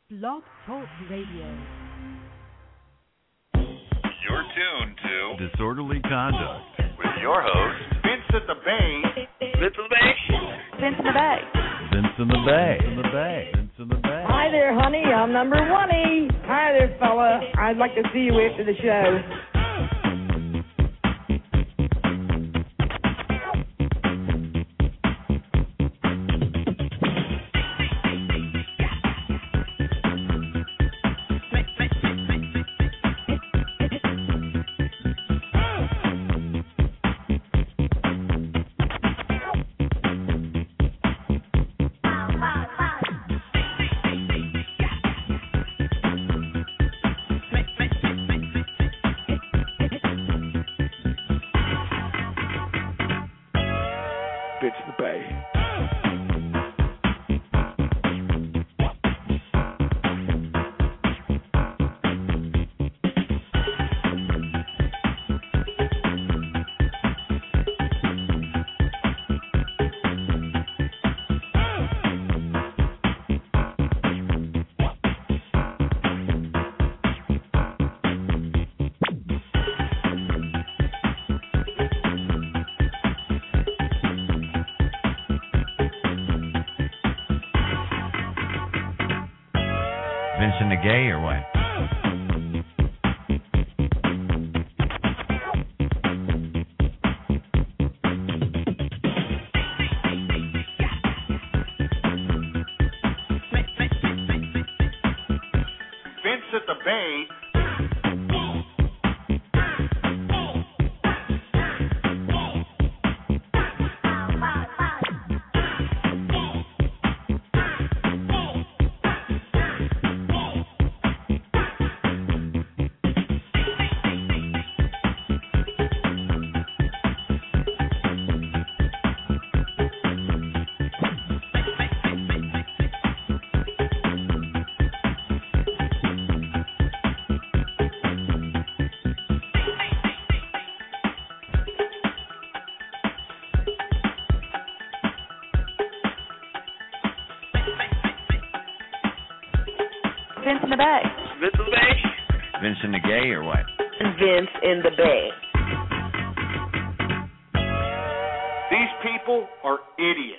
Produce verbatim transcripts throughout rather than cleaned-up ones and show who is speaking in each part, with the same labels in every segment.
Speaker 1: Blog Talk Radio.
Speaker 2: You're tuned to
Speaker 3: Disorderly Conduct
Speaker 2: with your host, Vincent the Bay.
Speaker 4: Vince the Bay.
Speaker 5: Vince in the Bay.
Speaker 3: Vince in the Bay. In the Bay. Vince in the Bay.
Speaker 6: Hi there, honey. I'm number one. Hi there, fella. I'd like to see you after the show.
Speaker 3: Vincent the Gay or what?
Speaker 2: Vincent the Bay.
Speaker 5: Vince in the Bay.
Speaker 4: Vince the Bay.
Speaker 3: Vincent the Gay or what?
Speaker 6: Vince in the Bay.
Speaker 2: These people are idiots.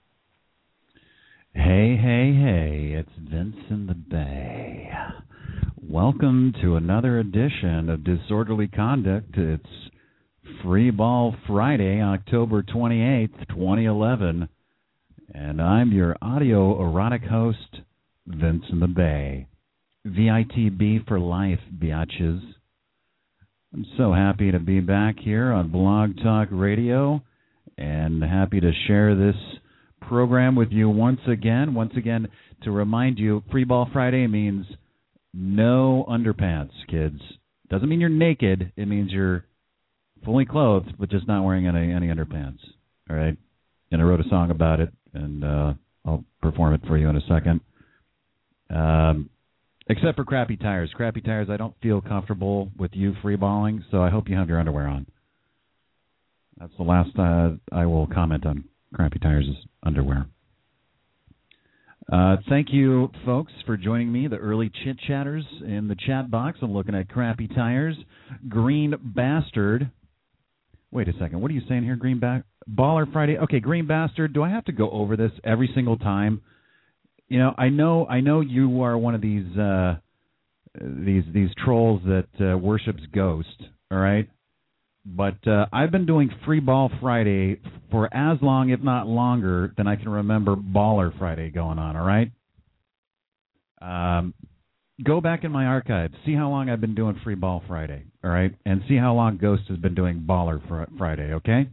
Speaker 3: Hey, hey, hey, it's Vince in the Bay. Welcome to another edition of Disorderly Conduct. It's Free Ball Friday, October twenty-eighth, twenty eleven. And I'm your audio erotic host, Vince in the Bay. V I T B for life, biatches. I'm so happy to be back here on Blog Talk Radio and happy to share this program with you once again. Once again, to remind you, Free Ball Friday means no underpants, kids. Doesn't mean you're naked. It means you're fully clothed, but just not wearing any, any underpants. All right? And I wrote a song about it, and uh, I'll perform it for you in a second. Um, except for crappy tires. Crappy tires, I don't feel comfortable with you freeballing, so I hope you have your underwear on. That's the last uh, I will comment on crappy tires is underwear. Uh, thank you, folks, for joining me, the early chit-chatters in the chat box. I'm looking at crappy tires. Green Bastard. Wait a second. What are you saying here, Green ba- Baller Friday? Okay, Green Bastard. Do I have to go over this every single time? You know, I know, I know you are one of these uh, these these trolls that uh, worships Ghost. All right, but uh, I've been doing Free Ball Friday for as long, if not longer, than I can remember Baller Friday going on. All right, um, go back in my archives, see how long I've been doing Free Ball Friday. All right, and see how long Ghost has been doing Baller fr- Friday. Okay.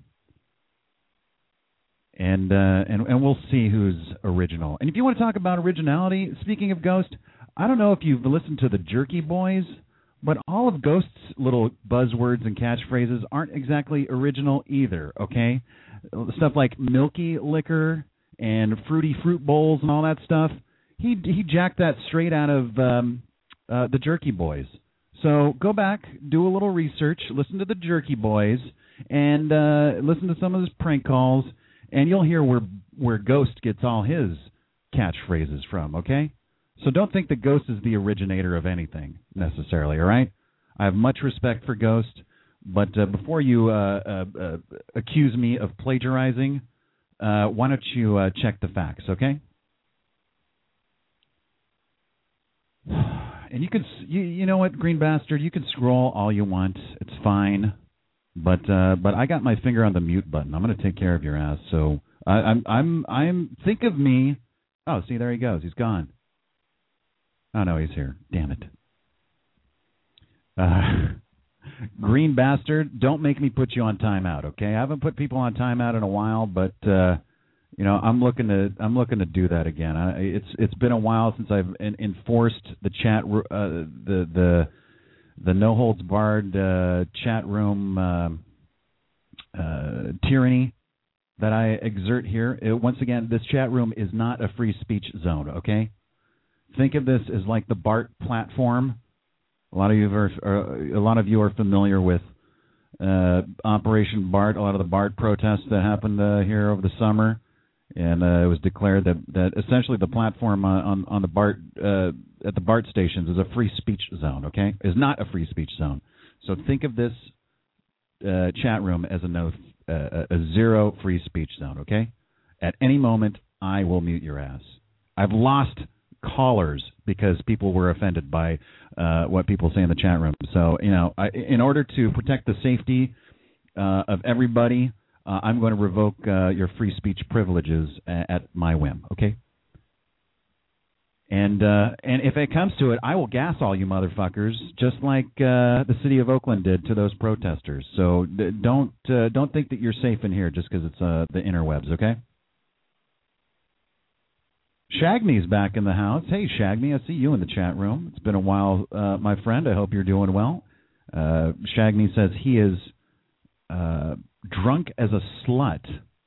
Speaker 3: And, uh, and and we'll see who's original. And if you want to talk about originality, speaking of Ghost, I don't know if you've listened to the Jerky Boys, but all of Ghost's little buzzwords and catchphrases aren't exactly original either, okay? Stuff like milky liquor and fruity fruit bowls and all that stuff, he he jacked that straight out of um, uh, the Jerky Boys. So go back, do a little research, listen to the Jerky Boys, and uh, listen to some of his prank calls, and you'll hear where where Ghost gets all his catchphrases from, okay? So don't think that Ghost is the originator of anything necessarily, all right? I have much respect for Ghost, but uh, before you uh, uh, uh, accuse me of plagiarizing, uh, why don't you uh, check the facts, okay? And you can, you, you know what, Green Bastard, you can scroll all you want. It's fine. But uh, but I got my finger on the mute button. I'm going to take care of your ass. So I, I'm I'm I'm think of me. Oh, see, there he goes. He's gone. Oh no, he's here. Damn it. Uh, Green Bastard, don't make me put you on timeout, okay? I haven't put people on timeout in a while, but uh, you know I'm looking to I'm looking to do that again. I, it's it's been a while since I've en- enforced the chat uh, the the. The no holds barred uh, chat room uh, uh, tyranny that I exert here. It, once again, this chat room is not a free speech zone. Okay, think of this as like the BART platform. A lot of you are, are a lot of you are familiar with uh, Operation BART. A lot of the BART protests that happened uh, here over the summer, and uh, it was declared that, that essentially the platform on on, on the BART uh, at the BART stations is a free speech zone, okay? Is not a free speech zone. So think of this uh, chat room as a no, uh, a zero free speech zone, okay? At any moment, I will mute your ass. I've lost callers because people were offended by uh, what people say in the chat room. So, you know, I, in order to protect the safety uh, of everybody, uh, I'm going to revoke uh, your free speech privileges at, at my whim, okay? And uh, and if it comes to it, I will gas all you motherfuckers, just like uh, the city of Oakland did to those protesters. So d- don't uh, don't think that you're safe in here just because it's uh, the interwebs, okay? Shagme's back in the house. Hey, Shagme, I see you in the chat room. It's been a while, uh, my friend. I hope you're doing well. Uh, Shagme says he is uh, drunk as a slut.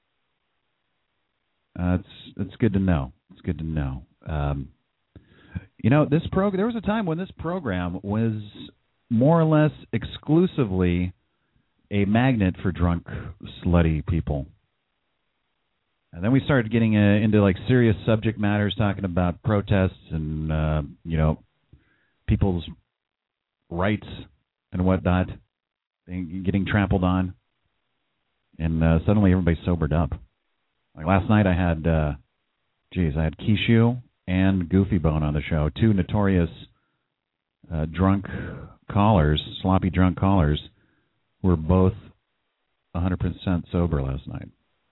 Speaker 3: Uh, it's it's good to know. It's good to know. Um, You know, this prog- there was a time when this program was more or less exclusively a magnet for drunk, slutty people. And then we started getting uh, into, like, serious subject matters, talking about protests and, uh, you know, people's rights and whatnot, getting trampled on. And uh, suddenly everybody sobered up. Like last night I had, uh, geez, I had Kishu and Goofy Bone on the show, two notorious uh, drunk callers, sloppy drunk callers, who were both one hundred percent sober last night.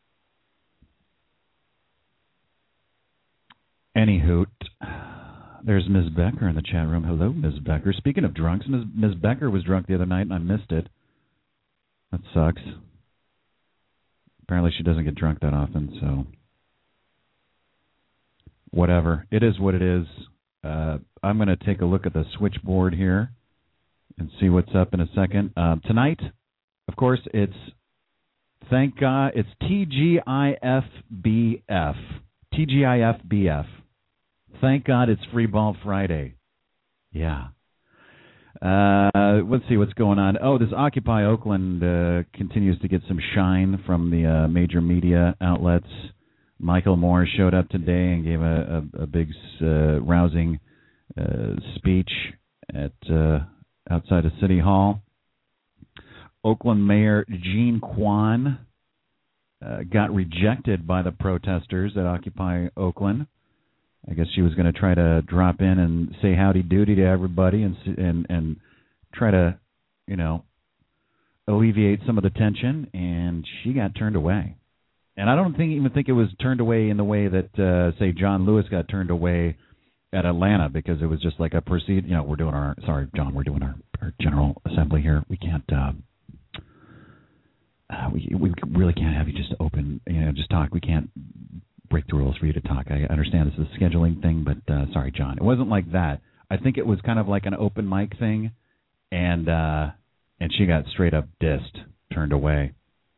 Speaker 3: Anywho, there's Miz Becker in the chat room. Hello, Miz Becker. Speaking of drunks, Miz Miz Becker was drunk the other night, and I missed it. That sucks. Apparently she doesn't get drunk that often, so... Whatever. It is what it is. Uh, I'm going to take a look at the switchboard here and see what's up in a second. Uh, tonight, of course, it's, thank God, it's T G I F B F. T G I F B F. Thank God it's Free Ball Friday. Yeah. Uh, let's see what's going on. Oh, this Occupy Oakland uh, continues to get some shine from the uh, major media outlets. Michael Moore showed up today and gave a, a, a big, uh, rousing uh, speech at uh, outside of City Hall. Oakland Mayor Jean Quan uh, got rejected by the protesters at Occupy Oakland. I guess she was going to try to drop in and say howdy doody to everybody and and and try to, you know, alleviate some of the tension, and she got turned away. And I don't think even think it was turned away in the way that, uh, say, John Lewis got turned away at Atlanta, because it was just like a proceed. You know, we're doing our sorry, John, we're doing our, our General Assembly here. We can't. Uh, uh, we we really can't have you just open. You know, just talk. We can't break the rules for you to talk. I understand this is a scheduling thing, but uh, sorry, John. It wasn't like that. I think it was kind of like an open mic thing, and uh, and she got straight up dissed, turned away.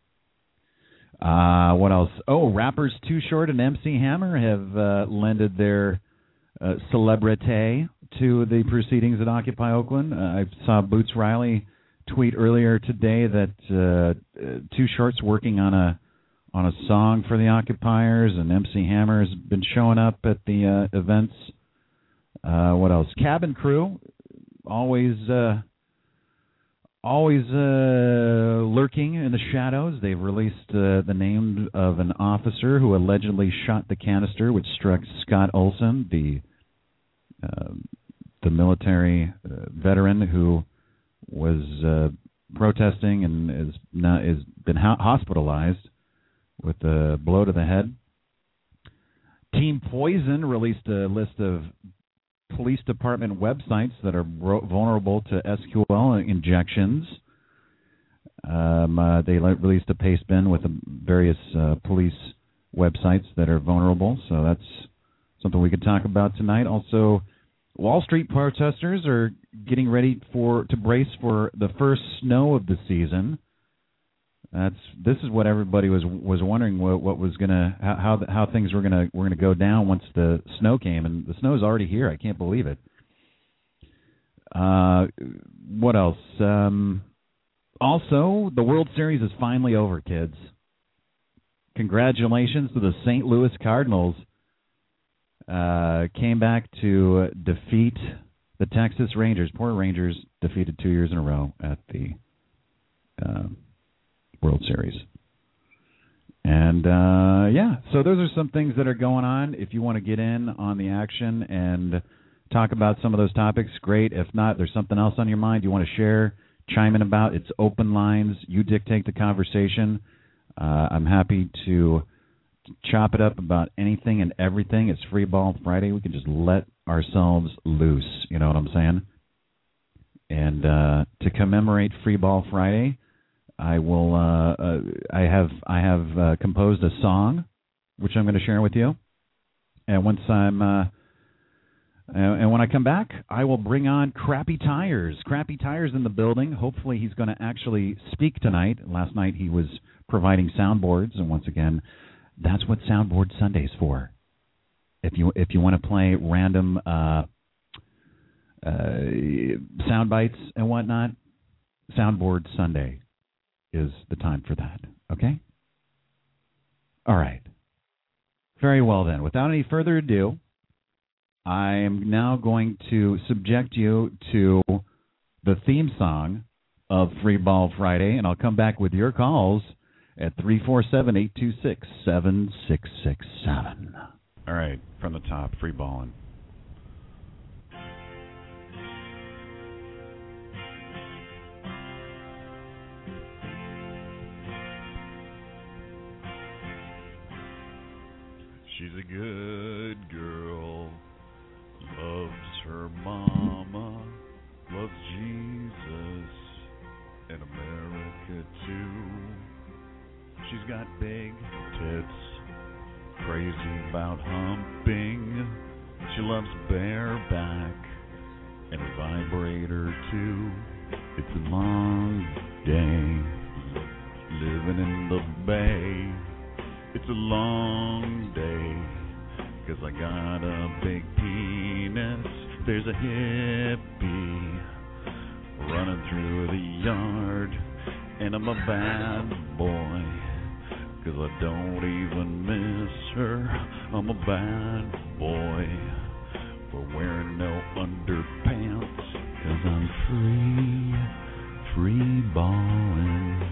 Speaker 3: Uh, what else? Oh, rappers Too Short and M C Hammer have uh, lended their uh, celebrity to the proceedings at Occupy Oakland. Uh, I saw Boots Riley tweet earlier today that uh, uh, Too Short's working on a on a song for the occupiers, and M C Hammer has been showing up at the uh, events Uh, what else? Cabin crew, always, uh, always uh, lurking in the shadows. They've released uh, the name of an officer who allegedly shot the canister which struck Scott Olson, the uh, the military uh, veteran who was uh, protesting and is not is been ho- hospitalized with a blow to the head. Team Poison released a list of police department websites that are bro- vulnerable to S Q L injections. Um, uh, they le- released a paste bin with uh, various uh, police websites that are vulnerable, so that's something we could talk about tonight. Also, Wall Street protesters are getting ready for to brace for the first snow of the season. That's this is what everybody was was wondering what, what was gonna how how things were gonna were gonna go down once the snow came, and the snow is already here. I can't believe it. Uh, what else? Um, also, the World Series is finally over, kids. Congratulations to the Saint Louis Cardinals. Uh, came back to defeat the Texas Rangers. Poor Rangers defeated two years in a row at the uh, World Series. And, uh, yeah, so those are some things that are going on. If you want to get in on the action and talk about some of those topics, great. If not, there's something else on your mind you want to share, chime in about. It's open lines. You dictate the conversation. Uh, I'm happy to chop it up about anything and everything. It's Free Ball Friday. We can just let ourselves loose. You know what I'm saying? And uh, to commemorate Free Ball Friday, I will. Uh, uh, I have. I have uh, composed a song, which I'm going to share with you. And once I'm, uh, and when I come back, I will bring on Crappy Tires. Crappy Tires in the building. Hopefully, he's going to actually speak tonight. Last night he was providing soundboards, and once again, that's what Soundboard Sunday's for. If you if you want to play random uh, uh, sound bites and whatnot, Soundboard Sunday is the time for that. Okay? All right. Very well then. Without any further ado, I am now going to subject you to the theme song of Free Ball Friday, and I'll come back with your calls at three four seven, eight two six, seven six six seven. All right, from the top, free balling. She's a good girl, loves her mama, loves Jesus and America too. She's got big tits, crazy about humping. She loves bareback and a vibrator too. It's a long day living in the Bay. It's a long day, 'cause I got a big penis. There's a hippie running through the yard, and I'm a bad boy, 'cause I don't even miss her. I'm a bad boy for wearing no underpants, 'cause I'm free, free balling.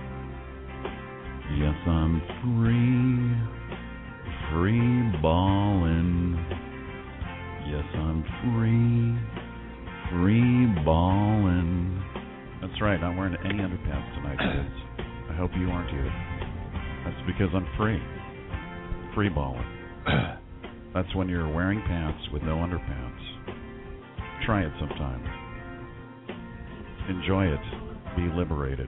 Speaker 3: Yes, I'm free, free balling. Yes, I'm free, free balling. That's right, not wearing any underpants tonight, kids. I hope you aren't either. That's because I'm free, free balling. That's when you're wearing pants with no underpants. Try it sometime. Enjoy it. Be liberated.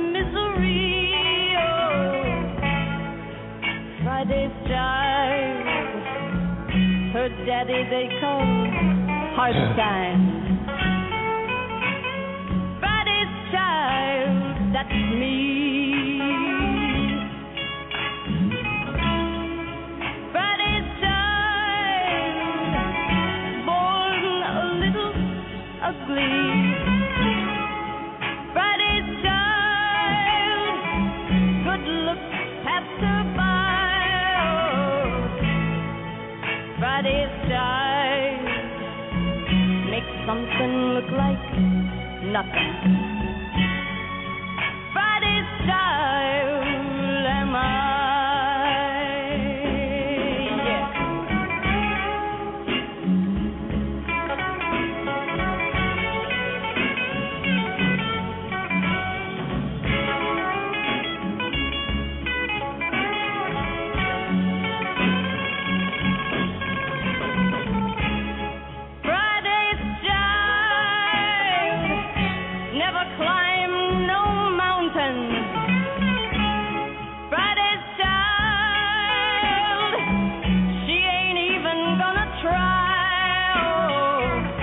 Speaker 7: Friday's jive her daddy they call Hardstein. Friday's child, that's me. Friday's child, born a little ugly. Friday's child, good looks passed her by. Friday's child makes something look like nothing. Friday's child am I. Yeah. Friday's child never climbed no mountain. Friday's child, she ain't even gonna try. Oh,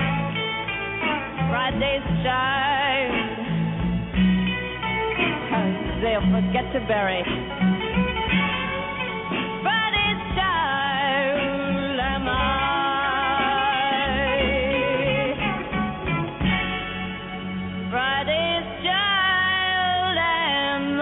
Speaker 7: Friday's child, 'cause they'll forget to bury. Friday's child am I. Friday's child am I.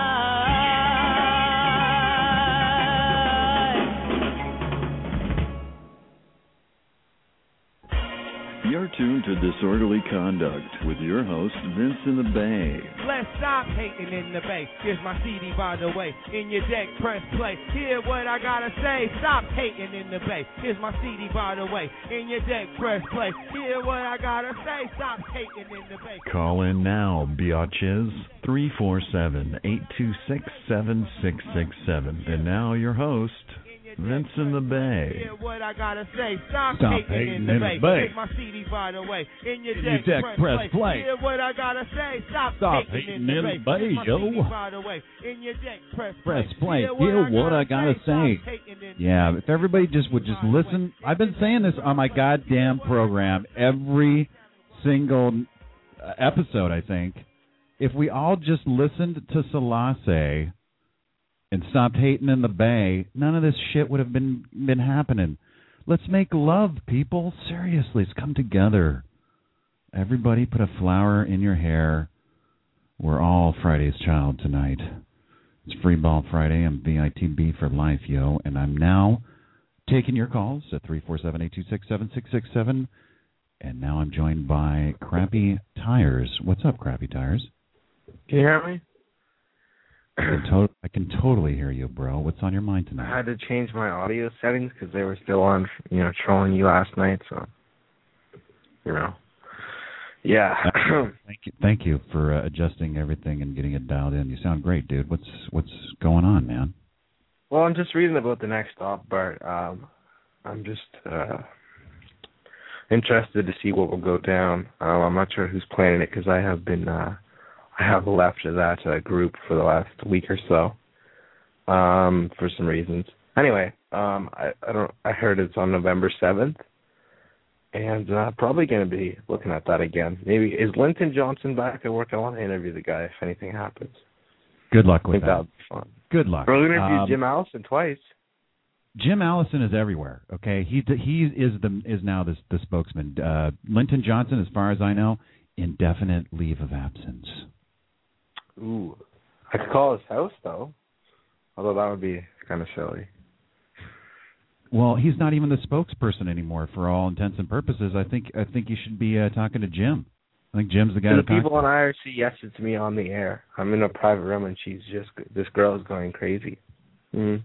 Speaker 8: You're tuned to Disorderly Conduct with your host, Vince in the Bay.
Speaker 9: Let's stop hating in the Bay. Here's my C D, by the way. In your deck, press play. Hear what I gotta say. Stop hating in the Bay. Here's my C D, by the way. In your deck, press play. Hear what I gotta say. Stop hating in the Bay.
Speaker 3: Call in now, biatches. three four seven, eight two six, seven six six seven. And now your host, Vince in the Bay.
Speaker 9: Hear what I gotta say. Stop,
Speaker 3: Stop
Speaker 9: hating,
Speaker 3: hating
Speaker 9: in the
Speaker 3: in
Speaker 9: Bay.
Speaker 3: the Bay.
Speaker 9: Here's my C D, by the way. In your
Speaker 3: In
Speaker 9: deck,
Speaker 3: your deck,
Speaker 9: press,
Speaker 3: press
Speaker 9: play.
Speaker 3: play.
Speaker 9: Hear what I gotta say. Stop,
Speaker 3: Stop
Speaker 9: hating,
Speaker 3: hating
Speaker 9: in the
Speaker 3: in
Speaker 9: Bay.
Speaker 3: the Bay,
Speaker 9: Here's my
Speaker 3: yo.
Speaker 9: C D, by the way. In your deck, press
Speaker 3: Press
Speaker 9: play.
Speaker 3: play. Hear what I gotta say.
Speaker 9: Stop hating in the
Speaker 3: Yeah, if everybody just would just listen. I've been saying this on my goddamn program every single uh, episode, I think. If we all just listened to Selassie and stopped hating in the Bay, none of this shit would have been been happening. Let's make love, people. Seriously, let's come together. Everybody put a flower in your hair. We're all Friday's child tonight. It's Free Ball Friday. I'm V I T B for life, yo. And I'm now taking your calls at three four seven, eight two six, seven six six seven. And now I'm joined by Crappy Tires. What's up, Crappy Tires?
Speaker 10: Can you hear me?
Speaker 3: I can, to- I can totally hear you, bro. What's on your mind
Speaker 10: I
Speaker 3: tonight?
Speaker 10: had to change my audio settings because they were still on, you know, trolling you last night. So, you know, yeah.
Speaker 3: Thank you, thank you for uh, adjusting everything and getting it dialed in. You sound great, dude. What's what's going on, man?
Speaker 10: Well, I'm just reading about the next stop, Bart. Um, I'm just uh, interested to see what will go down. Um, I'm not sure who's planning it because I have been, uh, I have left that uh, group for the last week or so um, for some reasons. Anyway, um, I, I don't. I heard it's on November seventh, and uh, probably going to be looking at that again. Maybe is Linton Johnson back at work? I want to interview the guy if anything happens.
Speaker 3: Good luck
Speaker 10: I
Speaker 3: with
Speaker 10: think
Speaker 3: that.
Speaker 10: that would be fun.
Speaker 3: Good luck.
Speaker 10: We're going to interview
Speaker 3: Um,
Speaker 10: Jim Allison twice.
Speaker 3: Jim Allison is everywhere. Okay, he he is the is now the the spokesman. Uh, Linton Johnson, as far as I know, indefinite leave of absence.
Speaker 10: Ooh, I could call his house though, although that would be kind of silly.
Speaker 3: Well, he's not even the spokesperson anymore for all intents and purposes. I think I think you should be uh, talking to Jim. I think Jim's the guy.
Speaker 10: The
Speaker 3: to talk
Speaker 10: people
Speaker 3: to.
Speaker 10: on I R C yesterday to me on the air. I'm in a private room and she's just this girl is going crazy. Mm-hmm.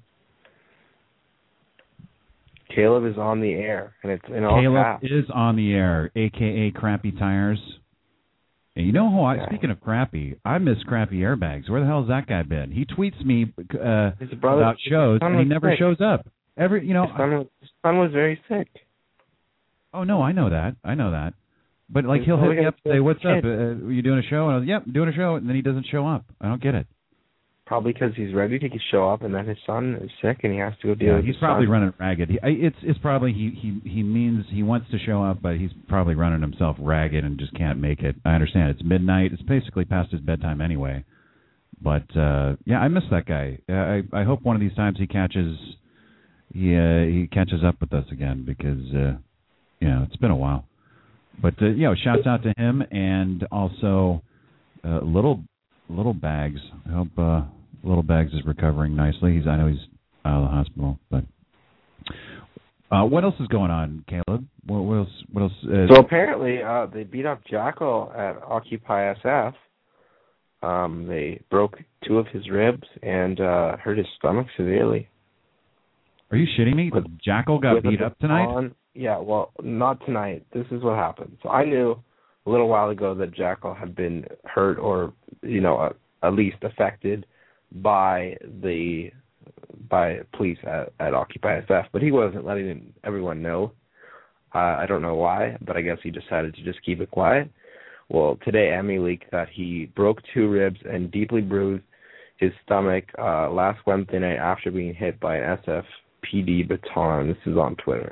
Speaker 10: Caleb is on the air, and it's in all
Speaker 3: Caleb
Speaker 10: caps.
Speaker 3: is on the air, a k a. Crappy Tires. And you know who I,
Speaker 10: Yeah.
Speaker 3: speaking of Crappy, I miss Crappy Airbags. Where the hell has that guy been? He tweets me uh,
Speaker 10: His brother-
Speaker 3: about shows,
Speaker 10: his son
Speaker 3: and he
Speaker 10: was
Speaker 3: never
Speaker 10: sick.
Speaker 3: shows up. Every, you know.
Speaker 10: His son, was, his son was very sick.
Speaker 3: Oh, no, I know that. I know that. But, like,
Speaker 10: He's
Speaker 3: he'll hit
Speaker 10: probably
Speaker 3: me up and
Speaker 10: gonna
Speaker 3: say,
Speaker 10: kill
Speaker 3: what's
Speaker 10: his
Speaker 3: up? Uh, are you doing a show? And I was, yep, doing a show. And then he doesn't show up. I don't get it.
Speaker 10: Probably because he's ready to show up, and then his son is sick, and he has to go deal
Speaker 3: yeah,
Speaker 10: with
Speaker 3: he's
Speaker 10: his
Speaker 3: probably
Speaker 10: son.
Speaker 3: running ragged. He, I- it's it's probably he, he he means he wants to show up, but he's probably running himself ragged and just can't make it. I understand. It's midnight. It's basically past his bedtime anyway. But uh, yeah, I miss that guy. Uh, I I hope one of these times he catches he uh, he catches up with us again because uh, you know it's been a while. But uh, you know, shouts out to him and also uh, little little bags. I hope. Uh, Little Bags is recovering nicely. He's I know he's out of the hospital, but uh, what else is going on, Caleb? What, what else? What else? Is...
Speaker 10: So apparently, uh, they beat up Jackal at Occupy S F. Um, they broke two of his ribs and uh, hurt his stomach severely.
Speaker 3: Are you shitting me?
Speaker 10: With,
Speaker 3: Jackal got beat up tonight?
Speaker 10: On, yeah, well, not tonight. This is what happened. So I knew a little while ago that Jackal had been hurt or, you know, uh, at least affected by the by police at, at Occupy S F, but he wasn't letting everyone know. Uh, I don't know why, but I guess he decided to just keep it quiet. Well, today Emmy leaked that he broke two ribs and deeply bruised his stomach uh, last Wednesday night after being hit by an S F P D baton. This is on Twitter.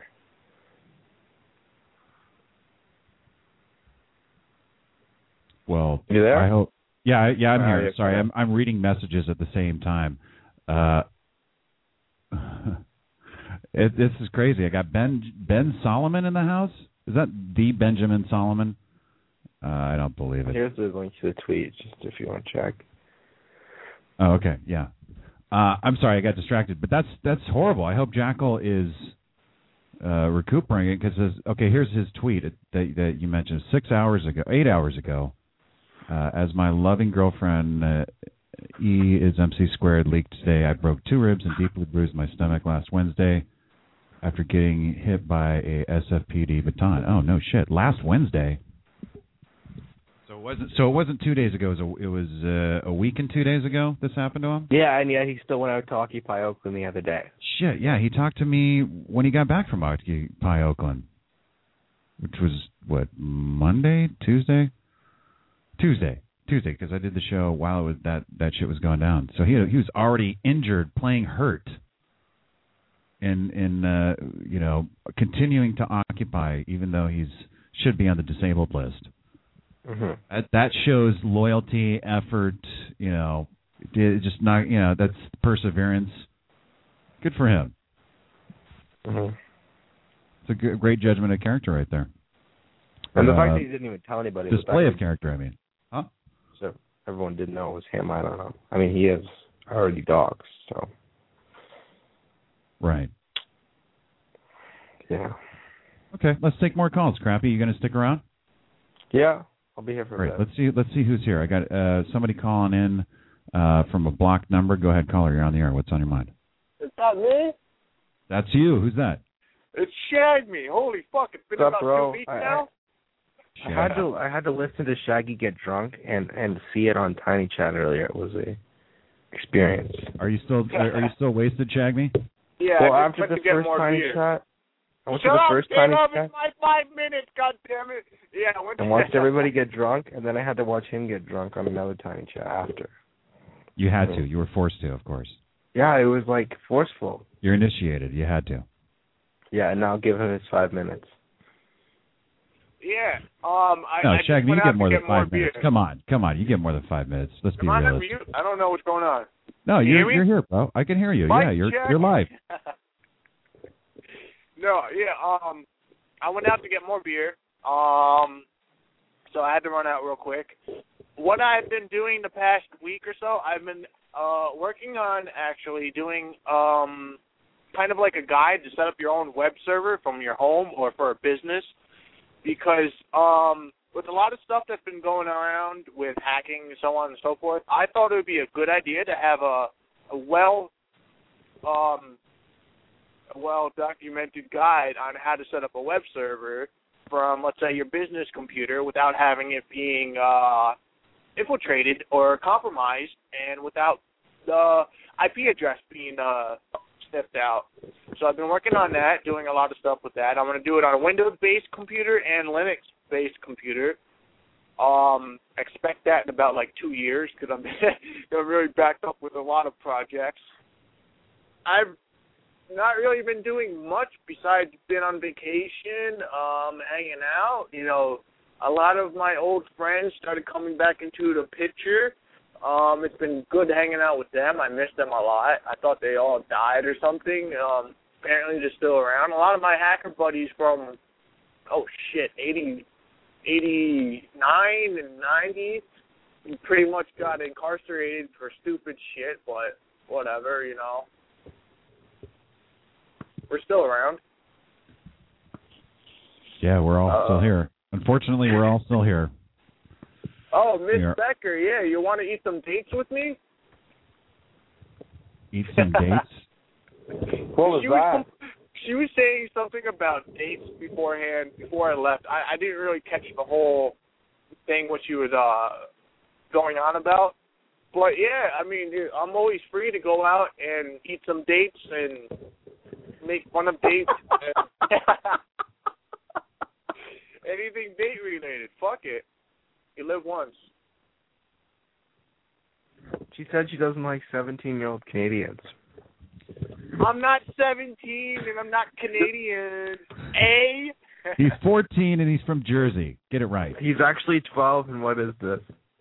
Speaker 3: Well,
Speaker 10: you there?
Speaker 3: I hope. Yeah, yeah, I'm
Speaker 10: Uh,
Speaker 3: here.
Speaker 10: yeah,
Speaker 3: Sorry,
Speaker 10: yeah.
Speaker 3: I'm I'm reading messages at the same time. Uh, it, this is crazy. I got Ben Ben Solomon in the house. Is that the Benjamin Solomon? Uh, I don't believe it.
Speaker 10: Here's the link to the tweet, just if you want to check.
Speaker 3: Oh, okay, yeah. Uh, I'm sorry, I got distracted, but that's that's horrible. I hope Jackal is uh, recuperating because okay, here's his tweet that that you mentioned six hours ago, eight hours ago. Uh, as my loving girlfriend, uh, E is M C squared, leaked today, I broke two ribs and deeply bruised my stomach last Wednesday after getting hit by a S F P D baton. Oh, no shit. Last Wednesday? So it wasn't, so it wasn't two days ago. It was, a, it was uh, a week and two days ago this happened to him?
Speaker 10: Yeah, and yet he still went out to Occupy Oakland the other day.
Speaker 3: Shit, yeah. He talked to me when he got back from Occupy Oakland, which was, what, Monday? Tuesday? Tuesday, Tuesday, because I did the show while it was that, that shit was going down. So he he was already injured, playing hurt, and in uh, you know continuing to occupy, even though he's should be on the disabled list.
Speaker 10: Mm-hmm.
Speaker 3: That, that shows loyalty, effort. You know, it just not you know that's perseverance. Good for him.
Speaker 10: Mm-hmm.
Speaker 3: It's a good, great judgment of character right there.
Speaker 10: And the
Speaker 3: uh,
Speaker 10: fact that he didn't even tell anybody.
Speaker 3: Display of character, I mean. Huh?
Speaker 10: So everyone didn't know it was him. I don't know. I mean, he has already dogs, so.
Speaker 3: Right.
Speaker 10: Yeah.
Speaker 3: Okay, let's take more calls. Crappy, you going to stick around?
Speaker 10: Yeah, I'll be here for
Speaker 3: Great.
Speaker 10: a bit.
Speaker 3: Let's see. Let's see who's here. I got uh, somebody calling in uh, from a blocked number. Go ahead, caller. You're on the air. What's on your mind?
Speaker 11: Is that me?
Speaker 3: That's you. Who's that?
Speaker 11: It's Shag Me. Holy fuck! It's been
Speaker 10: What's
Speaker 11: about
Speaker 10: up, bro?
Speaker 11: two weeks
Speaker 10: I,
Speaker 11: now.
Speaker 10: I, I had to I had to listen to Shaggy get drunk and, and see it on Tiny Chat earlier. It was a experience.
Speaker 3: Are you still are, are you still wasted, Shag Me?
Speaker 11: Yeah.
Speaker 10: Well,
Speaker 11: I just
Speaker 10: after
Speaker 11: went
Speaker 10: the
Speaker 11: to get
Speaker 10: first
Speaker 11: more
Speaker 10: Tiny
Speaker 11: beer.
Speaker 10: Chat, I went
Speaker 11: Shut
Speaker 10: to the
Speaker 11: up,
Speaker 10: first
Speaker 11: get
Speaker 10: Tiny
Speaker 11: up,
Speaker 10: Chat.
Speaker 11: It's my five minutes. God damn it! Yeah. I went
Speaker 10: And
Speaker 11: to
Speaker 10: watched everybody get drunk, and then I had to watch him get drunk on another Tiny Chat after.
Speaker 3: You had to. You were forced to, of course.
Speaker 10: Yeah, it was like forceful.
Speaker 3: You're initiated. You had to.
Speaker 10: Yeah, and I'll give him his five minutes.
Speaker 11: Yeah. Um. I,
Speaker 3: No,
Speaker 11: I
Speaker 3: Shag
Speaker 11: just
Speaker 3: Me, you
Speaker 11: went out
Speaker 3: get
Speaker 11: to
Speaker 3: more than
Speaker 11: get more
Speaker 3: five minutes.
Speaker 11: beer.
Speaker 3: Come on, come on. You get more than five minutes. Let's be
Speaker 11: Am I on
Speaker 3: realistic.
Speaker 11: mute? I don't know what's going on.
Speaker 3: No,
Speaker 11: Can you
Speaker 3: you're
Speaker 11: hear me?
Speaker 3: you're here, bro. I can hear you.
Speaker 11: Mike,
Speaker 3: yeah, you're
Speaker 11: check.
Speaker 3: you're live.
Speaker 11: No, yeah. Um, I went out to get more beer. Um, so I had to run out real quick. What I've been doing the past week or so, I've been uh working on actually doing um kind of like a guide to set up your own web server from your home or for a business, because um with a lot of stuff that's been going around with hacking and so on and so forth, I thought it would be a good idea to have a, a well um a well documented guide on how to set up a web server from, let's say, your business computer without having it being uh infiltrated or compromised, and without the I P address being uh, sniffed out. So I've been working on that, doing a lot of stuff with that. I'm going to do it on a Windows-based computer and Linux-based computer. Um, expect that in about like two years because I'm I'm really backed up with a lot of projects. I've not really been doing much besides been on vacation, um, hanging out. You know, a lot of my old friends started coming back into the picture. Um, it's been good hanging out with them. I miss them a lot. I thought they all died or something. Um, apparently they're still around. A lot of my hacker buddies from, oh shit, eighty, eighty-nine and ninety pretty much got incarcerated for stupid shit, but whatever, you know. We're still around.
Speaker 3: Yeah, we're all
Speaker 11: Uh-oh.
Speaker 3: still here. Unfortunately, we're all still here.
Speaker 11: Oh, Miss
Speaker 3: Here.
Speaker 11: Becker, yeah, you want to eat some dates with me?
Speaker 3: Eat some dates?
Speaker 10: What was
Speaker 11: she
Speaker 10: that?
Speaker 11: Was, she was saying something about dates beforehand, before I left. I, I didn't really catch the whole thing, what she was uh, going on about. But, yeah, I mean, I'm always free to go out and eat some dates and make fun of dates. Anything date-related. Fuck it. You live once.
Speaker 10: She said she doesn't like seventeen-year-old Canadians.
Speaker 11: I'm not seventeen and I'm not Canadian. Eh?
Speaker 3: He's fourteen and he's from Jersey. Get it right.
Speaker 10: He's actually twelve, and what is this?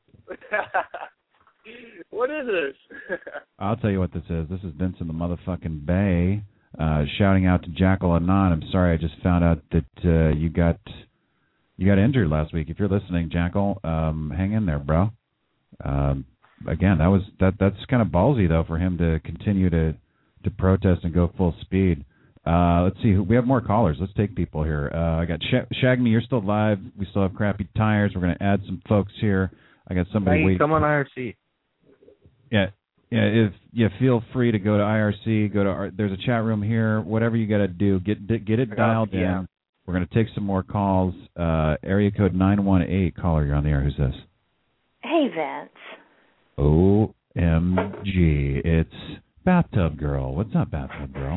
Speaker 11: What is this?
Speaker 3: I'll tell you what this is. This is Vince in the motherfucking Bay, uh, shouting out to Jackal Anon. I'm sorry, I just found out that uh, you got you got injured last week. If you're listening, Jackal, um, hang in there, bro. Um, again, that was that. That's kind of ballsy though for him to continue to to protest and go full speed. Uh, let's see. We have more callers. Let's take people here. Uh, I got Sh- Shagme. You're still live. We still have Crappy Tires. We're going to add some folks here. I got somebody
Speaker 10: Hey,
Speaker 3: waiting.
Speaker 10: come on I R C.
Speaker 3: Yeah, yeah. If yeah, feel free to go to I R C. Go to our, there's a chat room here. Whatever you got to do, get get it dialed
Speaker 10: yeah.
Speaker 3: in. We're going to take some more calls. Uh, area code nine one eight. Caller, you're on the air. Who's this?
Speaker 5: Hey, Vince.
Speaker 3: O M G. It's Bathtub Girl. What's up, Bathtub Girl?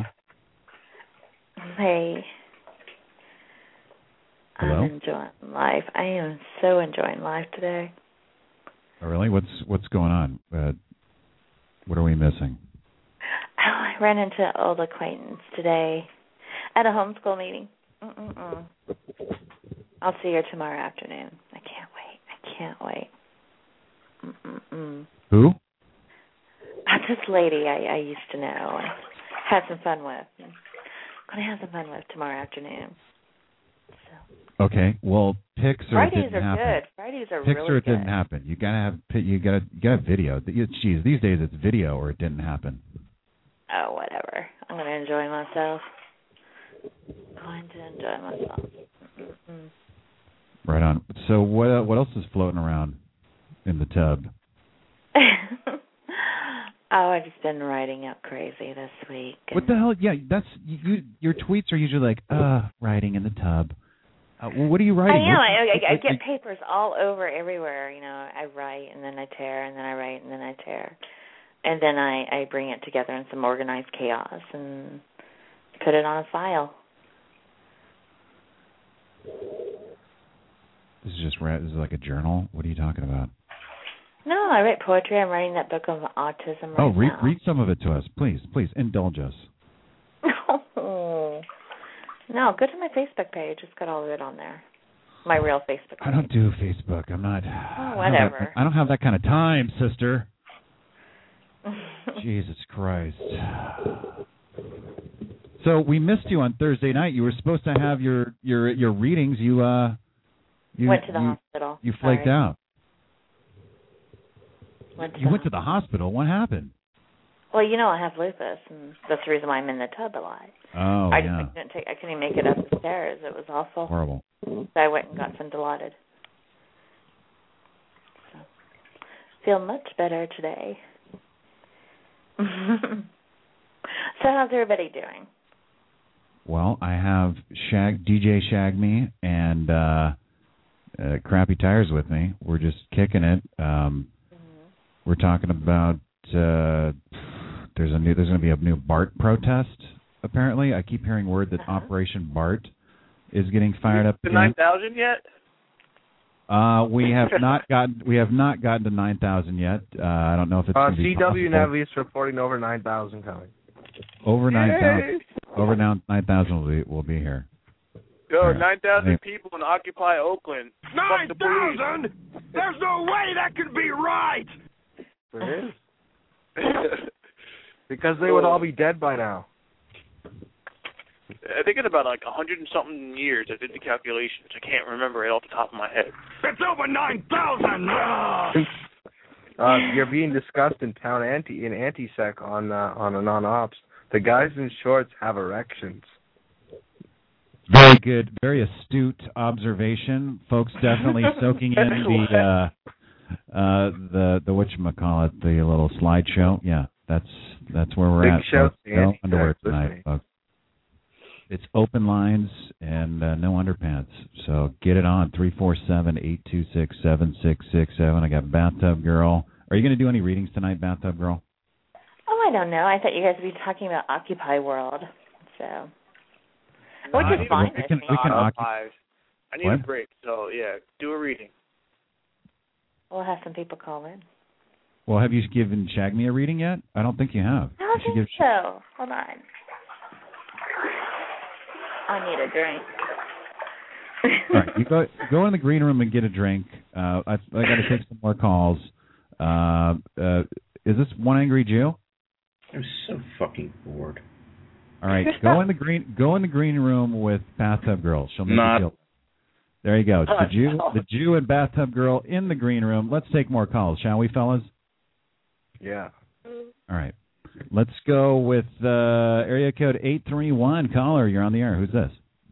Speaker 5: Hey.
Speaker 3: Hello?
Speaker 5: I'm enjoying life. I am so enjoying life today.
Speaker 3: Oh, really? What's what's going on? Uh, what are we missing?
Speaker 5: Oh, I ran into an old acquaintance today at a homeschool meeting. Mm-mm-mm. I'll see her tomorrow afternoon. I can't wait. I can't wait. Mm-mm-mm.
Speaker 3: Who?
Speaker 5: This lady I, I used to know and had some fun with. I'm going to have some fun with tomorrow afternoon. So.
Speaker 3: Okay. Well, pics or
Speaker 5: Fridays
Speaker 3: it didn't
Speaker 5: are
Speaker 3: happen.
Speaker 5: good. Fridays are
Speaker 3: Pics
Speaker 5: really
Speaker 3: or it
Speaker 5: good.
Speaker 3: didn't happen. You gotta have you gotta you gotta have video. Jeez, these days it's video or it didn't happen.
Speaker 5: Oh, whatever. I'm going to enjoy myself. Going to enjoy myself. Mm-mm.
Speaker 3: Right on. So what uh, what else is floating around in the tub?
Speaker 5: Oh, I've just been writing up crazy this week.
Speaker 3: What the hell? Yeah, that's you. Your tweets are usually like, uh, writing in the tub. Uh, well, what are you writing?
Speaker 5: I am.
Speaker 3: What,
Speaker 5: I, I, I
Speaker 3: what,
Speaker 5: get
Speaker 3: like,
Speaker 5: papers all over everywhere. You know, I write and then I tear and then I write and then I tear, and then I, I bring it together in some organized chaos and put it on a file.
Speaker 3: This is just this is like a journal. What are you talking about?
Speaker 5: No, I write poetry. I'm writing that book on autism right
Speaker 3: oh, read
Speaker 5: now.
Speaker 3: read some of it to us, please. Please indulge us.
Speaker 5: No, no. Go to my Facebook page. It's got all of it on there. My real Facebook page.
Speaker 3: I don't do Facebook. I'm not.
Speaker 5: Oh, whatever.
Speaker 3: I don't, have, I don't have that kind of time, sister. Jesus Christ. So we missed you on Thursday night. You were supposed to have your your your readings. You uh, you
Speaker 5: went to the
Speaker 3: you,
Speaker 5: hospital.
Speaker 3: You flaked
Speaker 5: Sorry.
Speaker 3: out.
Speaker 5: Went to
Speaker 3: you
Speaker 5: the
Speaker 3: went to the hospital. What happened?
Speaker 5: Well, you know I have lupus, and that's the reason why I'm in the tub a lot.
Speaker 3: Oh,
Speaker 5: I
Speaker 3: yeah.
Speaker 5: just I couldn't take. I couldn't even make it up the stairs. It was awful.
Speaker 3: Horrible.
Speaker 5: So I went and got some Dilaudid. So feel much better today. So how's everybody doing?
Speaker 3: Well, I have Shag D J Shag Me and uh, uh, Crappy Tires with me. We're just kicking it. Um, mm-hmm. We're talking about uh, there's a new there's going to be a new BART protest. Apparently, I keep hearing word that uh-huh. Operation BART is getting fired up
Speaker 11: the
Speaker 3: again.
Speaker 11: nine thousand yet?
Speaker 3: Uh, we have not gotten we have not gotten to nine thousand yet. Uh, I don't know if it's
Speaker 10: uh,
Speaker 3: going to be
Speaker 10: C W
Speaker 3: possible.
Speaker 10: Navi is reporting over nine thousand coming.
Speaker 3: Over nine thousand. Over now nine thousand will be will be here.
Speaker 11: Yo,
Speaker 3: Right.
Speaker 11: nine thousand
Speaker 3: Hey.
Speaker 11: people in Occupy Oakland.
Speaker 9: Nine
Speaker 11: Fuck the police.
Speaker 9: thousand? There's no way that could be right.
Speaker 10: There is. Because they would all be dead by now.
Speaker 11: I think it's about like a hundred and something years. I did the calculations. I can't remember it off the top of my head.
Speaker 9: It's over nine thousand.
Speaker 10: Uh, you're being discussed in town anti in anti-sec on uh, on a non-ops. The guys in shorts have erections.
Speaker 3: Very good, very astute observation, folks. Definitely soaking in the uh, uh, the the whatchamacallit, the little slideshow. Yeah, that's that's where we're
Speaker 10: Big
Speaker 3: at.
Speaker 10: show,
Speaker 3: Folks. No
Speaker 10: Andy,
Speaker 3: underwear
Speaker 10: that's
Speaker 3: tonight,
Speaker 10: listening.
Speaker 3: folks. It's open lines and uh, no underpants. So get it on three four seven, eight two six, seven six six seven. I got Bathtub Girl. Are you going to do any readings tonight, Bathtub Girl?
Speaker 5: Oh, I don't know. I thought you guys would be talking about Occupy World. So, which
Speaker 3: Uh,
Speaker 5: is fine.
Speaker 3: we can we can
Speaker 11: Uh,
Speaker 3: occup-
Speaker 11: five. I need
Speaker 3: What?
Speaker 11: a break, so yeah, do a reading.
Speaker 5: We'll have some people call in.
Speaker 3: Well, have you given Shagme a reading yet? I don't think you have.
Speaker 5: I don't
Speaker 3: You should
Speaker 5: think
Speaker 3: give-
Speaker 5: so. Hold on. I need a drink.
Speaker 3: All right, you go go in the green room and get a drink. Uh, I I got to take some more calls. Uh, uh, is this One Angry Jew?
Speaker 12: I'm so fucking bored.
Speaker 3: All right, go in the green go in the green room with Bathtub Girl. She'll make
Speaker 12: Not-
Speaker 3: you feel. There you go. It's the Jew, the Jew and Bathtub Girl in the green room. Let's take more calls, shall we, fellas?
Speaker 10: Yeah.
Speaker 3: All right. Let's go with uh, area code eight three one. Caller, you're on the air. Who's this?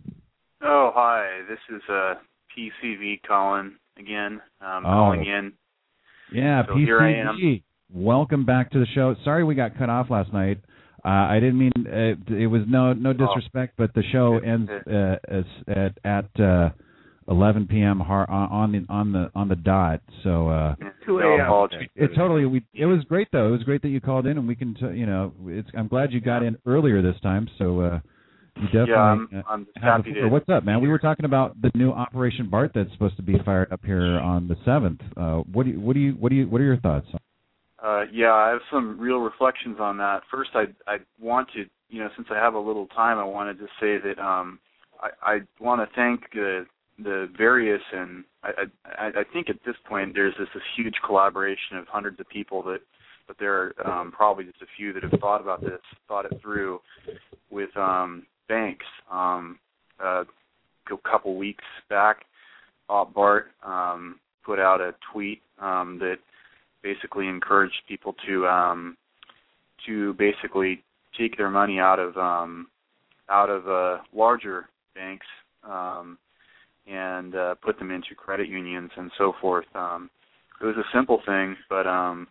Speaker 13: Oh, hi. This is uh, P C V calling again. Um,
Speaker 3: Oh.
Speaker 13: Calling in.
Speaker 3: Yeah,
Speaker 13: So
Speaker 3: P C V.
Speaker 13: here I am.
Speaker 3: Welcome back to the show. Sorry we got cut off last night. Uh, I didn't mean uh, it was no no disrespect, but the show ends uh, as, at at uh, eleven p.m. Har- on the on the on the dot. So uh,
Speaker 10: two
Speaker 13: No
Speaker 10: a.m.
Speaker 13: apologies.
Speaker 3: it totally we it was great though. It was great that you called in, and we can t- you know it's I'm glad you got in earlier this time. So uh, you definitely
Speaker 13: Yeah, I'm,
Speaker 3: uh,
Speaker 13: I'm
Speaker 3: have
Speaker 13: happy
Speaker 3: the
Speaker 13: to.
Speaker 3: floor. What's up, man? We were talking about the new Operation Bart that's supposed to be fired up here on the seventh. Uh, what do you what do you what do you what are your thoughts?
Speaker 13: Uh, yeah, I have some real reflections on that. First, I I want to, you know, since I have a little time, I wanted to say that um, I, I want to thank the the various, and I, I I think at this point there's this, this huge collaboration of hundreds of people that, but there are um, probably just a few that have thought about this, thought it through with um, banks. Um, uh, a couple weeks back, Op Bart um, put out a tweet um, that basically encouraged people to um, to basically take their money out of um, out of uh, larger banks um, and uh, put them into credit unions and so forth. Um, it was a simple thing, but um,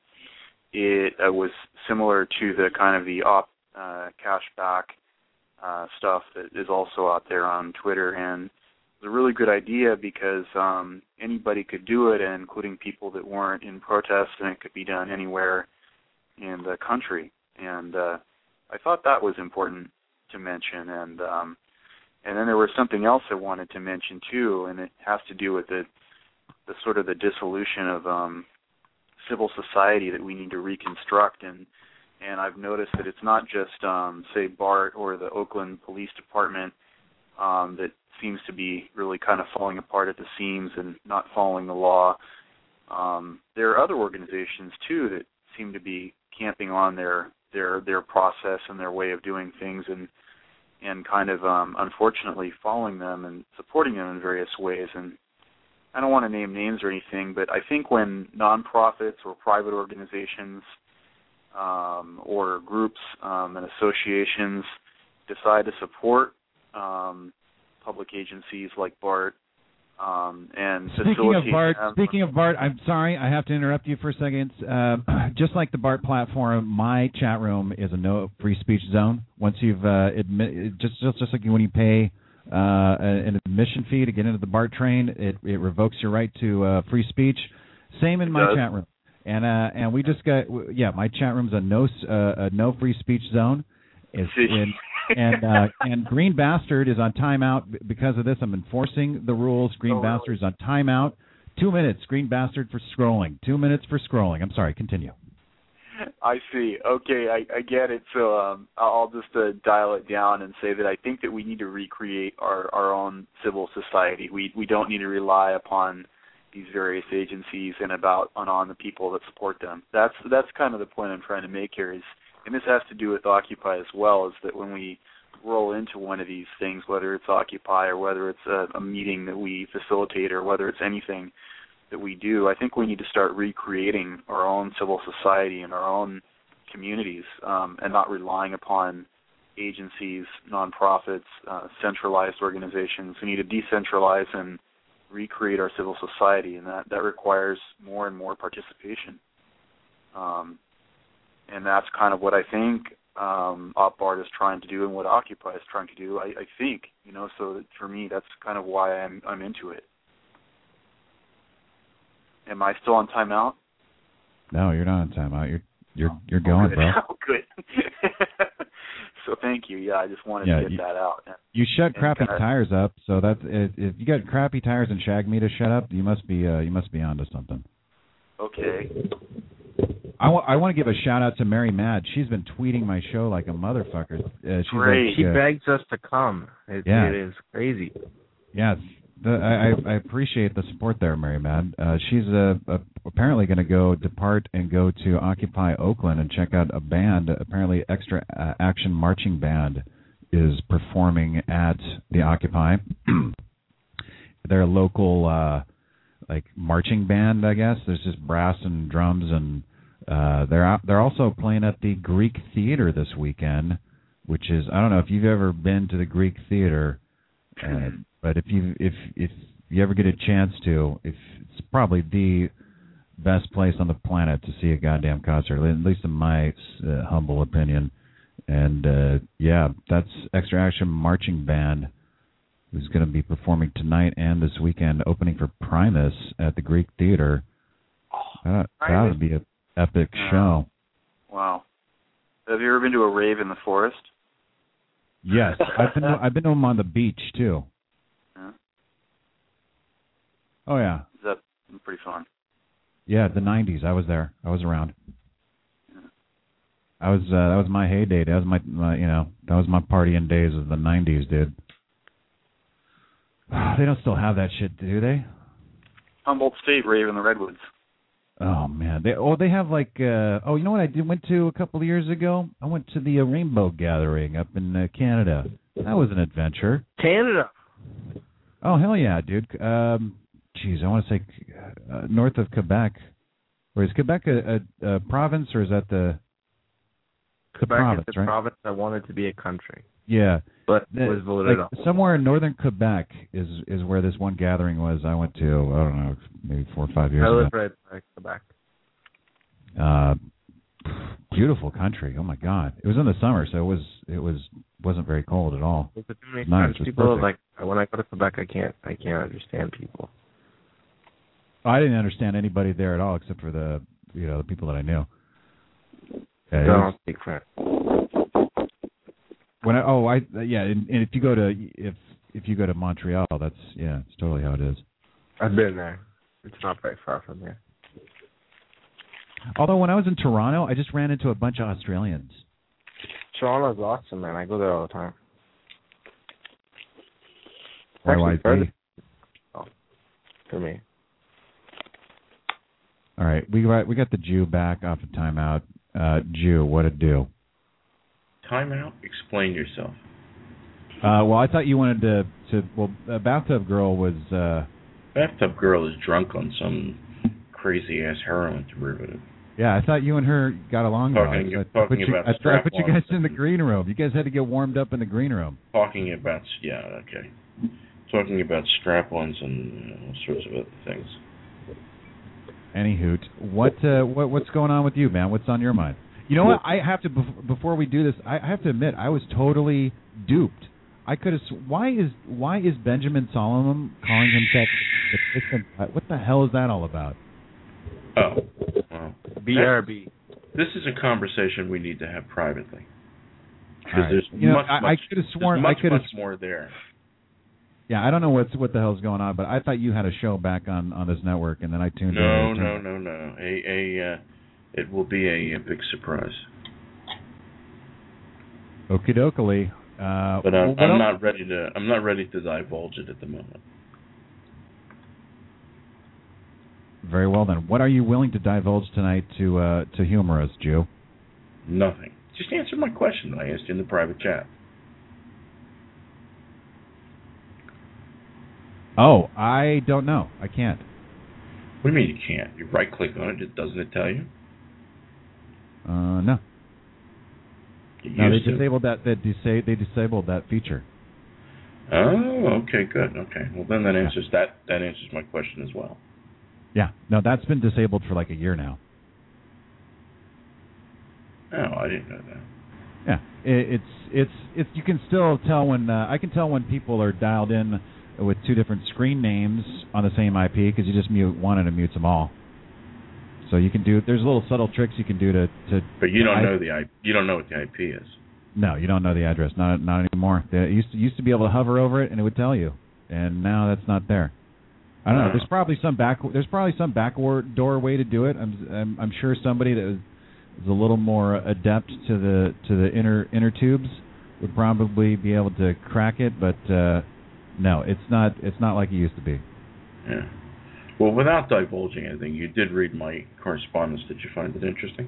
Speaker 13: it uh, was similar to the kind of the op uh, cashback uh, stuff that is also out there on Twitter, and a really good idea because um, anybody could do it, and including people that weren't in protest, and it could be done anywhere in the country. And uh, I thought that was important to mention. And um, and then there was something else I wanted to mention too, and it has to do with the the sort of the dissolution of um, civil society that we need to reconstruct. And and I've noticed that it's not just um, say BART or the Oakland Police Department um, that seems to be really kind of falling apart at the seams and not following the law. Um, there are other organizations too that seem to be camping on their their their process and their way of doing things, and and kind of um, unfortunately following them and supporting them in various ways. And I don't want to name names or anything, but I think when nonprofits or private organizations um, or groups um, and associations decide to support um, public agencies like BART um, and
Speaker 3: Speaking
Speaker 13: facilitate
Speaker 3: of BART,
Speaker 13: them.
Speaker 3: speaking of BART, I'm sorry, I have to interrupt you for a second. Uh, just like the BART platform, my chat room is a no free speech zone. Once you've uh, admit, just just just like when you pay uh, an admission fee to get into the BART train, it, it revokes your right to uh, free speech. Same in
Speaker 13: It
Speaker 3: my
Speaker 13: does.
Speaker 3: chat room, and uh, and we just got yeah, my chat room's a no uh, a no free speech zone. It's in, and uh, and Green Bastard is on timeout because of this. I'm enforcing the rules. Green
Speaker 13: Oh,
Speaker 3: Bastard is on timeout Two minutes, green bastard, for scrolling. Two minutes for scrolling. I'm sorry, continue.
Speaker 13: I see. Okay, I, I get it. So um, I'll just uh, dial it down and say that I think that we need to recreate our, our own civil society. We we don't need to rely upon these various agencies and about and on the people that support them. That's that's kind of the point I'm trying to make here. Is, and this has to do with Occupy as well, is that when we roll into one of these things, whether it's Occupy or whether it's a, a meeting that we facilitate or whether it's anything that we do, I think we need to start recreating our own civil society and our own communities, um, and not relying upon agencies, nonprofits, uh, centralized organizations. We need to decentralize and recreate our civil society, and that, that requires more and more participation. Um, and that's kind of what I think um, OpBart is trying to do and what Occupy is trying to do, I, I think. You know, so that for me, that's kind of why I'm I'm into it. Am I still on timeout?
Speaker 3: No, you're not on timeout. You're you're
Speaker 13: oh,
Speaker 3: you're going,
Speaker 13: good.
Speaker 3: bro.
Speaker 13: Oh, good. So thank you. Yeah, I just wanted
Speaker 3: yeah,
Speaker 13: to get
Speaker 3: you,
Speaker 13: that out.
Speaker 3: You shut
Speaker 13: and
Speaker 3: crappy
Speaker 13: kinda,
Speaker 3: tires up, so that's if, if you got crappy tires and shag me to shut up, you must be uh, you must be onto something.
Speaker 13: Okay.
Speaker 3: I, w- I want to give a shout out to Mary Mad. She's been tweeting my show like a motherfucker. Uh, she's
Speaker 10: Great.
Speaker 3: Like,
Speaker 10: she
Speaker 3: uh,
Speaker 10: begs us to come. It,
Speaker 3: yeah.
Speaker 10: it is crazy.
Speaker 3: Yes. The, I, I appreciate the support there, Mary Mad. Uh, she's uh, uh, apparently going to go depart and go to Occupy Oakland and check out a band. Apparently, Extra uh, Action Marching Band is performing at the Occupy. They're a local uh, like marching band, I guess. There's just brass and drums, and uh, they're out, they're also playing at the Greek Theater this weekend, which is, I don't know if you've ever been to the Greek Theater. Uh, But if you if if you ever get a chance to, if it's probably the best place on the planet to see a goddamn concert, at least in my uh, humble opinion. And uh, yeah, that's Extra Action Marching Band, who's going to be performing tonight and this weekend, opening for Primus at the Greek Theater. Uh, that would be an epic
Speaker 13: yeah.
Speaker 3: show.
Speaker 13: Wow. Have you ever been to a rave in the forest?
Speaker 3: Yes, I've been I've been to them on the beach too.
Speaker 13: Yeah.
Speaker 3: Oh yeah.
Speaker 13: Is that pretty fun?
Speaker 3: Yeah, the nineties. I was there. I was around. Yeah. I was. Uh, that was my heyday. That was my, my. You know. That was my partying days of the nineties, dude. They don't still have that shit, do they?
Speaker 13: Humboldt State rave in the Redwoods.
Speaker 3: Oh man. They. Oh, they have like. Uh, oh, you know what I did went to a couple of years ago? I went to the uh, Rainbow Gathering up in uh, Canada. That was an adventure.
Speaker 10: Canada.
Speaker 3: Oh hell yeah, dude. Um. Jeez, I want to say uh, north of Quebec. Or is Quebec a, a, a province, or is that the, the
Speaker 10: Quebec
Speaker 3: province,
Speaker 10: is the
Speaker 3: right?
Speaker 10: province that wanted to be a country.
Speaker 3: Yeah.
Speaker 10: But
Speaker 3: the,
Speaker 10: was voted
Speaker 3: like,
Speaker 10: off.
Speaker 3: Somewhere in northern Quebec is is where this one gathering was. I went to, I don't know, maybe four or five years
Speaker 10: I live
Speaker 3: ago.
Speaker 10: right by Quebec.
Speaker 3: Uh, beautiful country. Oh my God! It was in the summer, so it was it was wasn't very cold at all.
Speaker 10: But too many
Speaker 3: nice.
Speaker 10: French people, like when I go to Quebec, I can't I can't understand people.
Speaker 3: I didn't understand anybody there at all, except for the you know the people that I knew.
Speaker 10: I
Speaker 3: Yeah,
Speaker 10: don't speak French.
Speaker 3: When I oh I yeah, and, and if you go to if if you go to Montreal, that's yeah, it's totally how it is.
Speaker 10: I've been there. It's not very far from here.
Speaker 3: Although when I was in Toronto, I just ran into a bunch of Australians.
Speaker 10: Toronto's awesome, man. I go there all the time.
Speaker 3: Y Y Z.
Speaker 10: Oh, for me.
Speaker 3: All right, we got we got the Jew back off of timeout. Uh, Jew, what it do?
Speaker 12: Timeout? Explain yourself.
Speaker 3: Uh, well, I thought you wanted to to well, uh, Bathtub Girl was. Uh,
Speaker 12: Bathtub Girl is drunk on some crazy ass heroin derivative.
Speaker 3: Yeah, I thought you and her got along
Speaker 12: Talking,
Speaker 3: well. I,
Speaker 12: talking
Speaker 3: I put you,
Speaker 12: about
Speaker 3: I, I put you guys
Speaker 12: strap-ons
Speaker 3: in the green room. You guys had to get warmed up in the green room.
Speaker 12: Talking about yeah, okay. Talking about strap-ons and you know, all sorts of other things.
Speaker 3: Any hoot. What uh, what what's going on with you, man? What's on your mind? You know what? I have to before we do this. I have to admit, I was totally duped. I could have. Why is why is Benjamin Solomon calling himself the Christian? What the hell is that all about?
Speaker 12: Oh, well,
Speaker 10: B R B.
Speaker 12: This is a conversation we need to have privately because
Speaker 3: right.
Speaker 12: there's
Speaker 3: you know,
Speaker 12: much,
Speaker 3: I,
Speaker 12: much,
Speaker 3: I could have sworn
Speaker 12: much,
Speaker 3: I could have
Speaker 12: much more there.
Speaker 3: Yeah, I don't know what's what the hell's going on, but I thought you had a show back on, on this network, and then I tuned
Speaker 12: no,
Speaker 3: in.
Speaker 12: No, no, no, no. A, a, uh, it will be a, a big surprise.
Speaker 3: Okie dokie. Uh,
Speaker 12: but I'm,
Speaker 3: well,
Speaker 12: I'm not ready to. I'm not ready to divulge it at the moment.
Speaker 3: Very well then. What are you willing to divulge tonight to uh, to humor us, Jew?
Speaker 12: Nothing. Just answer my question that I asked you in the private chat.
Speaker 3: Oh, I don't know. I can't.
Speaker 12: What do you mean you can't? You right click on it. Doesn't it tell you?
Speaker 3: Uh, no.
Speaker 12: It
Speaker 3: no, they
Speaker 12: to.
Speaker 3: disabled that. They, disa- they disabled that feature.
Speaker 12: Oh, okay, good. Okay, well then that answers yeah. that. That answers my question as well.
Speaker 3: Yeah, no, that's been disabled for like a year now.
Speaker 12: Oh, I didn't know that.
Speaker 3: Yeah, it, it's it's it's. You can still tell when uh, I can tell when people are dialed in with two different screen names on the same I P because you just mute one and it mutes them all. So you can do. There's little subtle tricks you can do to. to
Speaker 12: but you don't
Speaker 3: I,
Speaker 12: know the I. You don't know what the I P is.
Speaker 3: No, you don't know the address. Not not anymore. They used to used to be able to hover over it and it would tell you, and now that's not there. I don't know. There's probably some back. There's probably some backdoor door way to do it. I'm I'm, I'm sure somebody that is a little more adept to the to the inner inner tubes would probably be able to crack it. But uh, no, it's not. It's not like it used to be.
Speaker 12: Yeah. Well, without divulging anything, you did read my correspondence. Did you find it interesting?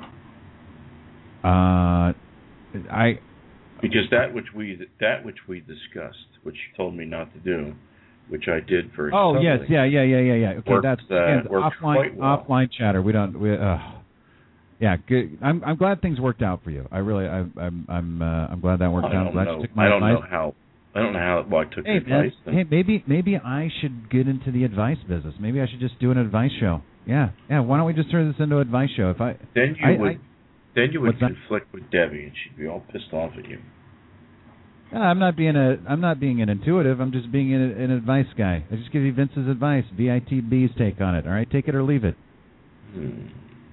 Speaker 3: Uh, I.
Speaker 12: Because that which we that which we discussed, which you told me not to do. Which I did for.
Speaker 3: Oh yes, yeah, yeah, yeah, yeah, yeah. Okay,
Speaker 12: worked,
Speaker 3: that's
Speaker 12: uh,
Speaker 3: yeah,
Speaker 12: worked
Speaker 3: offline
Speaker 12: quite well.
Speaker 3: offline chatter. We don't. We, uh, yeah, good. I'm I'm glad things worked out for you. I really, I, I'm I'm uh, I'm glad that worked
Speaker 12: I
Speaker 3: out.
Speaker 12: Don't
Speaker 3: Glad
Speaker 12: know.
Speaker 3: you took my
Speaker 12: I don't
Speaker 3: advice.
Speaker 12: know how. I don't know how. Well, I took
Speaker 3: hey,
Speaker 12: the advice.
Speaker 3: Man, hey, maybe maybe I should get into the advice business. Maybe I should just do an advice show. Yeah, yeah. Why don't we just turn this into an advice show? If I
Speaker 12: then you
Speaker 3: I,
Speaker 12: would
Speaker 3: I,
Speaker 12: then you would
Speaker 3: what's that?
Speaker 12: conflict with Debbie, and she'd be all pissed off at you.
Speaker 3: Uh, I'm not being a I'm not being an intuitive. I'm just being an, an advice guy. I just give you Vince's advice, V I T B's take on it. All right, take it or leave it.
Speaker 12: Hmm.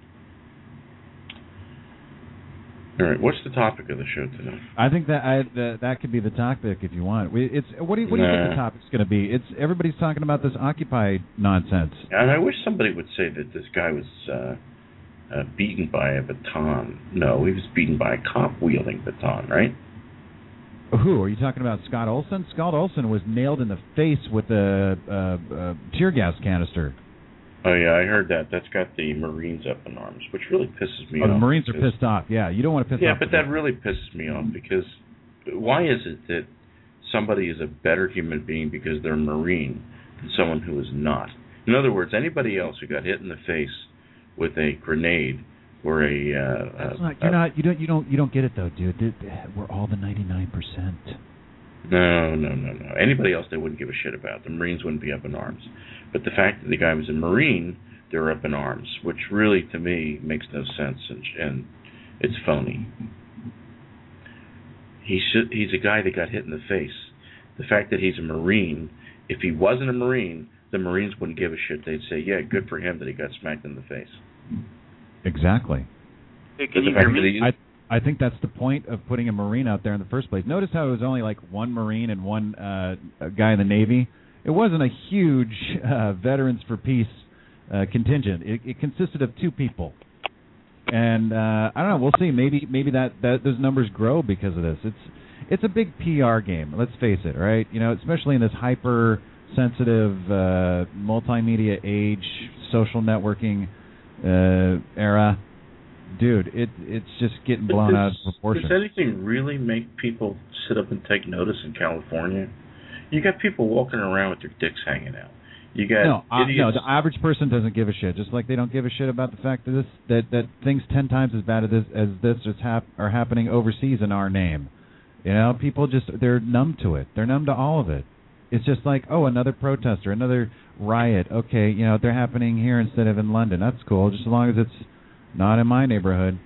Speaker 12: All right, what's the topic of the show tonight?
Speaker 3: I think that I, the, that could be the topic if you want. We, it's what do you what do you
Speaker 12: nah.
Speaker 3: think the topic's going to be? It's everybody's talking about this Occupy nonsense.
Speaker 12: And I wish somebody would say that this guy was uh, uh, beaten by a baton. No, he was beaten by a cop wielding baton, right?
Speaker 3: Who are you talking about? Scott Olson? Scott Olson was nailed in the face with a, a, a tear gas canister.
Speaker 12: Oh yeah, I heard that. That's got the Marines up in arms, which really pisses me
Speaker 3: oh,
Speaker 12: off.
Speaker 3: The Marines
Speaker 12: because,
Speaker 3: are pissed off. Yeah, you don't want to piss
Speaker 12: yeah,
Speaker 3: off.
Speaker 12: Yeah, but that really pisses me off because why is it that somebody is a better human being because they're a Marine than someone who is not? In other words, anybody else who got hit in the face with a grenade or a uh,
Speaker 3: That's
Speaker 12: uh,
Speaker 3: not, you're
Speaker 12: uh,
Speaker 3: not you don't you don't you don't get it though, dude. We're all the ninety-nine percent.
Speaker 12: No, no, no, no. Anybody else they wouldn't give a shit about. The Marines wouldn't be up in arms. But the fact that the guy was a Marine, they're up in arms, which really, to me, makes no sense, and, and it's phony. He should, he's a guy that got hit in the face. The fact that he's a Marine, if he wasn't a Marine, the Marines wouldn't give a shit. They'd say, yeah, good for him that he got smacked in the face.
Speaker 3: Exactly.
Speaker 13: Hey, can you hear me?
Speaker 3: I, I think that's the point of putting a Marine out there in the first place. Notice how it was only like one Marine and one uh, guy in the Navy. It wasn't a huge uh, Veterans for Peace uh, contingent. It, it consisted of two people. And uh, I don't know. We'll see. Maybe maybe that, that those numbers grow because of this. It's it's a big P R game. Let's face it, right? You know, especially in this hyper sensitive uh, multimedia age, social networking uh, era. Dude, it it's just getting blown out of proportion.
Speaker 12: Does anything really make people sit up and take notice in California? You got people walking around with their dicks hanging out. You got
Speaker 3: no, uh,
Speaker 12: idiots.
Speaker 3: no. The average person doesn't give a shit. Just like they don't give a shit about the fact that this that, that things ten times as bad as this as this is hap- are happening overseas in our name. You know, people just they're numb to it. They're numb to all of it. It's just like, oh, another protester, another riot. Okay, you know, they're happening here instead of in London. That's cool. Just as long as it's not in my neighborhood.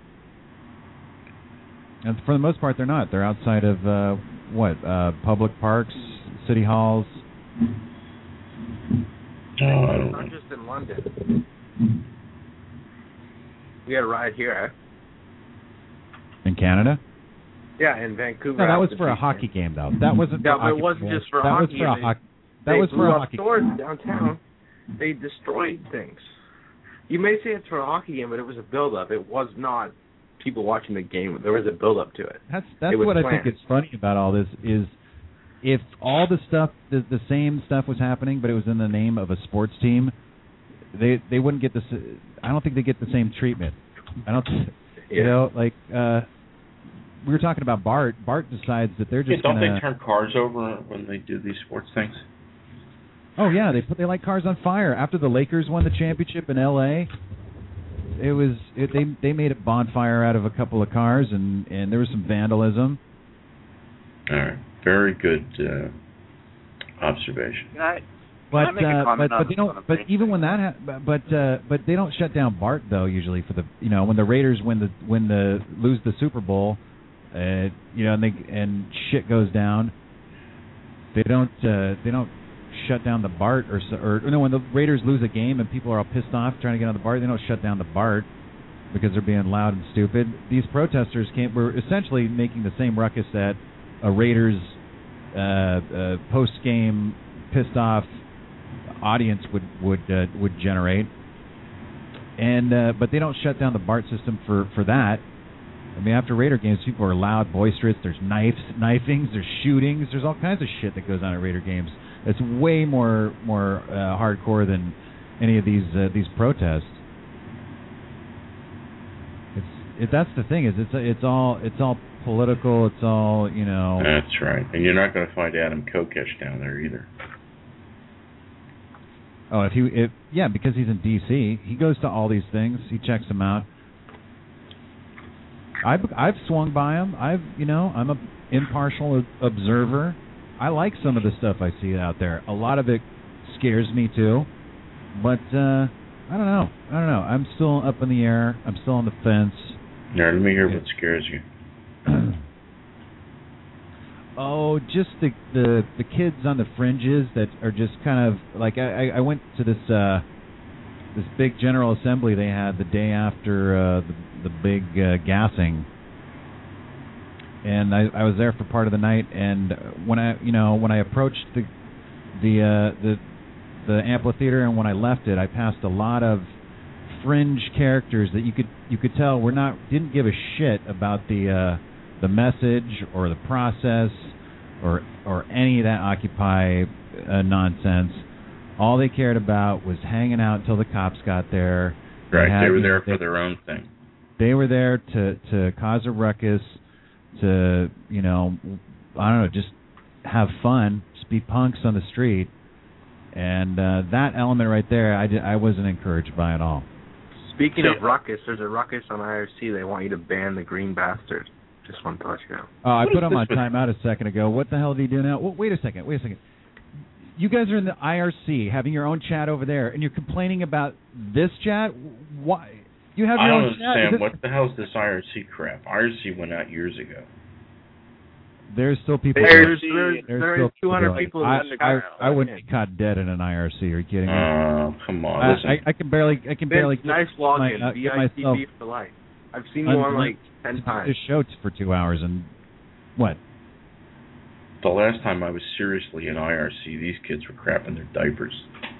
Speaker 3: And for the most part, they're not. They're outside of, uh, what, uh, public parks, city halls.
Speaker 12: Oh, I don't
Speaker 10: Not just in London. We had a riot here, huh?
Speaker 3: In Canada?
Speaker 10: Yeah, in Vancouver.
Speaker 3: No, that was for a hockey game, though. That wasn't.
Speaker 10: No,
Speaker 3: for
Speaker 10: but it wasn't just for
Speaker 3: that
Speaker 10: hockey.
Speaker 3: Was for a hockey. That
Speaker 10: they
Speaker 3: was
Speaker 10: blew
Speaker 3: for a
Speaker 10: up
Speaker 3: hockey
Speaker 10: stores
Speaker 3: game.
Speaker 10: downtown. They destroyed things. You may say it's for a hockey game, but it was a build-up. It was not people watching the game. There was a build-up to it.
Speaker 3: That's that's
Speaker 10: it
Speaker 3: what
Speaker 10: planned.
Speaker 3: I think is funny about all this is if all the stuff, the, the same stuff was happening, but it was in the name of a sports team, they they wouldn't get this. I don't think they get the same treatment. I don't. You
Speaker 10: Yeah.
Speaker 3: know, like uh, we were talking about Bart. Bart decides that they're just
Speaker 12: Yeah, don't
Speaker 3: gonna,
Speaker 12: they turn cars over when they do these sports things?
Speaker 3: Oh yeah, they put they light cars on fire. After the Lakers won the championship in L A, it was it, they they made a bonfire out of a couple of cars, and, and there was some vandalism.
Speaker 12: All right, very good uh, observation.
Speaker 13: Can I,
Speaker 3: But
Speaker 13: can I make a
Speaker 3: uh,
Speaker 13: comment
Speaker 3: but
Speaker 13: on
Speaker 3: but they don't.
Speaker 13: on
Speaker 3: But
Speaker 13: thing?
Speaker 3: even when that ha- but uh, but they don't shut down Bart though. Usually for the you know when the Raiders win the when the lose the Super Bowl, uh, you know and they and shit goes down. They don't uh, they don't shut down the Bart or so, or no when the Raiders lose a game and people are all pissed off trying to get on the Bart. They don't shut down the Bart because they're being loud and stupid. These protesters came were essentially making the same ruckus that a Raiders uh, uh, post game pissed off audience would would uh, would generate, and uh, but they don't shut down the BART system for, for that. I mean, after Raider games, people are loud, boisterous. There's knives, knifings, there's shootings, there's all kinds of shit that goes on at Raider games. It's way more more uh, hardcore than any of these uh, these protests. It's it, that's the thing is it's it's all it's all political. It's all you know.
Speaker 12: That's right, and you're not going to find Adam Kokesh down there either.
Speaker 3: Oh, if he, if yeah, because he's in D C, he goes to all these things. He checks them out. I've I've swung by him. I've you know I'm a impartial observer. I like some of the stuff I see out there. A lot of it scares me too, but uh, I don't know. I don't know. I'm still up in the air. I'm still on the fence.
Speaker 12: Yeah, let me hear what scares you.
Speaker 3: Oh, just the, the the kids on the fringes that are just kind of like I, I went to this uh, this big General Assembly they had the day after uh, the the big uh, gassing, and I, I was there for part of the night. And when I you know when I approached the the uh, the the amphitheater and when I left it, I passed a lot of fringe characters that you could you could tell were not didn't give a shit about the. Uh, the message or the process or or any of that Occupy uh, nonsense. All they cared about was hanging out until the cops got there.
Speaker 12: Right,
Speaker 3: they,
Speaker 12: they were there
Speaker 3: they,
Speaker 12: for their own thing.
Speaker 3: They were there to, to cause a ruckus, to, you know, I don't know, just have fun, just be punks on the street. And uh, that element right there, I, did, I wasn't encouraged by at all.
Speaker 10: Speaking of ruckus, there's a ruckus on I R C. They want you to ban the Green Bastard. Just want to let you know.
Speaker 3: Oh, I put him on timeout a second ago. What the hell did he do now? Well, wait a second. Wait a second. You guys are in the I R C, having your own chat over there, and you're complaining about this chat? Why? You have your
Speaker 12: I don't
Speaker 3: own
Speaker 12: understand.
Speaker 3: chat.
Speaker 12: What the hell is this I R C crap? I R C went out years ago.
Speaker 3: There's still people.
Speaker 10: There's,
Speaker 3: there's,
Speaker 10: there's,
Speaker 3: there's
Speaker 10: there's two hundred
Speaker 3: doing it.
Speaker 10: people.
Speaker 3: I,
Speaker 10: in the
Speaker 3: I, I wouldn't be caught dead in an I R C. Are you kidding me?
Speaker 12: Oh, come on.
Speaker 3: I,
Speaker 12: Listen.
Speaker 3: I, I can barely. I can barely.
Speaker 10: Vince, nice
Speaker 3: get my,
Speaker 10: login.
Speaker 3: uh,
Speaker 10: V
Speaker 3: get
Speaker 10: I P
Speaker 3: myself
Speaker 10: B for life. I've seen you on like ten times.
Speaker 3: This show for two hours and what?
Speaker 12: The last time I was seriously in I R C, these kids were crapping their diapers.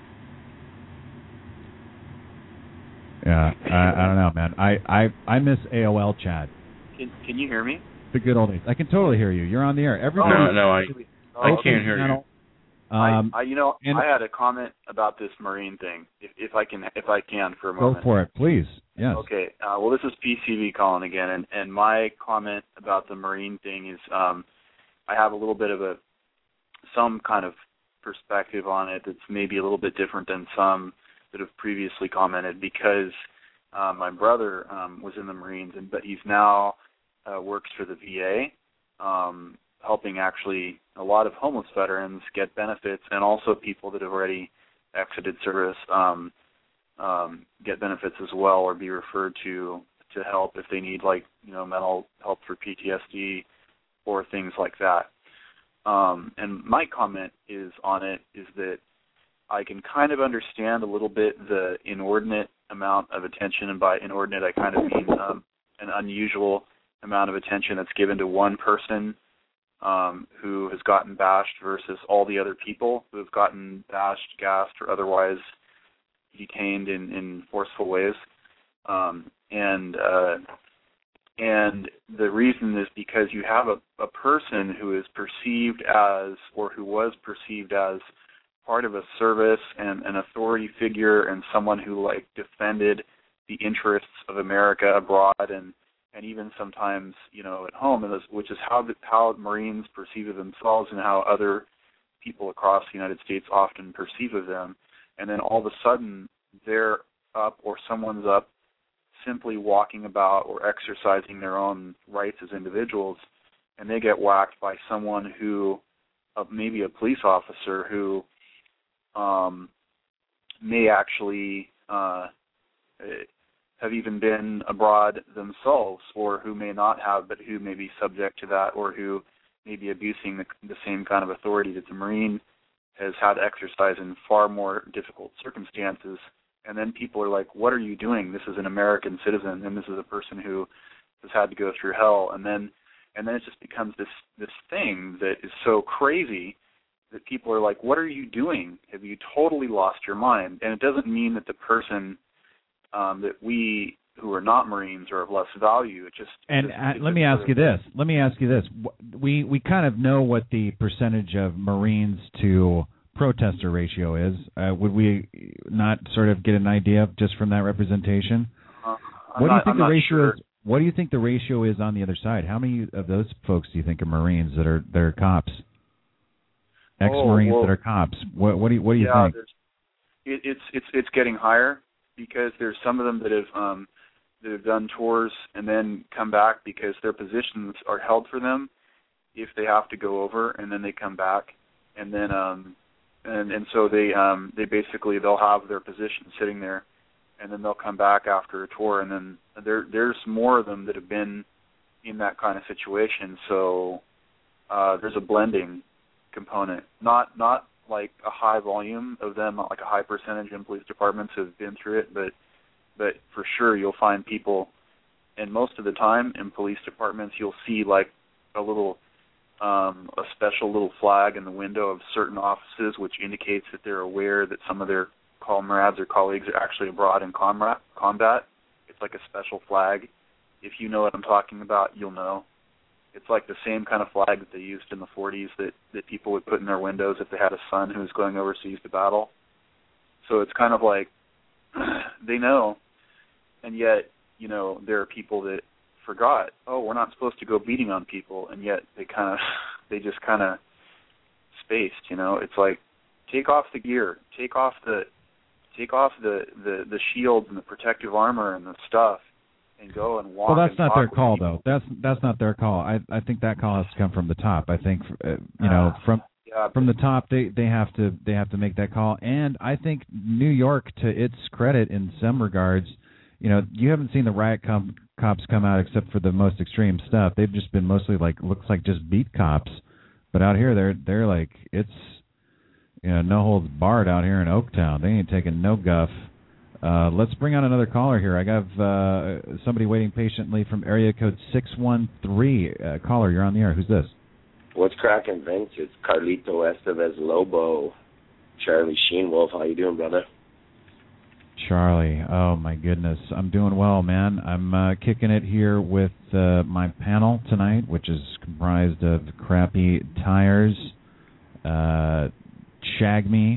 Speaker 3: Yeah, I, I don't know, man. I, I, I miss A O L chat.
Speaker 13: Can Can you hear me?
Speaker 3: The good old days. I can totally hear you. You're on the air. Everybody.
Speaker 12: No, no, I, I
Speaker 13: Oh,
Speaker 12: can't hear you.
Speaker 3: Um,
Speaker 13: I, I, you know,
Speaker 3: and-
Speaker 13: I had a comment about this Marine thing. If, if I can, if I can, for a
Speaker 3: Go
Speaker 13: moment.
Speaker 3: for it, please. Yes.
Speaker 13: Okay. Uh, well, this is P C V calling again, and, and my comment about the Marine thing is, um, I have a little bit of a, some kind of perspective on it that's maybe a little bit different than some that have previously commented, because uh, my brother um, was in the Marines, and but he's now uh, works for the V A, um, helping actually a lot of homeless veterans get benefits, and also people that have already exited service um, um, get benefits as well, or be referred to to help if they need, like, you know, mental help for P T S D or things like that. Um, and my comment is on it is that I can kind of understand a little bit the inordinate amount of attention, and by inordinate I kind of mean um, an unusual amount of attention that's given to one person um, who has gotten bashed versus all the other people who have gotten bashed, gassed, or otherwise detained in, in forceful ways. Um, and uh, and the reason is because you have a, a person who is perceived as, or who was perceived as, part of a service and an authority figure and someone who like defended the interests of America abroad and, and even sometimes, you know, at home, which is how the, how Marines perceive of themselves and how other people across the United States often perceive of them. And then all of a sudden they're up or someone's up simply walking about or exercising their own rights as individuals, and they get whacked by someone who, uh, maybe a police officer who um, may actually uh, have even been abroad themselves, or who may not have, but who may be subject to that, or who may be abusing the, the same kind of authority that the Marine has had to exercise in far more difficult circumstances. And then people are like, what are you doing? This is an American citizen, and this is a person who has had to go through hell. And then and then it just becomes this, this thing that is so crazy that people are like, what are you doing? Have you totally lost your mind? And it doesn't mean that the person um, that we who are not Marines are of less value. It just
Speaker 3: And
Speaker 13: just,
Speaker 3: uh, let me ask you this. Let me ask you this. We, we kind of know what the percentage of Marines to protester ratio is. Uh, would we not sort of get an idea just from that representation?
Speaker 13: Uh,
Speaker 3: what do you
Speaker 13: not,
Speaker 3: think
Speaker 13: I'm
Speaker 3: the ratio
Speaker 13: sure.
Speaker 3: is? What do you think the ratio is on the other side? How many of those folks do you think are Marines that are that are cops? Ex-Marines
Speaker 13: oh, well,
Speaker 3: that are cops. What, what do you what do you
Speaker 13: yeah,
Speaker 3: think?
Speaker 13: It, it's it's it's getting higher because there's some of them that have um, that have done tours and then come back because their positions are held for them if they have to go over, and then they come back, and then um, and and so they um, they basically they'll have their position sitting there, and then they'll come back after a tour, and then there there's more of them that have been in that kind of situation. So uh, there's a blending component, not not like a high volume of them, not like a high percentage in police departments have been through it, but but for sure you'll find people, and most of the time in police departments you'll see like a little um, a special little flag in the window of certain offices, which indicates that they're aware that some of their comrades or colleagues are actually abroad in combat. combat. It's like a special flag. If you know what I'm talking about, you'll know. It's like the same kind of flag that they used in the forties that, that people would put in their windows if they had a son who was going overseas to battle. So it's kind of like they know, and yet, you know, there are people that forgot, oh, we're not supposed to go beating on people, and yet they kind of, they just kind of spaced, you know. It's like, take off the gear, take off the, take off the, the, the shields and the protective armor and the stuff, and go and walk.
Speaker 3: Well, that's
Speaker 13: and
Speaker 3: not their
Speaker 13: talk
Speaker 3: call,
Speaker 13: with people.
Speaker 3: though. That's that's not their call. I I think that call has to come from the top. I think uh, you know
Speaker 13: Uh,
Speaker 3: from
Speaker 13: yeah,
Speaker 3: from the top they, they have to they have to make that call. And I think New York, to its credit in some regards, you know, you haven't seen the riot com- cops come out except for the most extreme stuff. They've just been mostly like looks like just beat cops. But out here they're they're like it's you know no holds barred out here in Oaktown. They ain't taking no guff. Uh, let's bring on another caller here. I got uh, somebody waiting patiently from area code six one three. Uh, caller, you're on the air. Who's this?
Speaker 14: What's cracking, Vince? It's Carlito Estevez Lobo. Charlie Sheenwolf. How you doing, brother?
Speaker 3: Charlie. Oh, my goodness. I'm doing well, man. I'm uh, kicking it here with uh, my panel tonight, which is comprised of Crappy Tires, uh, Shag Me,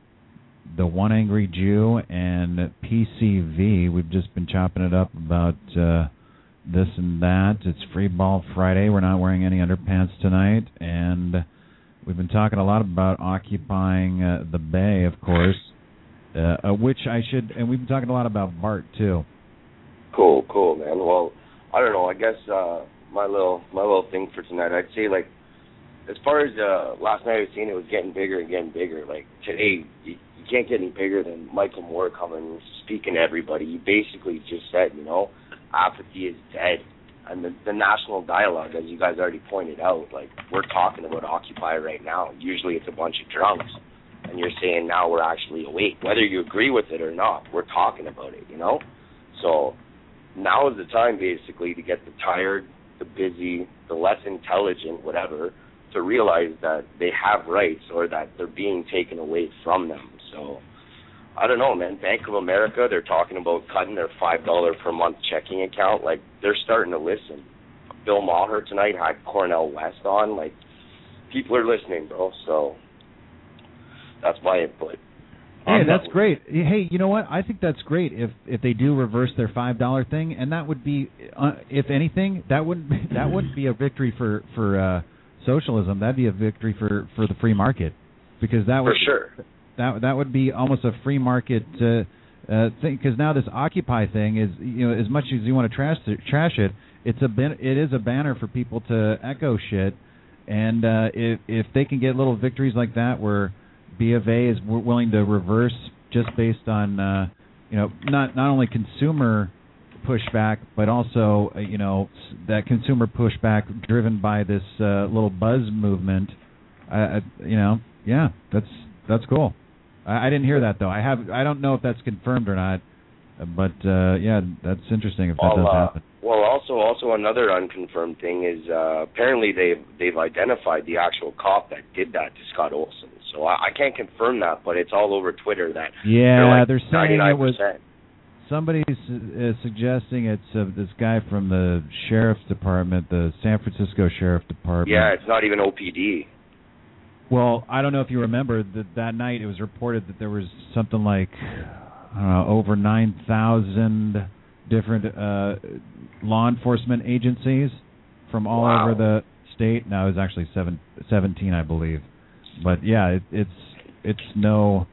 Speaker 3: The One Angry Jew, and P C V. We've just been chopping it up about uh, this and that. It's Free Ball Friday. We're not wearing any underpants tonight. And we've been talking a lot about occupying uh, the Bay, of course, uh, uh, which I should, and we've been talking a lot about BART, too.
Speaker 14: Cool, cool, man. Well, I don't know. I guess uh, my little my little thing for tonight, I'd say, like, as far as uh, last night I was seeing, it was getting bigger and getting bigger. Like, today, you, you can't get any bigger than Michael Moore coming, speaking to everybody. He basically just said, you know, apathy is dead. And the, the national dialogue, as you guys already pointed out, like, we're talking about Occupy right now. Usually it's a bunch of drunks. And you're saying now we're actually awake. Whether you agree with it or not, we're talking about it, you know? So now is the time, basically, to get the tired the busy, the less intelligent, whatever, to realize that they have rights or that they're being taken away from them. So, I don't know, man. Bank of America, they're talking about cutting their five dollars per month checking account. Like, they're starting to listen. Bill Maher tonight had Cornel West on. Like, people are listening, bro. So, that's my input.
Speaker 3: Hey, that's great. Hey, you know what? I think that's great if if they do reverse their five dollar thing, and that would be, uh, if anything, that wouldn't that wouldn't be a victory for for uh, socialism. That'd be a victory for, for the free market, because that would
Speaker 14: for sure
Speaker 3: that that would be almost a free market uh, uh, thing. Because now this Occupy thing is, you know, as much as you want to trash it, trash it, it's a ban- it is a banner for people to echo shit, and uh, if if they can get little victories like that where B of A is w- willing to reverse just based on, uh, you know, not not only consumer pushback, but also, uh, you know, that consumer pushback driven by this uh, little buzz movement. Uh, you know, yeah, that's that's cool. I, I didn't hear that though. I have I don't know if that's confirmed or not, but uh, yeah, that's interesting if that
Speaker 14: well,
Speaker 3: does
Speaker 14: uh,
Speaker 3: happen.
Speaker 14: Well, also also another unconfirmed thing is uh, apparently they've they've identified the actual cop that did that to Scott Olson. So I, I can't confirm that, but it's all over Twitter that
Speaker 3: yeah,
Speaker 14: they're, like
Speaker 3: they're saying
Speaker 14: ninety-nine percent.
Speaker 3: it was. Somebody's uh, suggesting it's uh, this guy from the sheriff's department, the San Francisco Sheriff Department.
Speaker 14: Yeah, it's not even O P D.
Speaker 3: Well, I don't know if you remember that that night it was reported that there was something like I don't know, over nine thousand different uh, law enforcement agencies from all
Speaker 14: wow.
Speaker 3: over the state. Now it was actually seven, seventeen, I believe. But yeah, it, it's it's no,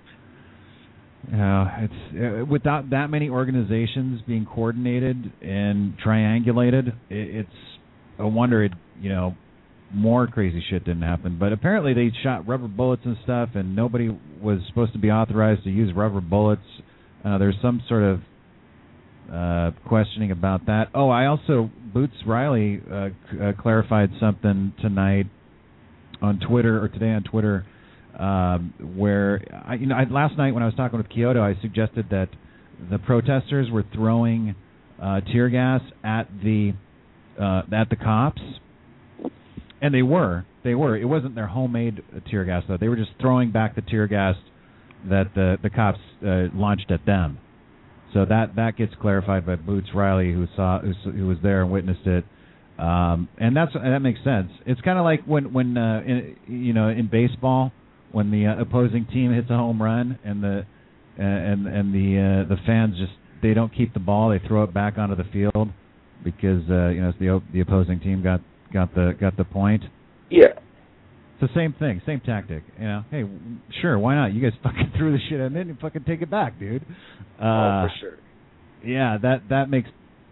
Speaker 3: you know, it's uh, without that many organizations being coordinated and triangulated, it, it's a wonder it, you know, more crazy shit didn't happen. But apparently they shot rubber bullets and stuff, and nobody was supposed to be authorized to use rubber bullets. Uh, there's some sort of uh, questioning about that. Oh, I also, Boots Riley uh, c- uh, clarified something tonight on Twitter, or today on Twitter, um, where, I, you know, I, last night when I was talking with Kyoto, I suggested that the protesters were throwing uh, tear gas at the uh, at the cops. And they were. They were. It wasn't their homemade tear gas, though. They were just throwing back the tear gas that the, the cops uh, launched at them. So that, that gets clarified by Boots Riley, who saw who, who was there and witnessed it. Um, and that's that makes sense. It's kind of like when when uh, in, you know in baseball when the uh, opposing team hits a home run and the uh, and and the uh, the fans just they don't keep the ball, they throw it back onto the field because uh, you know it's the the opposing team got. Got the got the point.
Speaker 14: Yeah.
Speaker 3: It's the same thing, same tactic. You know, hey, sure, why not? You guys fucking threw the shit and then you fucking take it back, dude. Uh,
Speaker 14: oh, for sure.
Speaker 3: Yeah, that that makes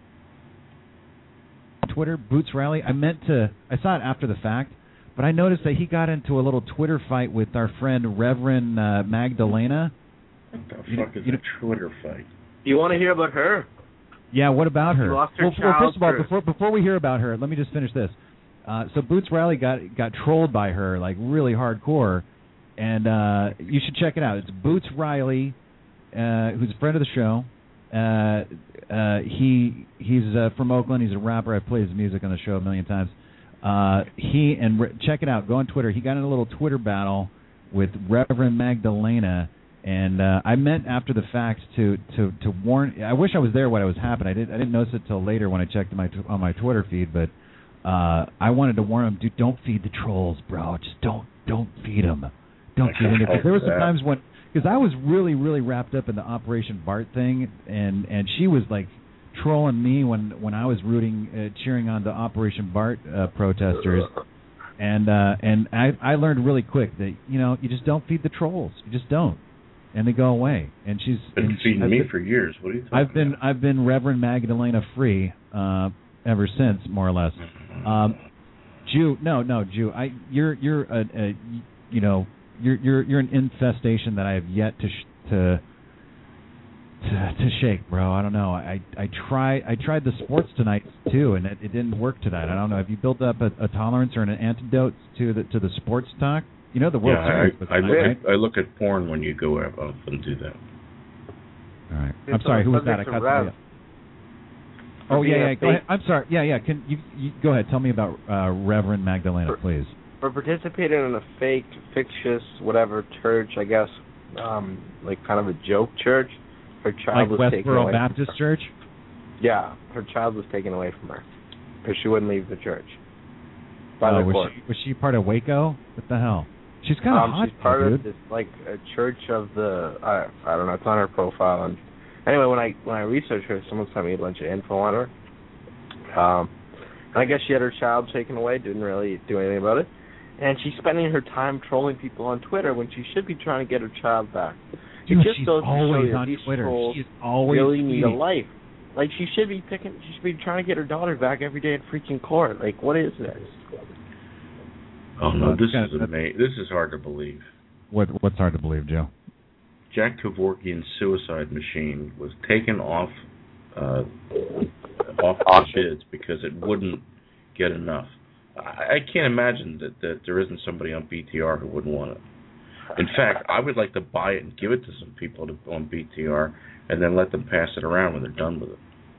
Speaker 3: Twitter Boots Rally. I meant to. I saw it after the fact, but I noticed that he got into a little Twitter fight with our friend Reverend uh, Magdalena.
Speaker 12: What the
Speaker 3: you
Speaker 12: fuck
Speaker 3: know,
Speaker 12: is
Speaker 3: you know,
Speaker 12: a Twitter fight?
Speaker 11: You want to hear about her?
Speaker 3: Yeah, what about her?
Speaker 11: She lost her
Speaker 3: well, well,
Speaker 11: child
Speaker 3: first of all,
Speaker 11: for...
Speaker 3: before before we hear about her, let me just finish this. Uh, so Boots Riley got got trolled by her like really hardcore, and uh, you should check it out. It's Boots Riley, uh, who's a friend of the show. Uh, uh, he he's uh, from Oakland. He's a rapper. I've played his music on the show a million times. Uh, he and re- check it out. Go on Twitter. He got in a little Twitter battle with Reverend Magdalena. And uh, I meant after the fact to, to, to warn. I wish I was there when it was happening. I didn't I didn't notice it till later when I checked my on my Twitter feed. But uh, I wanted to warn him, dude, don't feed the trolls, bro. Just don't don't feed them. Don't feed them. Because there were some times when because I was really really wrapped up in the Operation Bart thing, and, and she was like trolling me when, when I was rooting uh, cheering on the Operation Bart uh, protesters. And uh, and I I learned really quick that you know you just don't feed the trolls. You just don't. And they go away. And she's
Speaker 12: been
Speaker 3: and
Speaker 12: feeding
Speaker 3: she,
Speaker 12: me
Speaker 3: been,
Speaker 12: for years. What are you talking
Speaker 3: I've been
Speaker 12: about?
Speaker 3: I've been Reverend Magdalena free uh, ever since, more or less. Um, Jew, no, no, Jew. I you're you're a, a you know you're you're you're an infestation that I have yet to sh- to, to to shake, bro. I don't know. I I try I tried the sports tonight too, and it, it didn't work tonight. I don't know. Have you built up a, a tolerance or an antidote to the to the sports talk? You know the World
Speaker 12: yeah,
Speaker 3: Series.
Speaker 12: I, I,
Speaker 3: tonight,
Speaker 12: look
Speaker 3: right?
Speaker 12: at, I look at porn when you go up and do that.
Speaker 3: All right.
Speaker 11: It's
Speaker 3: I'm sorry. Who was that? I
Speaker 11: subject
Speaker 3: cut
Speaker 11: to Rev.
Speaker 3: you. Oh yeah, yeah. Go ahead. I'm sorry. Yeah, yeah. Can you, you go ahead? Tell me about uh, Reverend Magdalena,
Speaker 10: for,
Speaker 3: please.
Speaker 10: For participating in a fake, fictitious, whatever church, I guess, um, like kind of a joke church. Her child
Speaker 3: like
Speaker 10: was taken
Speaker 3: Westboro
Speaker 10: away.
Speaker 3: Baptist
Speaker 10: from
Speaker 3: Church.
Speaker 10: Yeah, her child was taken away from her because she wouldn't leave the church. By
Speaker 3: Oh,
Speaker 10: the
Speaker 3: was
Speaker 10: court.
Speaker 3: she was she part of Waco? What the hell? She's kind of
Speaker 10: um,
Speaker 3: hot,
Speaker 10: she's part
Speaker 3: dude.
Speaker 10: of this like a church of the I I don't know. It's on her profile. And anyway, when I when I researched her, someone sent me a bunch of info on her. Um, and I guess she had her child taken away. Didn't really do anything about it. And she's spending her time trolling people on Twitter when she should be trying to get her child back.
Speaker 3: Dude,
Speaker 10: it just
Speaker 3: she's
Speaker 10: goes to
Speaker 3: always
Speaker 10: show you
Speaker 3: on
Speaker 10: these
Speaker 3: Twitter.
Speaker 10: trolls
Speaker 3: She's always
Speaker 10: really need a
Speaker 3: tweeting.
Speaker 10: life. Like she should be picking. She should be trying to get her daughter back every day at freaking court. Like what is this?
Speaker 12: Oh no, this is amazing. This is hard to believe.
Speaker 3: What what's hard to believe, Joe?
Speaker 12: Jack Kevorkian's suicide machine was taken off uh, off the bids because it wouldn't get enough. I, I can't imagine that, that there isn't somebody on B T R who wouldn't want it. In fact, I would like to buy it and give it to some people to, on B T R and then let them pass it around when they're done with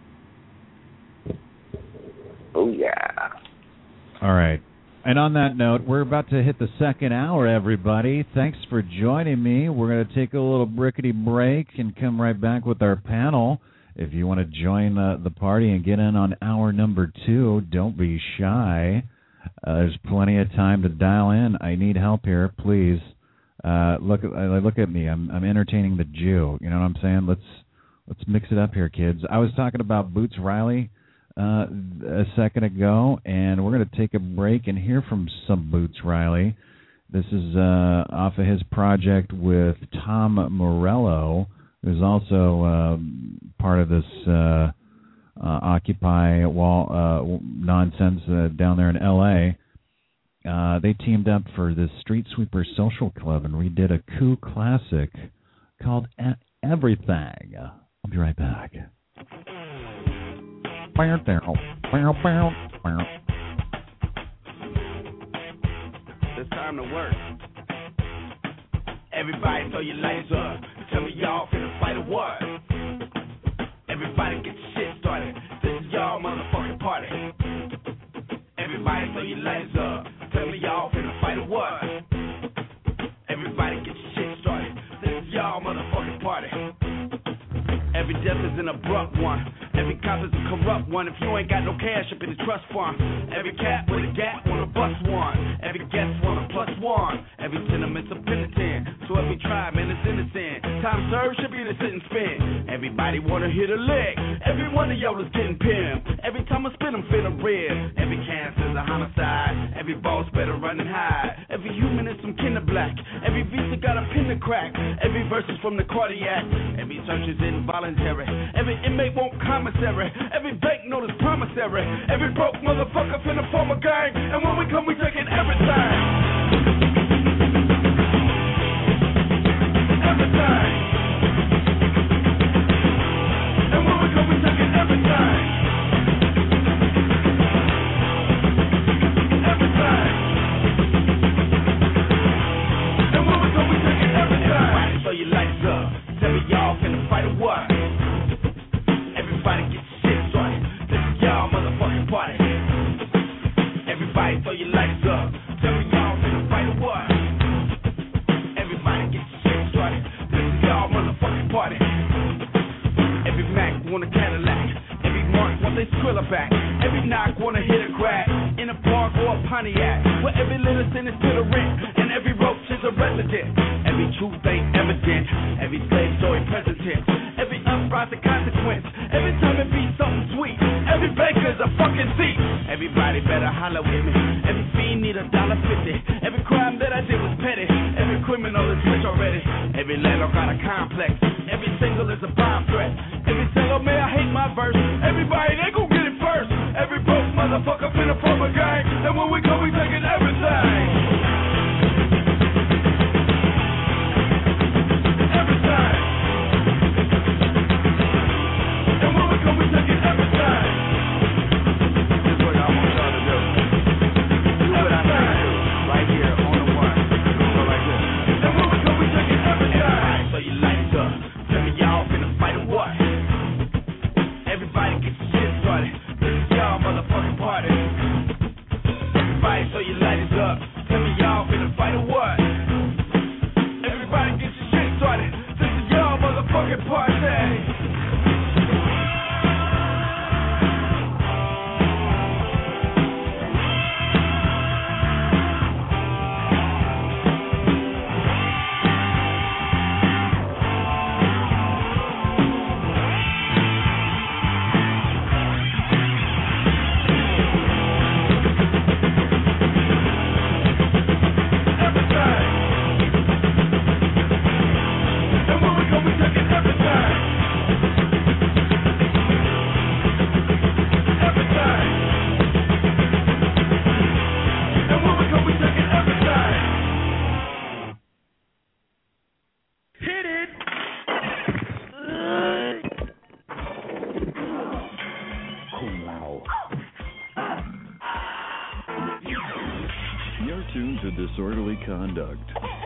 Speaker 12: it.
Speaker 10: Oh, yeah.
Speaker 3: All right. And on that note, we're about to hit the second hour, everybody. Thanks for joining me. We're going to take a little brickety break and come right back with our panel. If you want to join uh, the party and get in on hour number two, don't be shy. Uh, there's plenty of time to dial in. I need help here, please. Uh, look at uh, look at me. I'm I'm entertaining the Jew. You know what I'm saying? Let's let's mix it up here, kids. I was talking about Boots Riley uh, a second ago, and we're going to take a break and hear from some Boots Riley. This is uh, off of his project with Tom Morello, who's also uh, part of this uh, uh, Occupy Wall uh, nonsense uh, down there in L A Uh, they teamed up for this Street Sweeper Social Club and redid a cool classic called e- Everything. I'll be right back.
Speaker 15: It's time to work. Everybody throw your lights up. Tell me y'all finna fight a war. Everybody get your shit started. This is y'all motherfucking party. Everybody throw your lights up. Tell me y'all finna fight a war. Everybody get your shit started. This is y'all motherfucking party. Every death is an abrupt one. Every cop is a corrupt one. If you ain't got no cash up in the trust fund. Every cat with a gap wanna bust one. Every guest want a plus one. Every sentiment's a penitent. So every tribe, man, is innocent. Time served should be the sit and spin. Everybody wanna hit a lick. Every one of y'all is getting pimped. Every time I spin, I'm feeling red. Every cancer's a homicide. Every boss better run and hide. Every human is some kin of black. Every visa got a pin to crack. Every verse is from the cardiac. Every search is involuntary. Every inmate won't commissary. Every bank note is promissory. Every broke motherfucker finna form a gang. And when we come, we taking everything. Everything. And when we come, we taking everything. Everything. And when we come, we taking everything. Everybody throw your lights up. Tell me y'all finna fight a war. Everybody get your shit started. This is y'all motherfucking party. Everybody throw your lights up. Tell me y'all finna fight a war. Everybody get your shit started. This is y'all motherfucking party. Every Mac want a Cadillac. Every Mark want they Skrilla back. Every knock want to hit a crack. In a park or a Pontiac. Where every little sin is to the rent. And every roach is a resident. Every truth ain't evident. Every slave story present tense. Every uprising consequence. Every time it be something sweet. Every baker's a fucking thief. Everybody better holler with me. Every fiend need a dollar fifty. Every crime that I did was petty. Every criminal is rich already. Every landlord got a complex. Every single is a bomb threat. Every single man I hate my verse. Everybody they gon' get it first. Every broke motherfucker finna form a gang. And when we come we taking everything. Everybody get your shit started.
Speaker 8: Disorderly Conduct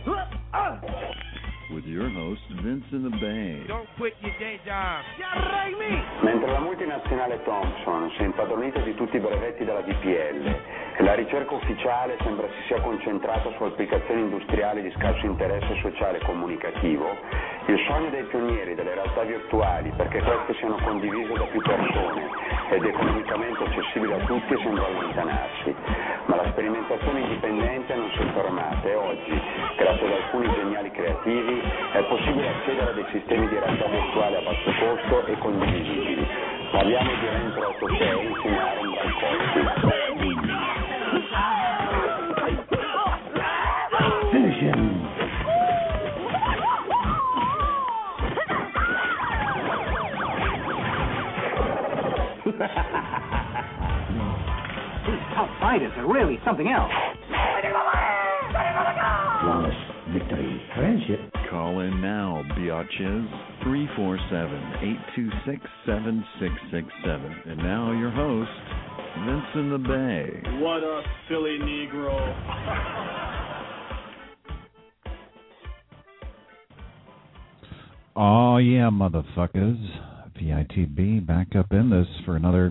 Speaker 8: with your host, Vince in the Bay.
Speaker 9: Don't quit your day job.
Speaker 16: Mentre la multinazionale Thomson si è impadronita di tutti i brevetti della D P L, la ricerca ufficiale sembra si sia concentrata su applicazioni industriali di scarso interesse sociale e comunicativo, il sogno dei pionieri delle realtà virtuali perché queste siano condivise da più persone ed economicamente accessibili a tutti sembra allontanarsi. Ma la sperimentazione indipendente non si è fermata e oggi, grazie ad alcuni geniali creativi, è possibile accedere a dei sistemi di realtà virtuale a basso costo e condivisibili. Parliamo di REM trentottosei insieme a Aaron Brancoschi. Finish him.
Speaker 17: These tough fighters are really something else.
Speaker 16: Flawless victory. Friendship.
Speaker 8: Call in now, biatches. three four seven, eight two six, seven six six seven. And now your host, Vince in the Bay.
Speaker 18: What a silly Negro.
Speaker 3: Oh, yeah, motherfuckers. V I T B back up in this for another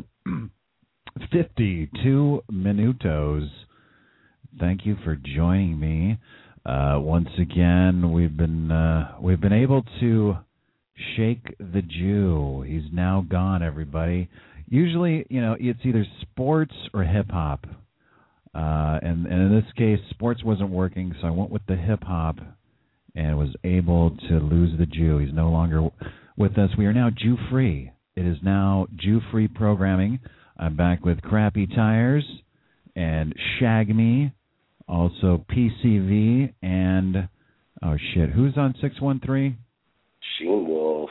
Speaker 3: fifty-two minutos. Thank you for joining me. Uh, once again, we've been uh, we've been able to shake the Jew. He's now gone, everybody. Usually, you know, it's either sports or hip-hop. Uh, and, and in this case, sports wasn't working, so I went with the hip-hop and was able to lose the Jew. He's no longer with us. We are now Jew-free. It is now Jew-free programming. I'm back with Crappy Tires and Shag Me, also P C V, and, oh, shit, who's on six one three?
Speaker 14: Sheen Wolf.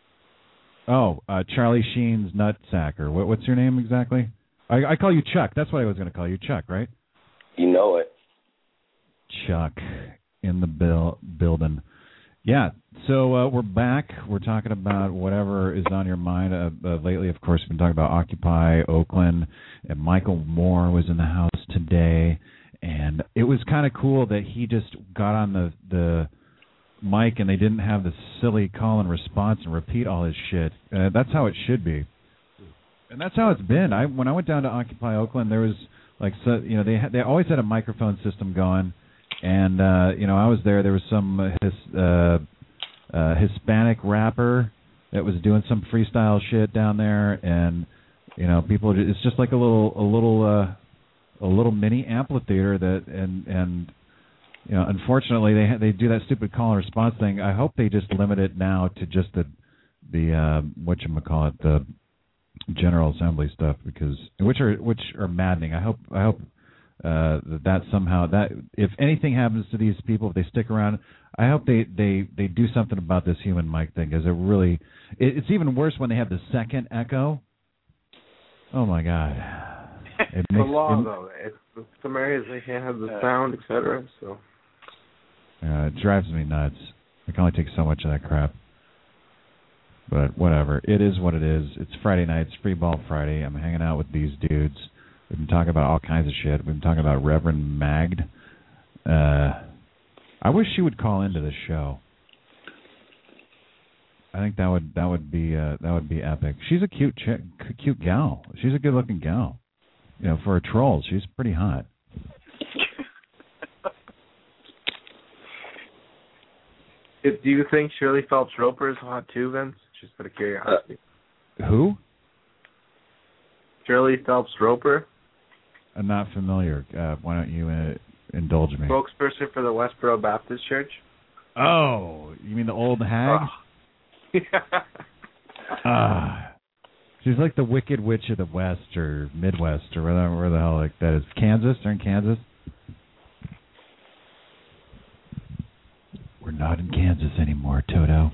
Speaker 3: Oh, uh, Charlie Sheen's Nutsacker. What, what's your name exactly? I, I call you Chuck. That's what I was going to call you, Chuck, right?
Speaker 14: You know it.
Speaker 3: Chuck in the bill, building. Yeah, so uh, we're back. We're talking about whatever is on your mind. Uh, uh, lately, of course, we've been talking about Occupy Oakland, and Michael Moore was in the house today, and it was kind of cool that he just got on the, the mic and they didn't have the silly call and response and repeat all his shit. Uh, that's how it should be. And that's how it's been. I when I went down to Occupy Oakland, there was like so, you know they had, they always had a microphone system going, and uh, you know I was there. There was some uh, his, uh, uh, Hispanic rapper that was doing some freestyle shit down there, and you know people. It's just like a little a little uh, a little mini amphitheater that and and you know unfortunately they ha- they do that stupid call and response thing. I hope they just limit it now to just the the uh, whatchamacallit, the General Assembly stuff, because which are which are maddening. I hope I hope uh, that that somehow that if anything happens to these people, if they stick around, I hope they, they, they do something about this human mic thing, because it really it, it's even worse when they have the second echo. Oh my God! It
Speaker 10: It's
Speaker 3: makes,
Speaker 10: the law,
Speaker 3: it,
Speaker 10: though. It's, some areas they can't have the sound, et cetera. So
Speaker 3: uh, it drives me nuts. I can only take so much of that crap. But whatever. It is what it is. It's Friday night. It's Free Ball Friday. I'm hanging out with these dudes. We've been talking about all kinds of shit. We've been talking about Reverend Magd. Uh, I wish she would call into this show. I think that would that would be uh, that would be epic. She's a cute chick, cute gal. She's a good-looking gal. You know, for a troll, she's pretty hot.
Speaker 10: do you think Shirley Phelps Roper is hot too, Vince? Just out of curiosity.
Speaker 3: Uh, who?
Speaker 10: Shirley Phelps Roper.
Speaker 3: I'm not familiar. Uh, why don't you uh, indulge me?
Speaker 10: Spokesperson for the Westboro Baptist Church.
Speaker 3: Oh, you mean the old hag? Ah, uh, she's like the Wicked Witch of the West or Midwest or whatever, where the hell like that is. Kansas? They're in Kansas? We're not in Kansas anymore, Toto.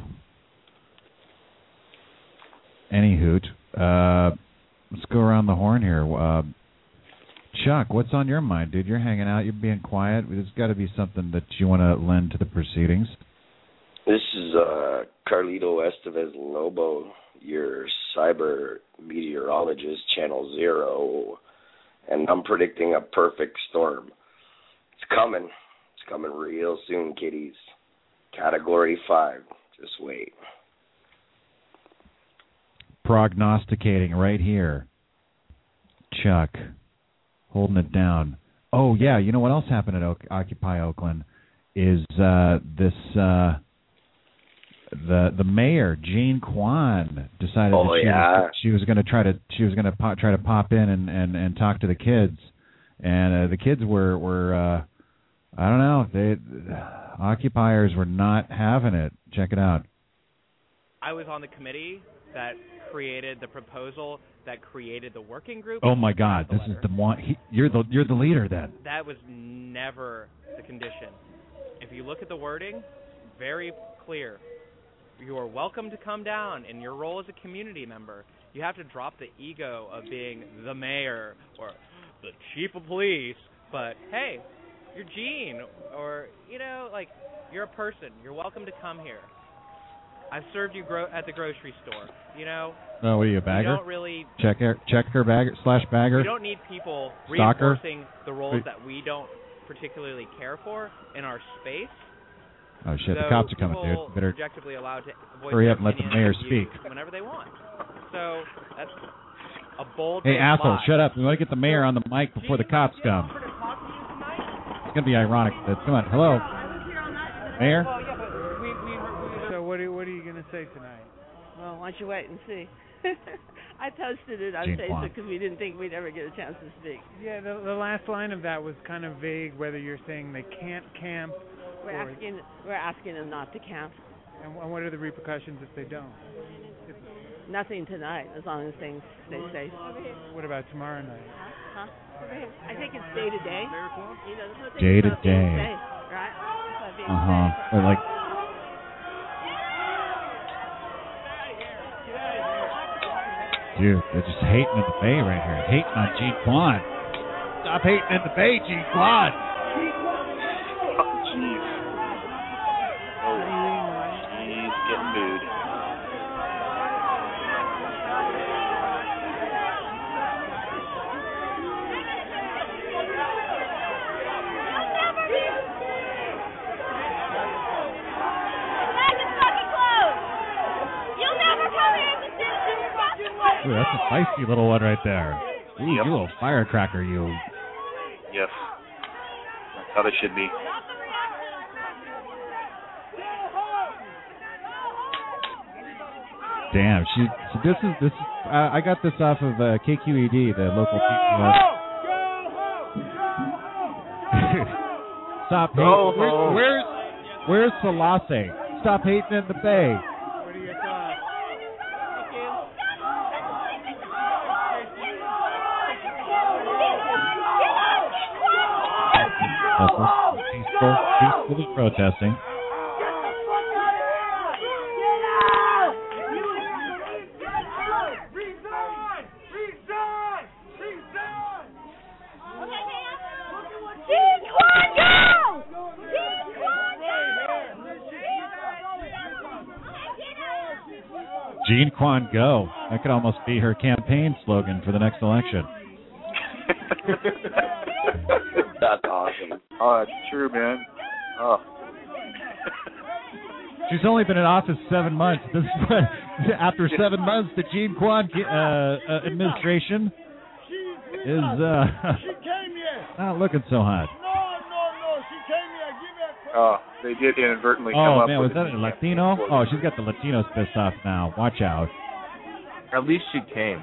Speaker 3: Any hoot. Uh, let's go around the horn here. Uh, Chuck, what's on your mind, dude? You're hanging out. You're being quiet. There's got to be something that you want to lend to the proceedings.
Speaker 14: This is uh, Carlito Estevez Lobo, your cyber meteorologist, Channel Zero, and I'm predicting a perfect storm. It's coming. coming real soon, kiddies. Category five. Just wait.
Speaker 3: Prognosticating right here. Chuck, holding it down. Oh, yeah, you know what else happened at o- Occupy Oakland is uh, this, uh, the the mayor, Jean Quan, decided
Speaker 14: oh,
Speaker 3: that she
Speaker 14: yeah.
Speaker 3: was, she was going to try to she was going to po- try to pop in and, and, and talk to the kids, and uh, the kids were were uh, I don't know, they occupiers were not having it. Check it out.
Speaker 19: I was on the committee that created the proposal that created the working group.
Speaker 3: Oh my God, this is the one. He, you're the you're the leader then.
Speaker 19: That was never the condition. If you look at the wording, very clear. You are welcome to come down in your role as a community member. You have to drop the ego of being the mayor or the chief of police. But hey, you're Gene, or you know, like you're a person. You're welcome to come here. I've served you gro- at the grocery store. You know.
Speaker 3: Oh, what are you, a bagger?
Speaker 19: You don't really
Speaker 3: checker, checker bagger slash bagger.
Speaker 19: We don't need people
Speaker 3: Stalker.
Speaker 19: reinforcing the roles that we don't particularly care for in our space.
Speaker 3: Oh shit!
Speaker 19: So
Speaker 3: the cops are coming,
Speaker 19: people
Speaker 3: dude. Better
Speaker 19: objectively allowed to voice
Speaker 3: hurry
Speaker 19: their
Speaker 3: up and let the
Speaker 19: opinion
Speaker 3: mayor
Speaker 19: and views
Speaker 3: speak.
Speaker 19: whenever they want. So that's a bold.
Speaker 3: Hey, asshole!
Speaker 19: lie.
Speaker 3: Shut up! We want to get the mayor on the mic before the cops come. It's gonna be ironic. But come on, hello, mayor.
Speaker 20: So what are, what are you going to say tonight?
Speaker 21: Well, why don't you wait and see? I posted it on
Speaker 3: Jean
Speaker 21: Facebook
Speaker 3: Quan.
Speaker 21: because we didn't think we'd ever get a chance to speak.
Speaker 20: Yeah, the, the last line of that was kind of vague, whether you're saying they can't camp.
Speaker 21: We're
Speaker 20: or,
Speaker 21: asking, we're asking them not to camp.
Speaker 20: And, and what are the repercussions if they don't?
Speaker 21: Nothing tonight, as long as things stay safe.
Speaker 20: What about tomorrow night?
Speaker 21: Huh? I think it's day to day. You know, there's no thing
Speaker 3: Day to
Speaker 21: about being
Speaker 3: day.
Speaker 21: safe, right? About being
Speaker 3: Uh huh.
Speaker 21: safe.
Speaker 3: Or like. Dude, they're just hating in the Bay right here. Hating on Jean Quan. Stop hating in the Bay, Jean Quan.
Speaker 13: Oh, jeez. Oh, he's getting booed.
Speaker 3: Ooh, that's a feisty little one right there. Ooh,
Speaker 13: Yep.
Speaker 3: you little firecracker, you.
Speaker 13: Yes. That's how they should be.
Speaker 3: Damn, she. So this is this. Uh, I got this off of uh, K Q E D, the local P T O. Stop hating.
Speaker 13: Go
Speaker 3: Where,
Speaker 13: home.
Speaker 3: where's Where's Selassie? Stop hating in the Bay.
Speaker 20: What are your thoughts?
Speaker 3: Peaceful, peacefully protesting. Jean Quan Go. That could almost be her campaign slogan for the next election.
Speaker 14: That's awesome.
Speaker 13: Oh, that's true, man. Oh.
Speaker 3: She's only been in office seven months. This is what, after seven months, the Jean Quan uh, uh, administration is uh, not looking so hot.
Speaker 13: Oh, they did inadvertently come
Speaker 3: Oh
Speaker 13: up
Speaker 3: man,
Speaker 13: with
Speaker 3: was that a Latino? Oh, she's got the Latinos pissed off now. Watch out.
Speaker 10: At least she came.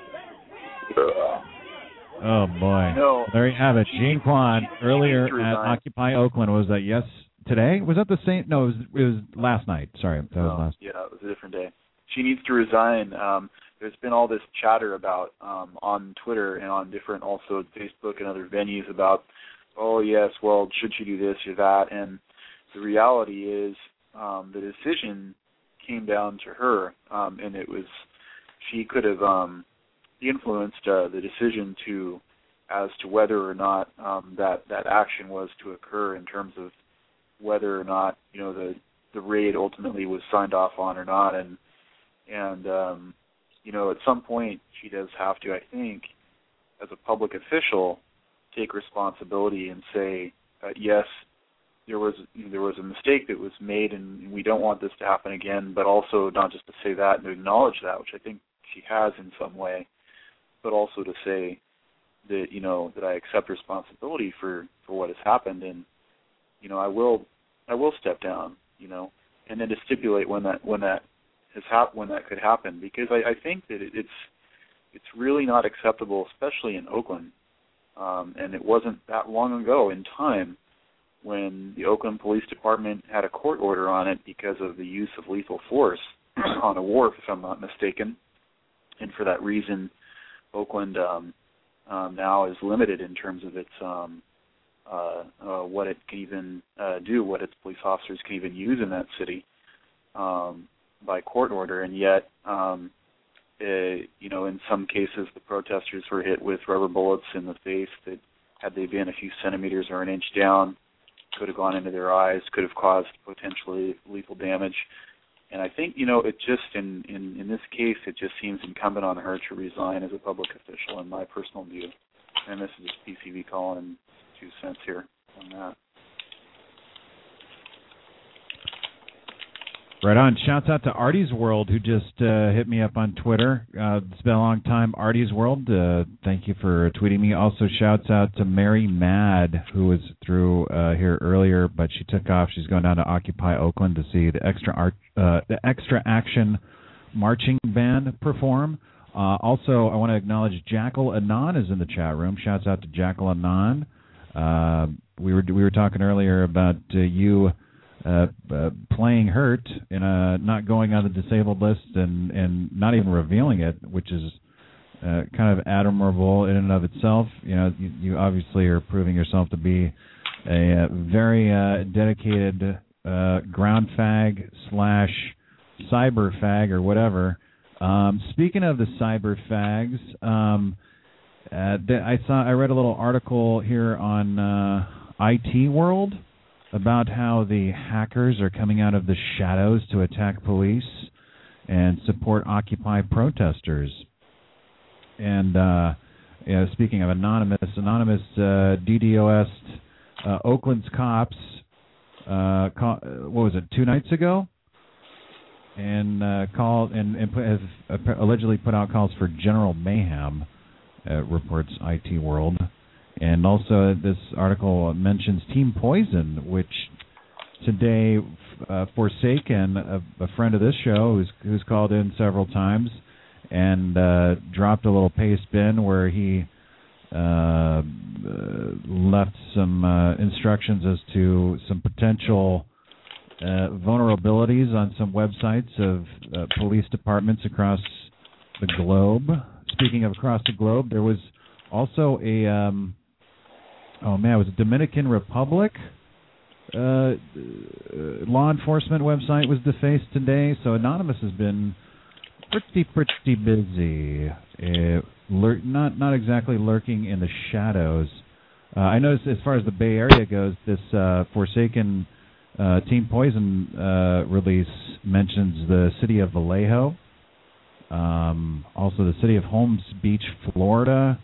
Speaker 3: Oh boy.
Speaker 13: No.
Speaker 3: There you have it. Jean Quan earlier
Speaker 13: to
Speaker 3: at
Speaker 13: resign.
Speaker 3: Occupy Oakland was that yes today? Was that the same? No, it was, it was last night. Sorry, that was
Speaker 13: Oh,
Speaker 3: last.
Speaker 13: yeah, it was a different day. She needs to resign. Um, there's been all this chatter about um, on Twitter and on different also Facebook and other venues about, oh yes, well, should she do this or that? And the reality is, um, the decision came down to her, um, and it was she could have um, influenced uh, the decision to as to whether or not um, that that action was to occur in terms of whether or not you know the the raid ultimately was signed off on or not, and and um, you know at some point she does have to, I think, as a public official, take responsibility and say, uh, yes, there was there was a mistake that was made, and we don't want this to happen again. But also not just to say that and to acknowledge that, which I think she has in some way, but also to say that, you know, that I accept responsibility for, for what has happened, and, you know, I will I will step down, you know, and then to stipulate when that when that has hap- when that could happen, because I, I think that it, it's it's really not acceptable, especially in Oakland, um, and it wasn't that long ago in time when the Oakland Police Department had a court order on it because of the use of lethal force on a wharf, if I'm not mistaken, and for that reason, Oakland um, um, now is limited in terms of its um, uh, uh, what it can even uh, do, what its police officers can even use in that city um, by court order, and yet, um, uh, you know, in some cases, the protesters were hit with rubber bullets in the face that, had they been a few centimeters or an inch down, could have gone into their eyes, could have caused potentially lethal damage. And I think, you know, it just, in, in, in this case, it just seems incumbent on her to resign as a public official, in my personal view. And this is just P C V calling two cents here on that.
Speaker 3: Right on. Shouts out to Artie's World, who just uh, hit me up on Twitter. Uh, it's been a long time, Artie's World. Uh, thank you for tweeting me. Also, shouts out to Mary Mad, who was through uh, here earlier, but she took off. She's going down to Occupy Oakland to see the extra art, uh, the Extra Action marching band perform. Uh, also, I want to acknowledge Jackal Anon is in the chat room. Shouts out to Jackal Anon. Uh, we were we were talking earlier about uh, you. Uh, uh, playing hurt and uh, not going on the disabled list and, and not even revealing it, which is uh, kind of admirable in and of itself. You know, you, you obviously are proving yourself to be a, a very uh, dedicated uh, ground fag slash cyber fag or whatever. Um, speaking of the cyber fags, um, uh, th- I saw I read a little article here on uh, I T World about how the hackers are coming out of the shadows to attack police and support Occupy protesters. And uh, you know, speaking of Anonymous, Anonymous uh, D DOS'd uh, Oakland's cops, uh, call, what was it, two nights ago? And uh, called and, and put, has allegedly put out calls for general mayhem, uh, reports I T World. And also, this article mentions Team Poison, which today uh, Forsaken, a, a friend of this show, who's who's called in several times, and uh, dropped a little paste bin where he uh, uh, left some uh, instructions as to some potential uh, vulnerabilities on some websites of uh, police departments across the globe. Speaking of across the globe, there was also a um, oh man, it was a Dominican Republic uh, law enforcement website was defaced today. So Anonymous has been pretty pretty busy, uh, lur- not not exactly lurking in the shadows. Uh, I noticed as far as the Bay Area goes, this uh, Forsaken uh, Team Poison uh, release mentions the city of Vallejo, um, also the city of Holmes Beach, Florida.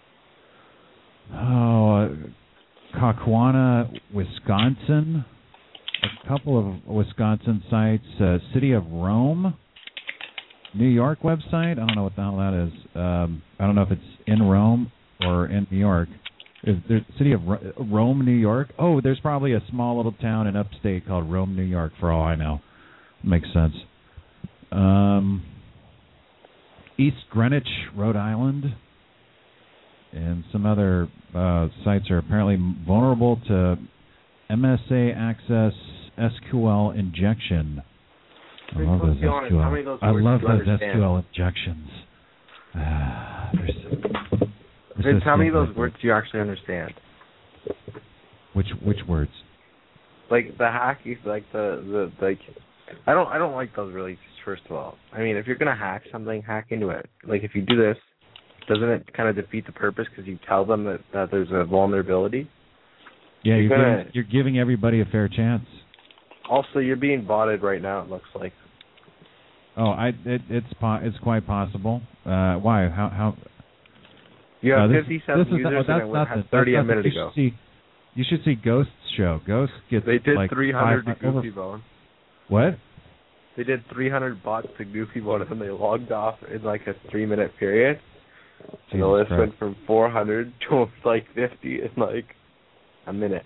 Speaker 3: Oh, uh, Kaukauna, Wisconsin, a couple of Wisconsin sites, uh, City of Rome, New York website. I don't know what the hell that is. Um, I don't know if it's in Rome or in New York. Is there City of Ro- Rome, New York? Oh, there's probably a small little town in upstate called Rome, New York, for all I know. Makes sense. Um, East Greenwich, Rhode Island. And some other uh, sites are apparently vulnerable to M S A Access S Q L injection. I love those S Q L. I love those S Q L injections. Uh,
Speaker 10: Vince, how many of those words do you actually understand?
Speaker 3: Which which words?
Speaker 10: Like the hack, like the the like. I don't I don't like those releases. First of all, I mean, if you're gonna hack something, hack into it. Like if you do this. Doesn't it kind of defeat the purpose because you tell them that, that there's a vulnerability?
Speaker 3: Yeah, you're,
Speaker 10: you're, gonna,
Speaker 3: giving, you're giving everybody a fair chance.
Speaker 10: Also, you're being botted right now, it looks like.
Speaker 3: Oh, I it, it's po- it's quite possible. Uh, why? How? how
Speaker 10: You have
Speaker 3: uh, this,
Speaker 10: fifty-seven
Speaker 3: this is,
Speaker 10: users
Speaker 3: oh, that's
Speaker 10: and
Speaker 3: not
Speaker 10: it had
Speaker 3: the,
Speaker 10: thirty
Speaker 3: that's
Speaker 10: a minute
Speaker 3: you
Speaker 10: ago.
Speaker 3: Should see, you should see Ghost's show. Ghost gets
Speaker 10: They did
Speaker 3: like
Speaker 10: three hundred to
Speaker 3: five hundred
Speaker 10: Goofy
Speaker 3: over,
Speaker 10: Bone.
Speaker 3: What?
Speaker 10: They did three hundred bots to Goofy Bone, and they logged off in like a three-minute period.
Speaker 3: Jesus
Speaker 10: and the list
Speaker 3: Christ.
Speaker 10: went from four hundred to like fifty in like a minute.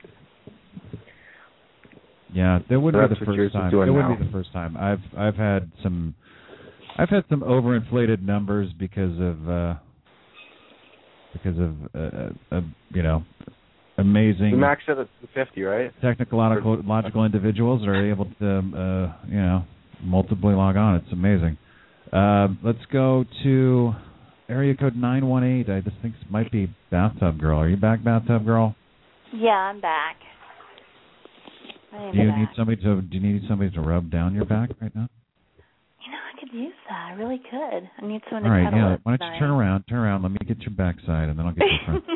Speaker 3: Yeah, that wouldn't
Speaker 10: That's
Speaker 3: be the
Speaker 10: what yours
Speaker 3: first
Speaker 10: is
Speaker 3: time. It
Speaker 10: doing
Speaker 3: wouldn't
Speaker 10: now.
Speaker 3: be the first time. I've I've had some I've had some overinflated numbers because of uh, because of uh, uh, you know amazing.
Speaker 10: We maxed it at fifty, right?
Speaker 3: Technological logical individuals that are able to uh, you know multiply log on. It's amazing. Uh, let's go to area code nine one eight. I just think this might be Bathtub Girl. Are you back, Bathtub Girl?
Speaker 5: Yeah, I'm back. I am
Speaker 3: Do you
Speaker 5: back.
Speaker 3: need somebody to do you need somebody to rub down your back right now?
Speaker 5: You know, I could use that. I really could. I need someone
Speaker 3: All
Speaker 5: to
Speaker 3: right,
Speaker 5: cuddle
Speaker 3: yeah.
Speaker 5: with
Speaker 3: Why don't you
Speaker 5: tonight.
Speaker 3: turn around? Turn around. Let me get your backside, and then I'll get your front.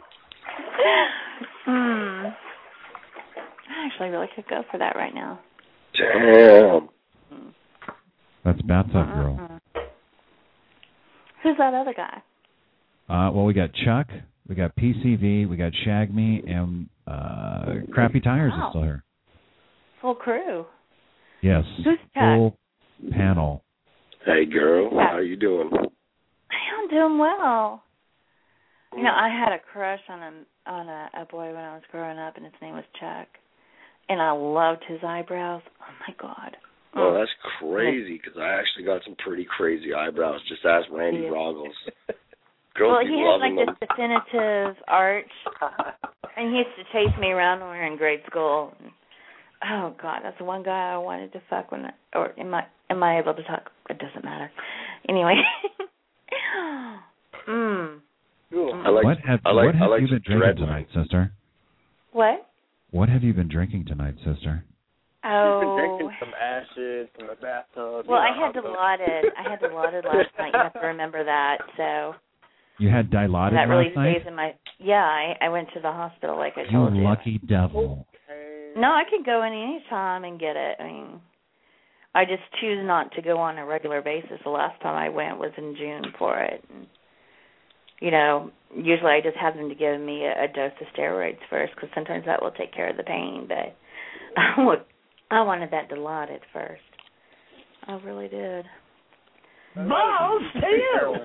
Speaker 5: Hmm. I actually really could go for that right now.
Speaker 14: Damn.
Speaker 3: That's Bathtub Girl.
Speaker 5: Mhm. Who's that other guy?
Speaker 3: Uh, well, we got Chuck, we got P C V, we got Shag Me, and uh, Crappy Tires
Speaker 5: Wow.
Speaker 3: is still here.
Speaker 5: Full crew.
Speaker 3: Yes,
Speaker 5: Who's Chuck?
Speaker 3: full panel.
Speaker 14: Hey, girl.
Speaker 5: Yeah.
Speaker 14: How you doing?
Speaker 5: I'm doing well. You know, I had a crush on a on a, a boy when I was growing up, and his name was Chuck, and I loved his eyebrows. Oh my God.
Speaker 14: Oh, that's crazy, because I actually got some pretty crazy eyebrows. Just ask Randy
Speaker 5: Yeah.
Speaker 14: Roggles. Girls
Speaker 5: Well,
Speaker 14: be
Speaker 5: he had
Speaker 14: loving
Speaker 5: like
Speaker 14: them.
Speaker 5: this definitive arch, and he used to chase me around when we were in grade school. Oh God, that's the one guy I wanted to fuck when. I, or am I am I able to talk? It doesn't matter. Anyway. mm.
Speaker 14: I like,
Speaker 3: what have,
Speaker 14: I like,
Speaker 3: what have
Speaker 14: I like
Speaker 3: you been
Speaker 14: dread
Speaker 3: drinking tonight, sister?
Speaker 5: What?
Speaker 3: What have you been drinking tonight, sister?
Speaker 5: Oh.
Speaker 11: She's been drinking some acid from the bathtub.
Speaker 5: Well,
Speaker 11: you
Speaker 5: I
Speaker 11: know
Speaker 5: had
Speaker 11: how it goes.
Speaker 5: dilaudid. I had dilaudid last night. You have to remember that. So
Speaker 3: You had dilaudid
Speaker 5: that really
Speaker 3: last night?
Speaker 5: stays in my. Yeah, I, I went to the hospital like I
Speaker 3: You
Speaker 5: told you.
Speaker 3: lucky devil.
Speaker 5: No, I could go in any time and get it. I mean, I just choose not to go on a regular basis. The last time I went was in June for it. And, you know, usually I just have them to give me a, a dose of steroids first because sometimes that will take care of the pain. But I would- I wanted that dilaudid first. I really did.
Speaker 11: Balls to you!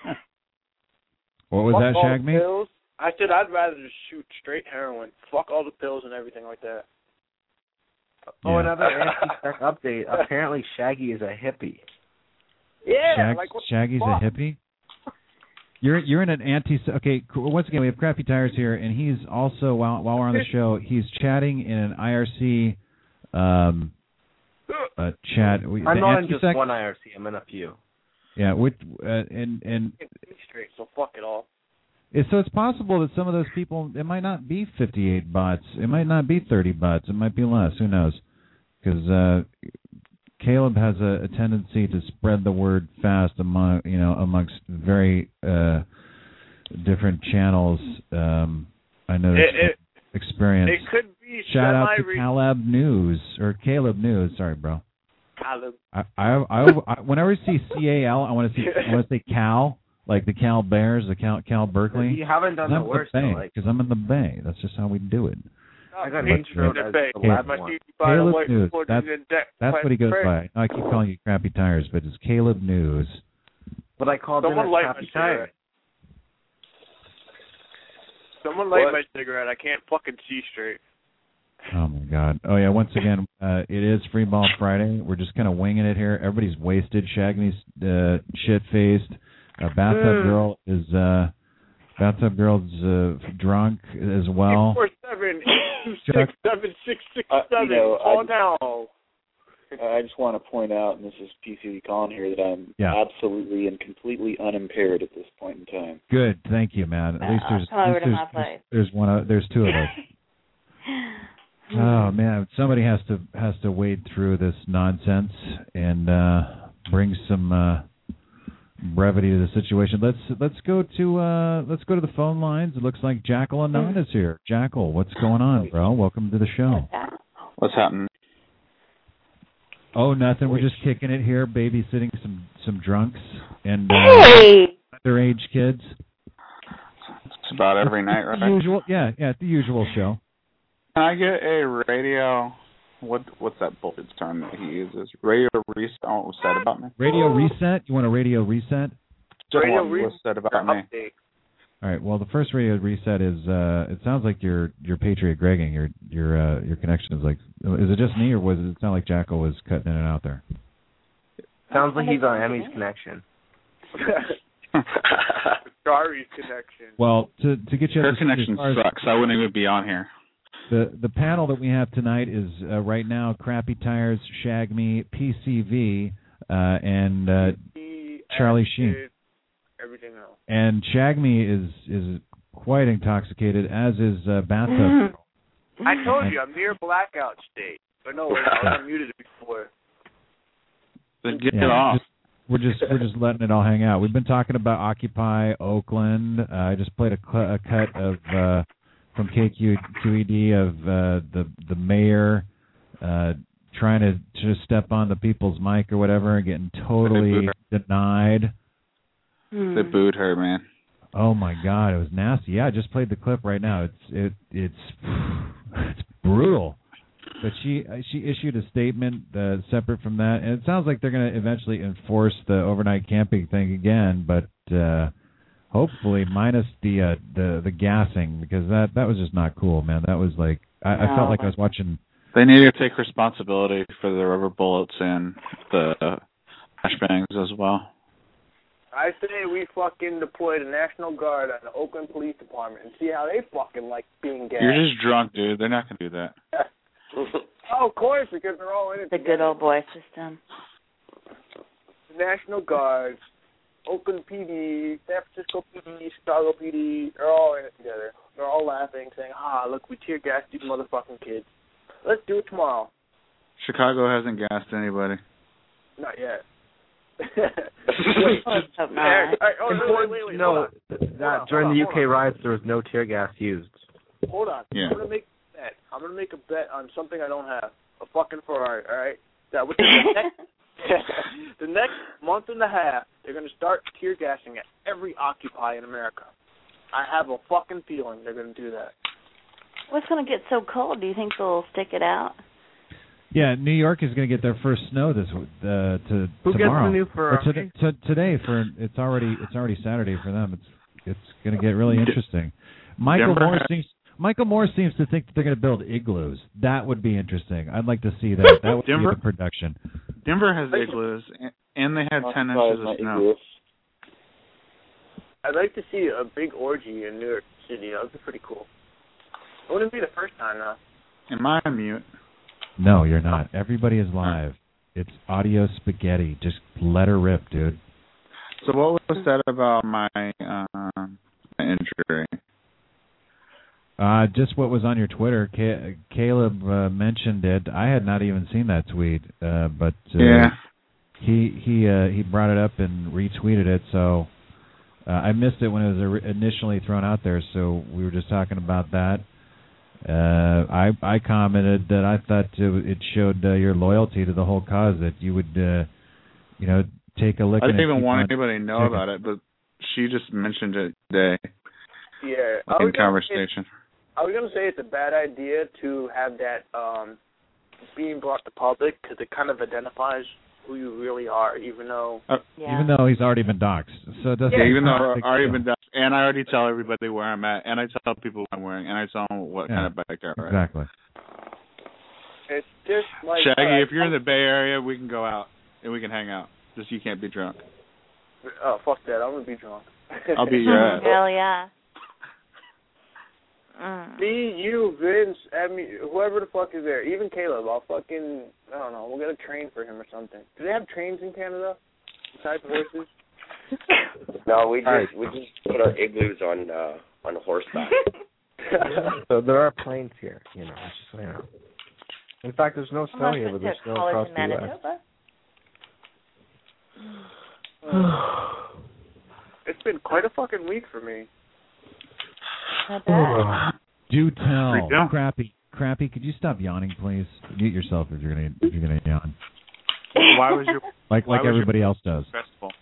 Speaker 3: What was
Speaker 11: Fuck
Speaker 3: that,
Speaker 11: all
Speaker 3: Shag
Speaker 11: the
Speaker 3: Me?
Speaker 11: pills. I said I'd rather just shoot straight heroin. Fuck all the pills and everything like that.
Speaker 10: Oh,
Speaker 3: Yeah.
Speaker 10: another anti-tech update. Apparently, Shaggy is a hippie.
Speaker 11: Yeah,
Speaker 3: Shag,
Speaker 11: like what the
Speaker 3: Shaggy's
Speaker 11: fuck?
Speaker 3: a hippie? You're you're in an anti. Okay, cool. Once again, we have Crappy Tires here, and he's also while while we're on the show, he's chatting in an I R C um, uh, chat. We,
Speaker 10: I'm
Speaker 3: the
Speaker 10: not in just
Speaker 3: anti-sec-
Speaker 10: one I R C. I'm in a few.
Speaker 3: Yeah, which uh, and and
Speaker 11: Straight, so fuck it all.
Speaker 3: it, so it's possible that some of those people, it might not be fifty-eight bots, it might not be thirty bots, it might be less. Who knows? Because uh, Caleb has a, a tendency to spread the word fast among you know amongst very uh, different channels. Um, I know
Speaker 11: It, it,
Speaker 3: experience.
Speaker 11: it could be
Speaker 3: Shout out to
Speaker 11: semi-re-
Speaker 3: Caleb News or Caleb News. Sorry, bro.
Speaker 11: Caleb.
Speaker 3: I, I, I, I whenever I see C A L, I want to see I want to say Cal, like the Cal Bears, the Cal Cal Berkeley.
Speaker 10: You haven't done
Speaker 3: 'Cause
Speaker 10: the
Speaker 3: I'm
Speaker 10: worst,
Speaker 3: in the
Speaker 10: though,
Speaker 3: Bay,
Speaker 10: like-
Speaker 3: because I'm in the Bay. That's just how we do it.
Speaker 10: I got
Speaker 3: But,
Speaker 10: intro
Speaker 3: uh,
Speaker 10: as
Speaker 11: Bay.
Speaker 10: the
Speaker 3: Caleb-
Speaker 10: last
Speaker 11: My
Speaker 10: one.
Speaker 11: T V by the
Speaker 3: Caleb
Speaker 11: way,
Speaker 3: News.
Speaker 11: put
Speaker 3: That's
Speaker 11: it in deck.
Speaker 3: that's what he goes
Speaker 11: Pray.
Speaker 3: by. I keep calling you Crappy Tires, but it's Caleb News.
Speaker 10: But I called
Speaker 11: Someone
Speaker 10: in
Speaker 11: light
Speaker 10: a
Speaker 11: my
Speaker 10: Crappy
Speaker 11: cigarette.
Speaker 10: Tire.
Speaker 11: Someone light
Speaker 14: What?
Speaker 11: my cigarette. I can't fucking see straight.
Speaker 3: Oh my God! Oh yeah. Once again, uh, it is Free Ball Friday. We're just kind of winging it here. Everybody's wasted. Shaggy's uh, shit faced. Uh, Bathtub
Speaker 11: Mm.
Speaker 3: Girl is uh, Bathtub Girl's uh, drunk as well.
Speaker 11: Four seven two
Speaker 3: Chuck.
Speaker 11: six seven six six
Speaker 1: Uh, you
Speaker 11: seven.
Speaker 1: know,
Speaker 11: Call
Speaker 1: I-
Speaker 11: now.
Speaker 1: I just want to point out, and this is P C D Colin here, that I'm
Speaker 3: Yeah.
Speaker 1: absolutely and completely unimpaired at this point in time.
Speaker 3: Good, thank you, man. At least
Speaker 5: Uh,
Speaker 3: there's
Speaker 5: come over
Speaker 3: at least
Speaker 5: to my
Speaker 3: there's,
Speaker 5: place.
Speaker 3: there's, there's one. Uh, there's two of us. Oh man, somebody has to has to wade through this nonsense and uh, bring some uh, brevity to the situation. Let's let's go to uh, let's go to the phone lines. It looks like Jackal Anon is here. Jackal, what's going on, bro? Welcome to the show.
Speaker 22: What's happening?
Speaker 3: Oh, nothing. We're just kicking it here, babysitting some some drunks and uh,
Speaker 5: Hey!
Speaker 3: underage kids.
Speaker 22: It's about every night,
Speaker 3: The
Speaker 22: right?
Speaker 3: usual, yeah, yeah, the usual show.
Speaker 4: Can I get a radio? What what's that bullshit term that he uses? Radio reset. Oh, what's said about me?
Speaker 3: Radio reset? You want a radio reset?
Speaker 4: Just
Speaker 11: Radio
Speaker 4: one
Speaker 11: re-
Speaker 4: what's said about me.
Speaker 11: Update.
Speaker 3: All right. Well, the first radio reset is. Uh, it sounds like you're you're Patriot Gregging. Your your uh, your connection is like. Is it just me, or was it sound like Jackal was cutting in and out there?
Speaker 10: Sounds like he's on Emmy's connection.
Speaker 11: Gary's connection.
Speaker 3: Well, to to get you
Speaker 4: Her
Speaker 3: up to speed,
Speaker 4: connection
Speaker 3: as far as
Speaker 4: sucks. I wouldn't even be on here.
Speaker 3: The the panel that we have tonight is uh, right now Crappy Tires, Shag Me, P C V, uh, and uh, Charlie Sheen.
Speaker 11: Everything else.
Speaker 3: And Shag Me is is quite intoxicated, as is uh, Bathtub.
Speaker 11: I told you I'm near blackout state, but no, I was unmuted before.
Speaker 4: Then get
Speaker 3: Yeah,
Speaker 4: it off.
Speaker 3: just- we're just we're just letting it all hang out. We've been talking about Occupy Oakland. Uh, I just played a, cl- a cut of uh, from K Q E D of uh, the the mayor uh, trying to just step on the people's mic or whatever and getting totally denied.
Speaker 4: They booed her, man.
Speaker 3: Oh my God, it was nasty. Yeah, I just played the clip right now. It's it it's it's brutal. But she she issued a statement uh, separate from that, and it sounds like they're going to eventually enforce the overnight camping thing again, but uh, hopefully minus the uh, the the gassing, because that that was just not cool, man. That was like I, I felt like I was watching.
Speaker 4: They need to take responsibility for the rubber bullets and the uh, flashbangs as well.
Speaker 11: I say we fucking deploy the National Guard on the Oakland Police Department and see how they fucking like being gassed.
Speaker 4: You're just drunk, dude. They're not going to do that.
Speaker 11: Oh, of course, because they're all in it
Speaker 5: The
Speaker 11: together.
Speaker 5: good old boy system.
Speaker 11: The National Guard, Oakland P D, San Francisco P D, Chicago P D, they're all in it together. They're all laughing, saying, ah, look, we tear gassed these motherfucking kids. Let's do it tomorrow.
Speaker 4: Chicago hasn't gassed anybody.
Speaker 11: Not yet.
Speaker 10: Wait,
Speaker 11: All right, oh, wait, wait, wait,
Speaker 10: no,
Speaker 11: hold on.
Speaker 10: that
Speaker 11: Hold on,
Speaker 10: during
Speaker 11: hold
Speaker 10: the
Speaker 11: on,
Speaker 10: U K
Speaker 11: hold on.
Speaker 10: riots there was no tear gas used.
Speaker 11: Hold on.
Speaker 10: Yeah.
Speaker 11: I'm gonna make a bet. I'm gonna make a bet on something I don't have. A fucking Ferrari, all right? That within the next the next month and a half, they're gonna start tear gassing at every Occupy in America. I have a fucking feeling they're gonna do that.
Speaker 5: What's going to get so cold? Do you think they'll stick it out?
Speaker 3: Yeah, New York is going to get their first snow this uh, to
Speaker 10: Who gets
Speaker 3: tomorrow.
Speaker 10: the new
Speaker 3: Or
Speaker 10: Ferrari?
Speaker 3: today, to, today for it's already it's already Saturday for them. It's it's going to get really interesting. Michael
Speaker 4: Denver
Speaker 3: Moore
Speaker 4: has-
Speaker 3: seems Michael Moore seems to think that they're going to build igloos. That would be interesting. I'd like to see that. That would
Speaker 4: Denver-
Speaker 3: be the production.
Speaker 4: Denver has igloos, and- and they had ten
Speaker 1: Occupy
Speaker 4: inches
Speaker 1: is my
Speaker 4: of snow.
Speaker 1: igloo.
Speaker 11: I'd like to see a big orgy in New York City. That would be pretty cool. It wouldn't be the first time, though.
Speaker 4: Am I on mute?
Speaker 3: No, you're not. Everybody is live. It's audio spaghetti. Just let her rip, dude.
Speaker 4: So what was said about my uh, injury?
Speaker 3: Uh, just what was on your Twitter. Ca- Caleb uh, mentioned it. I had not even seen that tweet, uh, but uh,
Speaker 4: Yeah.
Speaker 3: he he uh, he brought it up and retweeted it. So uh, I missed it when it was or- initially thrown out there. So we were just talking about that. Uh, I I commented that I thought it, it showed uh, your loyalty to the whole cause, that you would uh, you know take a look.
Speaker 4: I didn't
Speaker 3: at
Speaker 4: even want anybody to know about it, but she just mentioned it today
Speaker 11: Yeah. I
Speaker 4: in
Speaker 11: was gonna say-
Speaker 4: conversation.
Speaker 11: I was going to say it's a bad idea to have that um, being brought to public because it kind of identifies who you really are, even though...
Speaker 4: Uh,
Speaker 3: Even though he's already been doxxed, so it doesn't.
Speaker 4: Yeah, even though
Speaker 3: it's not a
Speaker 4: I've
Speaker 3: big
Speaker 4: already
Speaker 3: deal.
Speaker 4: been done, and I already tell everybody where I'm at, and I tell people what I'm wearing, and I tell them what
Speaker 3: Yeah,
Speaker 4: kind of bike I ride.
Speaker 3: Exactly.
Speaker 11: It's just like...
Speaker 4: Shaggy,
Speaker 11: uh,
Speaker 4: if you're in the Bay Area, we can go out and we can hang out. Just you can't be drunk.
Speaker 11: Oh, fuck that. I'm going to be drunk.
Speaker 4: I'll beat your ass.
Speaker 5: Hell yeah. Mm.
Speaker 11: Me, you, Vince, Emmy, whoever the fuck is there, even Caleb, I'll fucking, I don't know, we'll get a train for him or something. Do they have trains in Canada besides horses?
Speaker 14: No, we just
Speaker 10: All right.
Speaker 14: we just put our igloos on uh, on horseback.
Speaker 10: So there are planes here, you know, just so you know. In fact, there's no snow
Speaker 5: Unless
Speaker 10: here,
Speaker 5: it's
Speaker 10: but there's
Speaker 5: at
Speaker 10: snow
Speaker 5: college
Speaker 10: across
Speaker 5: in
Speaker 10: the U S.
Speaker 5: Manitoba.
Speaker 11: It's been quite a fucking week for me.
Speaker 5: Not bad.
Speaker 3: Do tell,
Speaker 4: Freak out.
Speaker 3: Crappy, Crappy. Could you stop yawning, please? Mute yourself if you're gonna if you're gonna yawn,
Speaker 4: Why was your
Speaker 3: like
Speaker 4: Why
Speaker 3: like
Speaker 4: was your-
Speaker 3: everybody else does.
Speaker 4: stressful?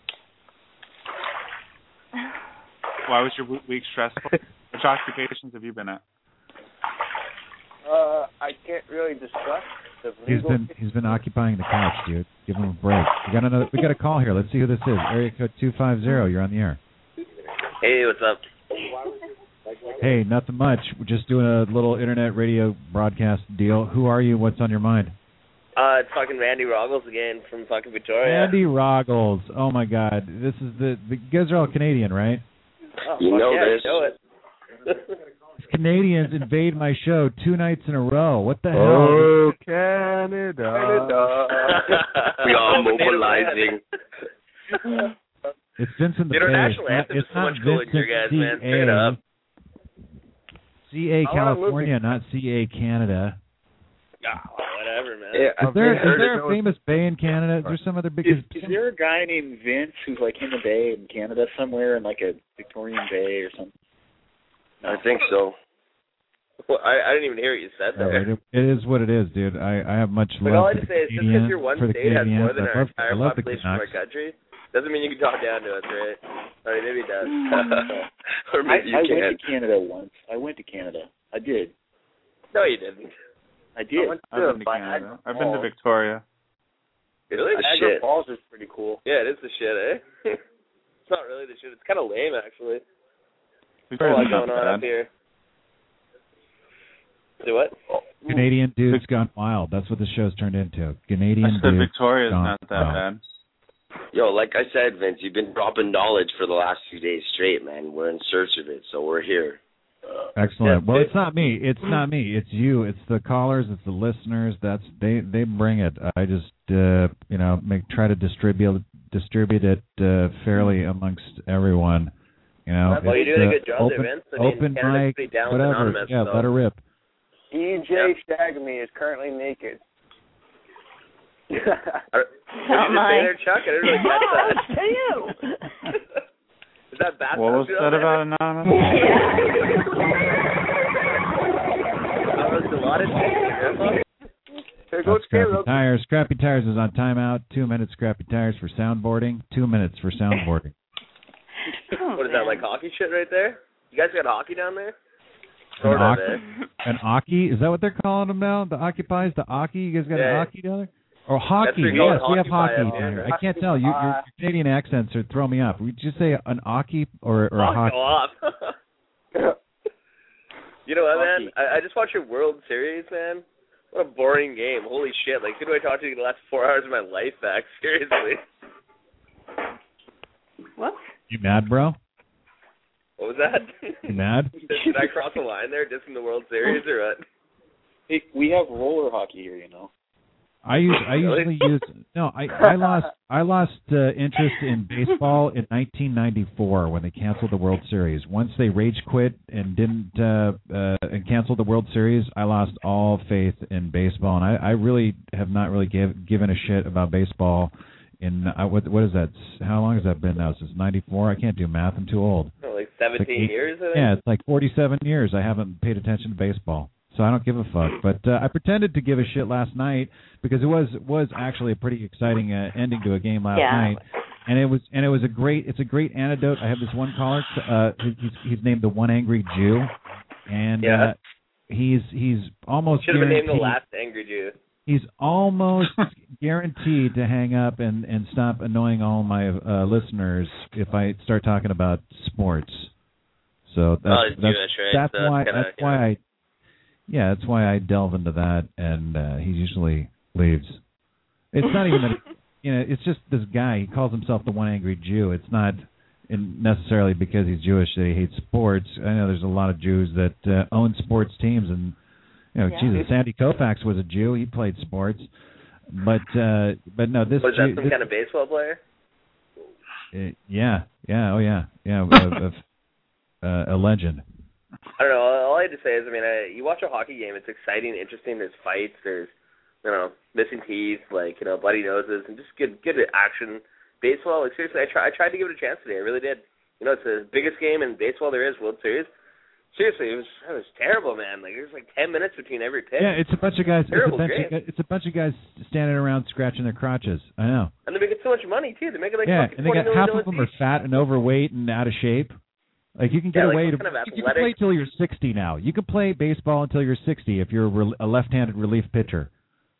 Speaker 4: Why was your w- week stressful? Which occupations have you been at?
Speaker 11: Uh, I can't really discuss the
Speaker 3: He's
Speaker 11: legal.
Speaker 3: been he's been occupying the couch, dude. Give him a break. We got another. We got a call here. Let's see who this is. Area code two five zero. You're on the air.
Speaker 6: Hey, what's up?
Speaker 3: Hey, nothing much. We're just doing a little internet radio broadcast deal. Who are you? What's on your mind?
Speaker 6: Uh, it's fucking Randy Roggles again from fucking Victoria.
Speaker 3: Andy Roggles. Oh my God. This is the, the you guys are all Canadian, right?
Speaker 6: Oh,
Speaker 14: You
Speaker 6: fuck
Speaker 14: know
Speaker 6: yeah,
Speaker 14: this.
Speaker 6: You know it.
Speaker 3: Canadians invade my show two nights in a row. What the hell?
Speaker 4: Oh, Canada.
Speaker 14: Canada. We are mobilizing.
Speaker 3: It's Vincent the
Speaker 6: Dude, our
Speaker 3: Bay.
Speaker 6: national
Speaker 3: It's not,
Speaker 6: anthem is
Speaker 3: it's
Speaker 6: so
Speaker 3: not
Speaker 6: much cooler than
Speaker 3: Vincent
Speaker 6: your guys,
Speaker 3: C
Speaker 6: man. Straight
Speaker 3: A.
Speaker 6: up.
Speaker 3: C A
Speaker 11: I wanna move
Speaker 3: California, not C A Canada.
Speaker 6: Ah, whatever, man.
Speaker 14: Yeah,
Speaker 3: Is there,
Speaker 14: I've
Speaker 3: is there
Speaker 14: heard
Speaker 3: a famous bay in Canada? Is there some other big...
Speaker 1: Is, is there a guy named Vince who's like in the bay in Canada somewhere in like a Victorian Bay or something?
Speaker 14: I think so.
Speaker 6: Well, I, I didn't even hear what you said
Speaker 3: Oh,
Speaker 6: there.
Speaker 3: it, it is what it is, dude. I, I have much
Speaker 6: But
Speaker 3: love
Speaker 6: all I
Speaker 3: for
Speaker 6: have
Speaker 3: the
Speaker 6: to say is just
Speaker 3: Canadians.
Speaker 6: because your one
Speaker 3: for the
Speaker 6: state has
Speaker 3: Canadians.
Speaker 6: more than
Speaker 3: I
Speaker 6: our
Speaker 3: love,
Speaker 6: entire
Speaker 3: I love the
Speaker 6: population of our
Speaker 3: Canucks.
Speaker 6: country doesn't mean you can talk down to us, right? I mean, maybe it does.
Speaker 14: Or
Speaker 1: I,
Speaker 14: maybe you
Speaker 1: I
Speaker 14: can.
Speaker 1: went to Canada once. I went to Canada. I did.
Speaker 6: No, you didn't.
Speaker 1: I did.
Speaker 11: I went
Speaker 4: I've
Speaker 11: to
Speaker 4: been to
Speaker 11: Niagara
Speaker 4: Canada. I've been to
Speaker 11: Falls.
Speaker 4: Victoria.
Speaker 6: Really?
Speaker 11: Niagara
Speaker 14: Shit.
Speaker 11: Falls is pretty cool.
Speaker 6: Yeah, it is the shit, eh? It's not really the shit. It's kind of lame, actually. There's a
Speaker 4: Victoria's
Speaker 6: lot
Speaker 4: not
Speaker 6: going on
Speaker 4: bad.
Speaker 6: up here. Do what?
Speaker 3: Canadian dudes gone wild. That's what the show's turned into. Canadian
Speaker 4: I said
Speaker 3: dudes
Speaker 4: Victoria's
Speaker 3: gone
Speaker 4: not that
Speaker 3: wild.
Speaker 4: bad.
Speaker 14: Yo, like I said, Vince, you've been dropping knowledge for the last few days straight, man. We're in search of it, so we're here.
Speaker 3: Excellent.
Speaker 6: Yeah,
Speaker 3: Well,
Speaker 6: it-
Speaker 3: it's not me. It's not me. It's you. It's the callers. It's the listeners. That's they. They bring it. I just uh, you know make try to distribute distribute it uh, fairly amongst everyone. You know,
Speaker 6: Well, you're
Speaker 3: it's,
Speaker 6: doing a
Speaker 3: uh,
Speaker 6: good job
Speaker 3: open,
Speaker 6: there, Vince. I mean,
Speaker 3: open
Speaker 6: Canada's
Speaker 3: mic,
Speaker 6: pretty down with
Speaker 3: whatever.
Speaker 6: Anonymous,
Speaker 3: Yeah,
Speaker 6: so.
Speaker 3: let her rip.
Speaker 11: D J Shagamy is currently naked.
Speaker 6: Are,
Speaker 5: Oh,
Speaker 6: what did you
Speaker 5: my.
Speaker 6: say there, Chuck? I didn't really catch that.
Speaker 21: to you.
Speaker 6: Is that bad?
Speaker 4: What was said about Anonymous?
Speaker 6: That was a lot of shit.
Speaker 11: There
Speaker 3: Uh,
Speaker 11: goes
Speaker 3: Scrappy
Speaker 11: Caleb.
Speaker 3: Tires. Scrappy Tires is on timeout. Two minutes. Scrappy Tires for soundboarding. Two minutes for soundboarding.
Speaker 6: What is that, like hockey shit right there? You guys got hockey down there?
Speaker 3: An
Speaker 6: Sort of,
Speaker 3: Aki?
Speaker 6: eh?
Speaker 3: An Aki? Is that what they're calling them now? The Occupies? The Aki? You guys got
Speaker 6: Yeah.
Speaker 3: an Aki down there? Or hockey?
Speaker 6: what you call
Speaker 3: Yes,
Speaker 6: it,
Speaker 3: we have
Speaker 6: Occupy
Speaker 3: hockey
Speaker 6: up
Speaker 3: down
Speaker 6: here.
Speaker 3: here. I can't tell. You, your, your Canadian accents are throwing me off. Would you say an Aki or, or a
Speaker 6: Fuck
Speaker 3: hockey?
Speaker 6: off. You know what, man?
Speaker 1: Hockey.
Speaker 6: I, I just watched your World Series, man. What a boring game. Holy shit. Like, who do I talk to the last four hours of my life back? Seriously.
Speaker 21: Whoops.
Speaker 3: You mad, bro?
Speaker 6: What was that?
Speaker 3: You mad?
Speaker 6: did, did I cross the line there just in the World Series or what?
Speaker 1: Hey, we have roller hockey here, you know.
Speaker 3: I use I
Speaker 6: Really?
Speaker 3: usually use no I I lost I lost uh, interest in baseball in nineteen ninety-four when they canceled the World Series. Once they rage quit and didn't uh, uh, and canceled the World Series, I lost all faith in baseball, and I, I really have not really give, given a shit about baseball. In uh, what what is that? How long has that been now? Since ninety-four? I can't do math. I'm too old.
Speaker 6: Oh, like
Speaker 3: It's like
Speaker 6: seventeen
Speaker 3: eight-
Speaker 6: years, I think?
Speaker 3: Yeah, it's like forty-seven years I haven't paid attention to baseball. So I don't give a fuck. But uh, I pretended to give a shit last night because it was was actually a pretty exciting uh, ending to a game last
Speaker 5: Yeah.
Speaker 3: night, and it was and it was a great it's a great anecdote. I have this one caller. Uh, he's he's named the One Angry Jew, and
Speaker 6: Yeah.
Speaker 3: uh, he's he's almost
Speaker 6: Should have been named
Speaker 3: guaranteed
Speaker 6: the last Angry Jew.
Speaker 3: he's almost guaranteed to hang up and and stop annoying all my uh, listeners if I start talking about sports. So that's
Speaker 6: Oh, it's
Speaker 3: that's,
Speaker 6: Jewish, right?
Speaker 3: that's
Speaker 6: So that's
Speaker 3: why
Speaker 6: kinda,
Speaker 3: that's
Speaker 6: you
Speaker 3: why
Speaker 6: know.
Speaker 3: I yeah that's why I delve into that, and uh, he usually leaves. It's not even that you know it's just this guy. He calls himself the One Angry Jew. It's not in necessarily because he's Jewish that he hates sports. I know there's a lot of Jews that uh, own sports teams, and you know,
Speaker 5: Yeah.
Speaker 3: Jesus, Sandy Koufax was a Jew. He played sports, but uh, but no, this
Speaker 6: Was that
Speaker 3: Jew,
Speaker 6: some
Speaker 3: this,
Speaker 6: kind of baseball player?
Speaker 3: uh, yeah, yeah, oh yeah, yeah, uh, uh, a legend.
Speaker 6: I don't know. All I had to say is, I mean, I, you watch a hockey game, it's exciting, interesting. There's fights, there's, you know, missing teeth, like, you know, bloody noses, and just good, good action. Baseball, like, seriously, I, try, I tried to give it a chance today. I really did. You know, it's the biggest game in baseball there is, World Series. Seriously, it was it was terrible, man. Like, there's like ten minutes between every pitch.
Speaker 3: Yeah, it's a bunch of guys. It's a
Speaker 6: Terrible
Speaker 3: bunch
Speaker 6: game.
Speaker 3: of, it's a bunch of guys standing around scratching their crotches. I know.
Speaker 6: And they're making so much money, too. They're making like
Speaker 3: Yeah,
Speaker 6: fucking
Speaker 3: and they
Speaker 6: twenty
Speaker 3: got
Speaker 6: million
Speaker 3: half
Speaker 6: dollars
Speaker 3: of them are
Speaker 6: each.
Speaker 3: fat and overweight and out of shape. Like you can get
Speaker 6: Yeah, like,
Speaker 3: away
Speaker 6: what
Speaker 3: to
Speaker 6: kind of
Speaker 3: you can
Speaker 6: athletic-
Speaker 3: play till you're sixty now. You can play baseball until you're sixty if you're a, re- a left-handed relief pitcher.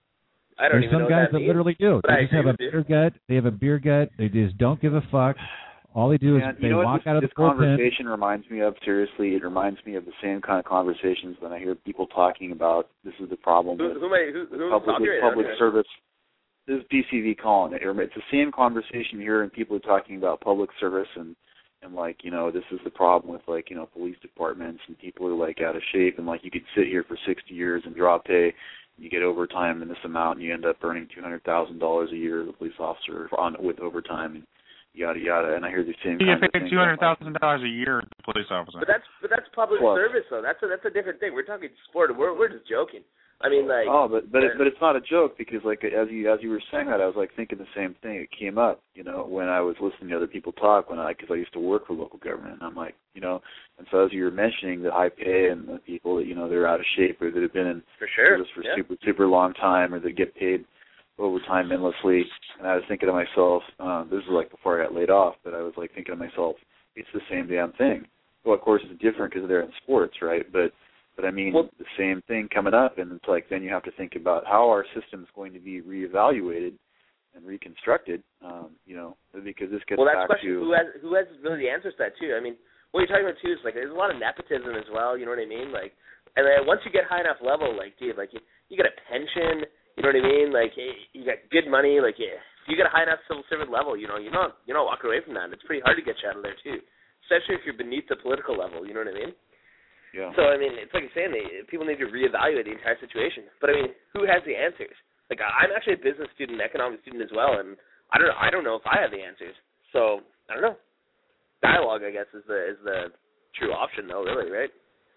Speaker 6: I don't
Speaker 3: There's
Speaker 6: even
Speaker 3: some
Speaker 6: know
Speaker 3: guys
Speaker 6: what that
Speaker 3: that
Speaker 6: means,
Speaker 3: literally do.
Speaker 6: but I
Speaker 3: They just
Speaker 6: agree
Speaker 3: have a
Speaker 6: with you.
Speaker 3: beer gut. They have a beer gut. They just don't give a fuck. All they do is
Speaker 2: Man,
Speaker 3: they
Speaker 2: you know
Speaker 3: walk
Speaker 2: what this,
Speaker 3: out of
Speaker 2: this
Speaker 3: the bullpen.
Speaker 2: conversation reminds me of? Seriously, it reminds me of the same kind of conversations when I hear people talking about this is the problem
Speaker 6: Who,
Speaker 2: with
Speaker 6: who am I? Who, who am I
Speaker 2: public,
Speaker 6: talking
Speaker 2: with
Speaker 6: right now?
Speaker 2: public service. This is P C V calling it. It's the same conversation here, and people are talking about public service and and like you know this is the problem with like you know police departments and people are like out of shape and like you could sit here for sixty years and draw pay. You get overtime in this amount, and you end up earning two hundred thousand dollars a year as a police officer on with overtime, and yada yada. And I hear the same.
Speaker 4: You
Speaker 2: kind
Speaker 4: get
Speaker 2: of
Speaker 4: paid
Speaker 2: thing.
Speaker 4: two hundred thousand dollars a year as a police officer.
Speaker 6: But that's but that's public
Speaker 2: Plus.
Speaker 6: service though. That's a that's a different thing. We're talking sport. We're we're just joking. I mean, like.
Speaker 2: Oh, but but it, but it's not a joke because like as you as you were saying that, I was like thinking the same thing. It came up, you know, when I was listening to other people talk when I because I used to work for local government. And I'm like, you know, and so as you were mentioning the high pay and the people that you know they're out of shape or that have been in
Speaker 6: For sure.
Speaker 2: service for
Speaker 6: Yeah.
Speaker 2: super super long time or that get paid overtime endlessly. And I was thinking to myself, um, this is like before I got laid off, but I was like thinking to myself, it's the same damn thing. Well, of course, it's different because they're in sports, right? But But I mean,
Speaker 6: well,
Speaker 2: the same thing coming up, and it's like then you have to think about how our system is going to be reevaluated and reconstructed. Um, you know, because this gets
Speaker 6: well, that's
Speaker 2: back
Speaker 6: the question.
Speaker 2: to
Speaker 6: Who has who has really the answers to that too? I mean, what you're talking about too is like there's a lot of nepotism as well. You know what I mean? Like, and then once you get high enough level, like, dude, like you, you get a pension. You know what I mean? Like, you got good money. Like, if you get a high enough civil servant level, you know, you're not you're not walking away from that. It's pretty hard to get you out of there too, especially if you're beneath the political level. You know what I mean?
Speaker 2: Yeah.
Speaker 6: So I mean, it's like you're saying, they, people need to reevaluate the entire situation. But I mean, who has the answers? Like, I'm actually a business student, economics student as well, and I don't, I don't know if I have the answers. So I don't know. Dialogue, I guess, is the is the true option, though. Really, right?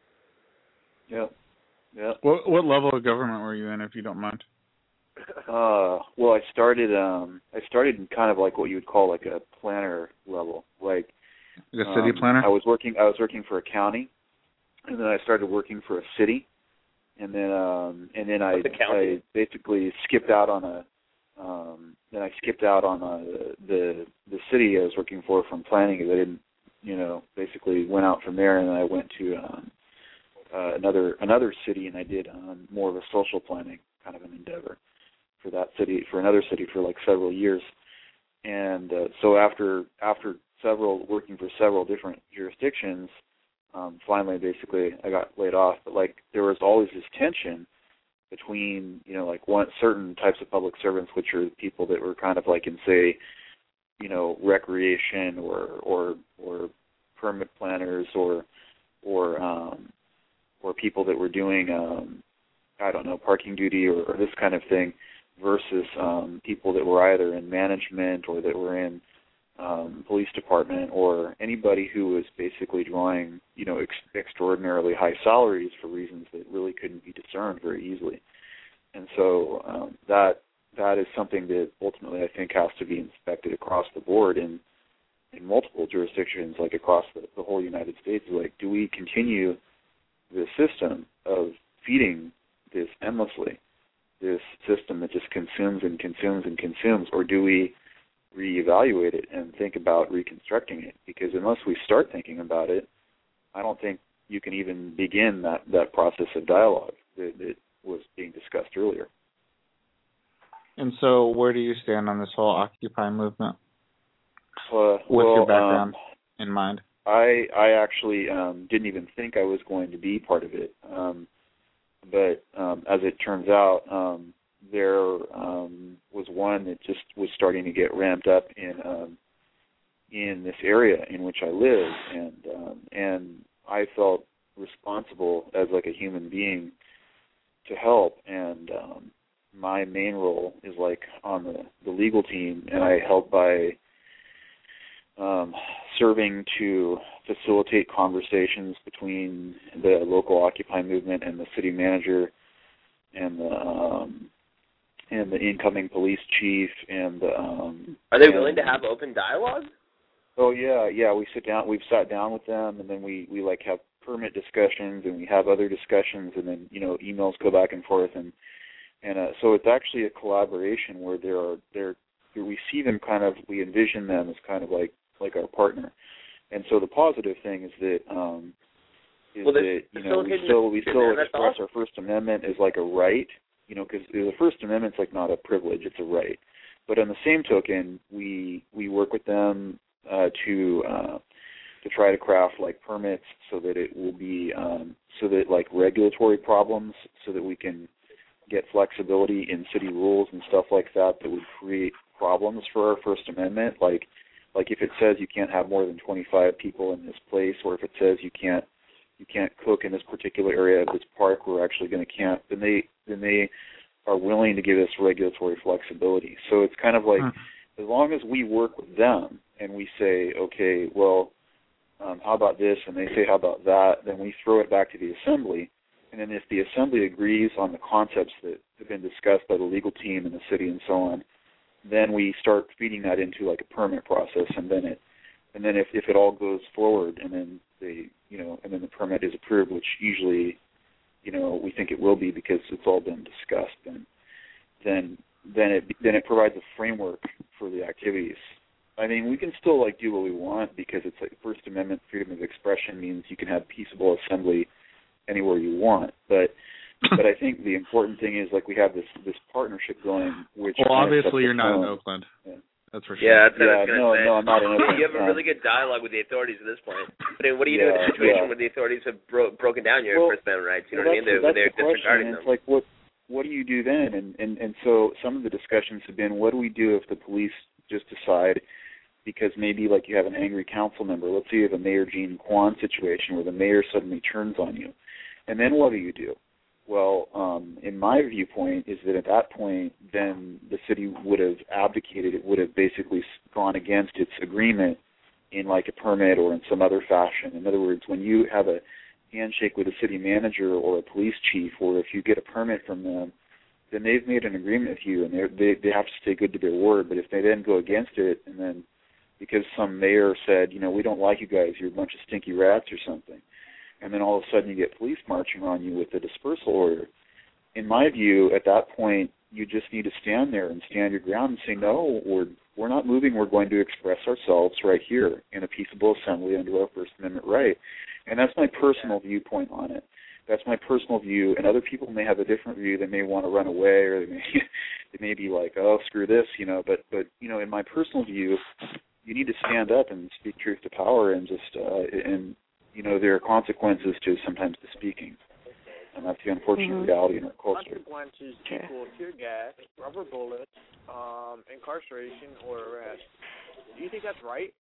Speaker 2: Yeah. Yeah.
Speaker 4: What what level of government were you in, if you don't mind?
Speaker 2: Uh, well, I started. Um, I started in kind of like what you would call like a planner level, like
Speaker 4: Like a city
Speaker 2: um,
Speaker 4: planner?
Speaker 2: I was working. I was working for a county, and then I started working for a city, and then um, and then I,
Speaker 6: What's a county?
Speaker 2: I basically skipped out on a. Um, then I skipped out on a, the the city I was working for from planning because I didn't, you know, basically went out from there, and then I went to um, uh, another another city, and I did um, more of a social planning kind of an endeavor for that city, for another city for like several years. And uh, so after after several, working for several different jurisdictions, um, finally basically I got laid off. But like there was always this tension between, you know, like one certain types of public servants, which are people that were kind of like in, say, you know, recreation or or or permit planners or or um, or people that were doing um, I don't know, parking duty or, or this kind of thing, versus um, people that were either in management or that were in um, police department or anybody who was basically drawing, you know, ex- extraordinarily high salaries for reasons that really couldn't be discerned very easily. And so um, that that is something that ultimately I think has to be inspected across the board in in multiple jurisdictions, like across the, the whole United States. Like, do we continue the system of feeding this endlessly, this system that just consumes and consumes and consumes, or do we reevaluate it and think about reconstructing it? Because unless we start thinking about it, I don't think you can even begin that, that process of dialogue that, that was being discussed earlier.
Speaker 4: And so where do you stand on this whole Occupy movement?
Speaker 2: Uh,
Speaker 4: With
Speaker 2: well,
Speaker 4: your background
Speaker 2: um,
Speaker 4: in mind?
Speaker 2: I I actually um, didn't even think I was going to be part of it. Um, but um, as it turns out, um, there um, was one that just was starting to get ramped up in um, in this area in which I live, and um, and I felt responsible as like a human being to help. And um, my main role is like on the, the legal team, and I help by um, serving to facilitate conversations between the local Occupy movement and the city manager and the um, and the incoming police chief and the um,
Speaker 6: Are they
Speaker 2: and,
Speaker 6: willing to have open dialogue?
Speaker 2: Oh yeah, yeah. We sit down. We've sat down with them, and then we, we like have permit discussions, and we have other discussions, and then you know emails go back and forth, and and uh, so it's actually a collaboration where there are there we see them kind of we envision them as kind of like like our partner, And so the positive thing is that um, is
Speaker 6: well,
Speaker 2: that you know we still we still express our First Amendment as like a right, you know, because the First Amendment's like not a privilege, it's a right. But on the same token, we we work with them uh, to uh, to try to craft like permits so that it will be um, so that like regulatory problems, so that we can get flexibility in city rules and stuff like that that would create problems for our First Amendment, like like if it says you can't have more than twenty-five people in this place, or if it says you can't you can't cook in this particular area of this park, we're actually going to camp, then they then they are willing to give us regulatory flexibility. So it's kind of like mm-hmm. as long as we work with them and we say, okay, well, um, how about this, and they say, how about that, then we throw it back to the assembly. And then if the assembly agrees on the concepts that have been discussed by the legal team in the city and so on, then we start feeding that into like a permit process, and then it, and then if, if it all goes forward, and then they, you know, and then the permit is approved, which usually, you know, we think it will be because it's all been discussed, and then then it then it provides a framework for the activities. I mean, we can still like do what we want because it's like First Amendment freedom of expression means you can have peaceable assembly anywhere you want, but. But I think the important thing is, like, we have this this partnership going. Which
Speaker 4: well, obviously you're not in Oakland. Yeah. That's for sure.
Speaker 6: Yeah, that's what
Speaker 2: yeah,
Speaker 6: I was going to
Speaker 2: no,
Speaker 6: say.
Speaker 2: No, I'm not in Oakland.
Speaker 6: You have a really good dialogue with the authorities at this point. But what do you yeah, do in a situation yeah. where the authorities have bro- broken down your well, First Amendment rights? You know
Speaker 2: well,
Speaker 6: what I mean? They're,
Speaker 2: that's
Speaker 6: they're
Speaker 2: the
Speaker 6: disregarding
Speaker 2: question.
Speaker 6: them.
Speaker 2: It's like, what what do you do then? And, and, and so some of the discussions have been, what do we do if the police just decide, because maybe, like, you have an angry council member. Let's say you have a Mayor Gene Kwan situation where the mayor suddenly turns on you. And then what do you do? Well, um, in my viewpoint, is that at that point, then the city would have abdicated. It would have basically gone against its agreement in like a permit or in some other fashion. In other words, when you have a handshake with a city manager or a police chief, or if you get a permit from them, then they've made an agreement with you, and they they have to stay good to their word. But if they then go against it, and then because some mayor said, you know, we don't like you guys, you're a bunch of stinky rats or something, and then all of a sudden you get police marching on you with a dispersal order. In my view, at that point, you just need to stand there and stand your ground and say, no, we're, we're not moving. We're going to express ourselves right here in a peaceable assembly under our First Amendment right. And that's my personal viewpoint on it. That's my personal view, and other people may have a different view. They may want to run away, or they may, they may be like, oh, screw this, you know. But, but you know, in my personal view, you need to stand up and speak truth to power, and just uh, and you know, there are consequences to sometimes the speaking, and that's the unfortunate mm-hmm. reality in our culture.
Speaker 11: Consequences equal tear gas, rubber bullets, um, incarceration, or arrest. Do you think that's right?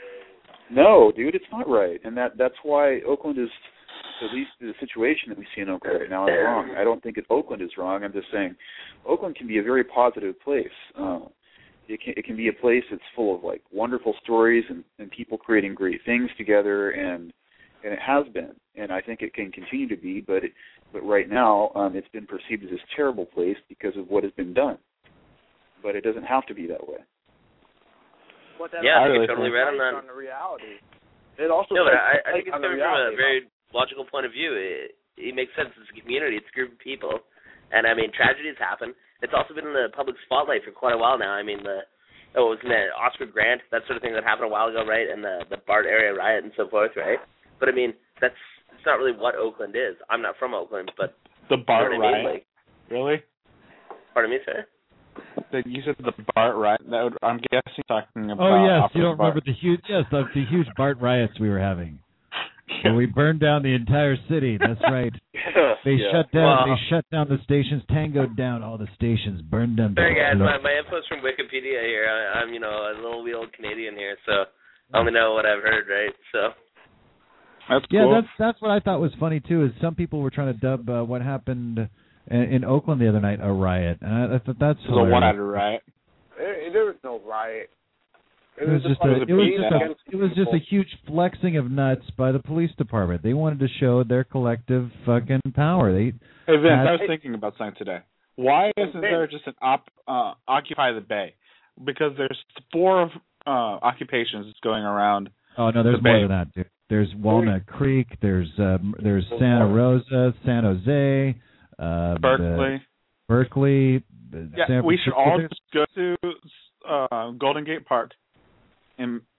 Speaker 2: No, dude, it's not right, and that that's why Oakland is, at least the situation that we see in Oakland right now, is wrong. I don't think that Oakland is wrong. I'm just saying Oakland can be a very positive place. Uh, it can it can be a place that's full of like wonderful stories and, and people creating great things together, and and it has been, and I think it can continue to be, but it, but right now um, it's been perceived as this terrible place because of what has been done. But it doesn't have to be that way.
Speaker 11: What that
Speaker 6: yeah, I
Speaker 11: think
Speaker 6: really totally read on that.
Speaker 11: On the reality. It also
Speaker 6: no, but I, I think it's
Speaker 11: coming
Speaker 6: from a very logical point of view. It, it makes sense. It's a community. It's a group of people. And, I mean, tragedies happen. It's also been in the public spotlight for quite a while now. I mean, the oh, it was in the Oscar Grant, that sort of thing that happened a while ago, right, and the, the BART area riot and so forth, right? But, I mean, that's it's not really what Oakland is. I'm not from Oakland, but...
Speaker 4: The BART
Speaker 6: you know
Speaker 4: riot?
Speaker 6: I mean? Like,
Speaker 4: really?
Speaker 6: Pardon me, sir?
Speaker 4: The, you said the BART riot. That would, I'm guessing talking about...
Speaker 3: Oh, yes, you don't
Speaker 4: BART.
Speaker 3: remember the huge, yes, the, the huge BART riots we were having. Yeah. So we burned down the entire city. That's right.
Speaker 2: yeah,
Speaker 3: they
Speaker 2: yeah.
Speaker 3: shut down.
Speaker 6: Wow.
Speaker 3: They shut down the stations. Tangoed down all the stations. Burned them.
Speaker 6: Sorry, guys. My, my info's from Wikipedia here. I, I'm, you know, a little wee old Canadian here, so I only know what I've heard, right? So.
Speaker 4: That's
Speaker 3: yeah,
Speaker 4: cool.
Speaker 3: that's that's what I thought was funny too. Is some people were trying to dub uh, what happened in, in Oakland the other night a riot, and I, I thought that's
Speaker 4: it was a one-eyed riot.
Speaker 11: There, there was no riot.
Speaker 3: It was just a, it was just a, it was just a huge flexing of nuts by the police department. They wanted to show their collective fucking power. They
Speaker 4: Hey Vince,
Speaker 3: had,
Speaker 4: I was thinking about something today. Why isn't there just an op, uh, Occupy the Bay? Because there's four uh, occupations going around.
Speaker 3: Oh no, there's
Speaker 4: the
Speaker 3: more
Speaker 4: Bay.
Speaker 3: than that, dude. There's Walnut Creek. There's uh, there's Santa Rosa, San Jose, uh,
Speaker 4: Berkeley,
Speaker 3: the, Berkeley.
Speaker 4: Yeah,
Speaker 3: San
Speaker 4: we should all
Speaker 3: there's,
Speaker 4: just go to uh, Golden Gate Park and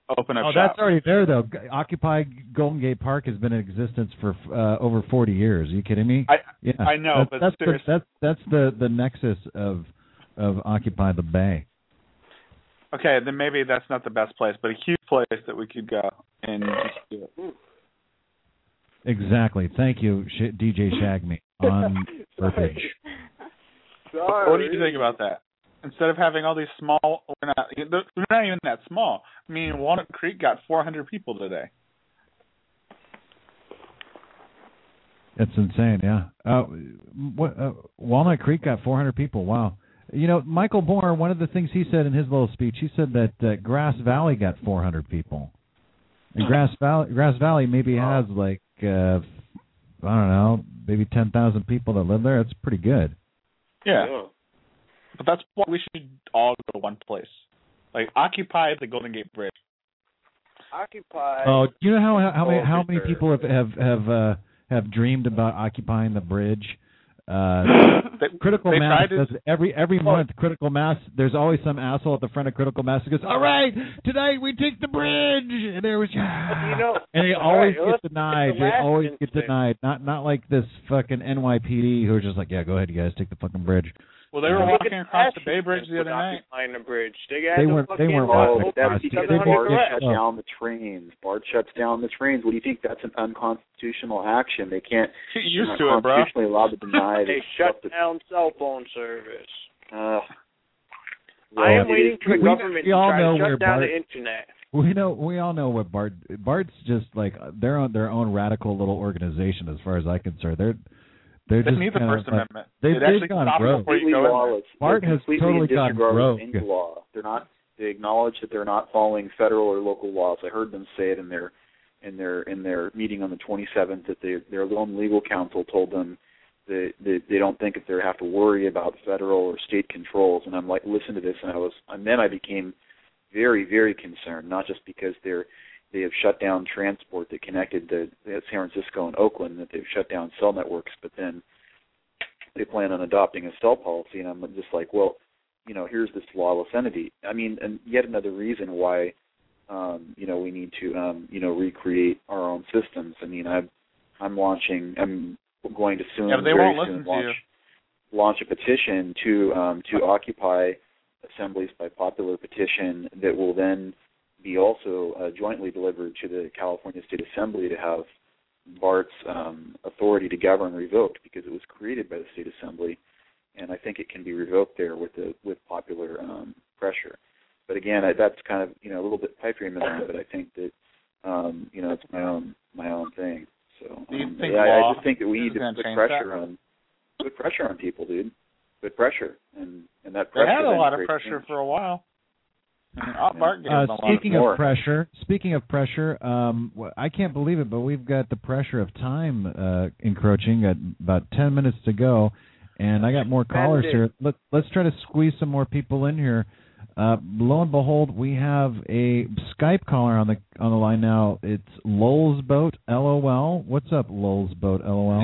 Speaker 4: open up
Speaker 3: Oh,
Speaker 4: shop.
Speaker 3: that's already there, though. Occupy Golden Gate Park has been in existence for uh, over forty years. Are you kidding me?
Speaker 4: I
Speaker 3: yeah.
Speaker 4: I know,
Speaker 3: that's,
Speaker 4: but
Speaker 3: that's the,
Speaker 4: seriously.
Speaker 3: that's that's the, the nexus of of Occupy the Bay.
Speaker 4: Okay, then maybe that's not the best place, but a huge place that we could go and just do it.
Speaker 3: Exactly. Thank you, Sh- D J Shagme on Verpage.
Speaker 11: Sorry.
Speaker 4: What do you think about that? Instead of having all these small, we're not, we're not even that small. I mean, Walnut Creek got four hundred people today.
Speaker 3: It's insane, yeah. Uh, what, uh, Walnut Creek got four hundred people. Wow. You know, Michael Moore, one of the things he said in his little speech, he said that uh, Grass Valley got four hundred people. And Grass Valley, Grass Valley maybe has like, uh, I don't know, maybe ten thousand people that live there. It's pretty good.
Speaker 4: Yeah. yeah. But that's why we should all go to one place. Like, occupy the Golden Gate Bridge.
Speaker 11: Occupy.
Speaker 3: Oh, do you know how how many how many people have have have, uh, have dreamed about occupying the bridge? Uh,
Speaker 4: they,
Speaker 3: Critical
Speaker 4: they
Speaker 3: Mass
Speaker 4: to...
Speaker 3: does every every month. Critical Mass. There's always some asshole at the front of Critical Mass who goes, "All right, tonight we take the bridge," and there was, yeah.
Speaker 11: you know,
Speaker 3: and they always
Speaker 11: right,
Speaker 3: get denied.
Speaker 11: the
Speaker 3: They always
Speaker 11: instance.
Speaker 3: get denied. Not not like this fucking N Y P D who are just like, "Yeah, go ahead, you guys, take the fucking bridge."
Speaker 4: Well, they were walking across the Bay Bridge the other night.
Speaker 11: Occupying the bridge. They, got
Speaker 3: they
Speaker 11: the
Speaker 3: weren't. They weren't
Speaker 11: uh,
Speaker 3: walking across.
Speaker 2: That's because
Speaker 3: They
Speaker 2: Bart
Speaker 3: didn't
Speaker 2: shut
Speaker 3: get-
Speaker 2: down the trains. Bart shuts down the trains. What do you think? That's an unconstitutional action. They can't.
Speaker 4: Get used
Speaker 2: they're
Speaker 4: to
Speaker 2: not
Speaker 4: it, bro.
Speaker 2: constitutionally allowed to deny.
Speaker 11: They shut down cell phone service.
Speaker 2: Uh,
Speaker 11: I am
Speaker 2: well,
Speaker 11: waiting for the
Speaker 3: we-
Speaker 11: government
Speaker 3: we
Speaker 11: to
Speaker 3: all
Speaker 11: try
Speaker 3: know
Speaker 11: to
Speaker 3: where
Speaker 11: shut down
Speaker 3: Bart-
Speaker 11: the internet.
Speaker 3: We know. We all know what Bart. Bart's just like their own their own radical little organization. As far as I'm concerned, they're they're
Speaker 4: They
Speaker 3: just
Speaker 4: need the
Speaker 3: kind
Speaker 4: First
Speaker 3: of, like,
Speaker 4: Amendment.
Speaker 3: They've,
Speaker 4: It
Speaker 3: they've
Speaker 4: actually
Speaker 3: gone
Speaker 4: stops
Speaker 3: rogue.
Speaker 4: before you
Speaker 2: completely
Speaker 4: go in there.
Speaker 2: lawless.
Speaker 3: Bart
Speaker 2: They're
Speaker 3: has
Speaker 2: completely
Speaker 3: totally gone
Speaker 2: disregarded
Speaker 3: rogue.
Speaker 2: any law. They're not. They acknowledge that they're not following federal or local laws. I heard them say it in their in their in their meeting on the twenty-seventh that they, their own legal counsel told them that, that they don't think that they have to worry about federal or state controls. And I'm like, listen to this, and I was, and then I became very, very concerned. Not just because they're they have shut down transport that connected the, the San Francisco and Oakland, that they've shut down cell networks, but then they plan on adopting a cell policy, and I'm just like, well, you know, here's this lawless entity. I mean, and yet another reason why, um, you know, we need to, um, you know, recreate our own systems. I mean, I'm, I'm launching, I'm going to soon,
Speaker 4: Yeah, but they
Speaker 2: very
Speaker 4: won't
Speaker 2: soon
Speaker 4: listen to
Speaker 2: launch, launch a petition to um, to occupy assemblies by popular petition that will then be also uh, jointly delivered to the California State Assembly to have Bart's um, authority to govern revoked, because it was created by the State Assembly, and I think it can be revoked there with the with popular um, pressure. But again, I, that's kind of, you know, a little bit pipe dream of that, but I think that um, you know, it's my own my own thing. So
Speaker 4: Do you
Speaker 2: um,
Speaker 4: think
Speaker 2: yeah,
Speaker 4: law
Speaker 2: I just think that we
Speaker 4: is
Speaker 2: need to
Speaker 4: gonna
Speaker 2: put
Speaker 4: change
Speaker 2: pressure
Speaker 4: that?
Speaker 2: on put pressure on people, dude. Put pressure, and and that
Speaker 4: They
Speaker 2: pressure
Speaker 4: had a
Speaker 2: then
Speaker 4: lot of
Speaker 2: creates
Speaker 4: pressure
Speaker 2: change.
Speaker 4: for a while. I mean, Art Bart gave
Speaker 3: Uh,
Speaker 4: them a lot
Speaker 3: speaking
Speaker 4: of
Speaker 3: of pressure, speaking of pressure, um, wh- I can't believe it, but we've got the pressure of time uh, encroaching at about ten minutes to go, and I got more callers here. Let, let's try to squeeze some more people in here. Uh, lo and behold, we have a Skype caller on the on the line now. It's Lol's Boat, L O L. What's up, Lol's Boat, L O L?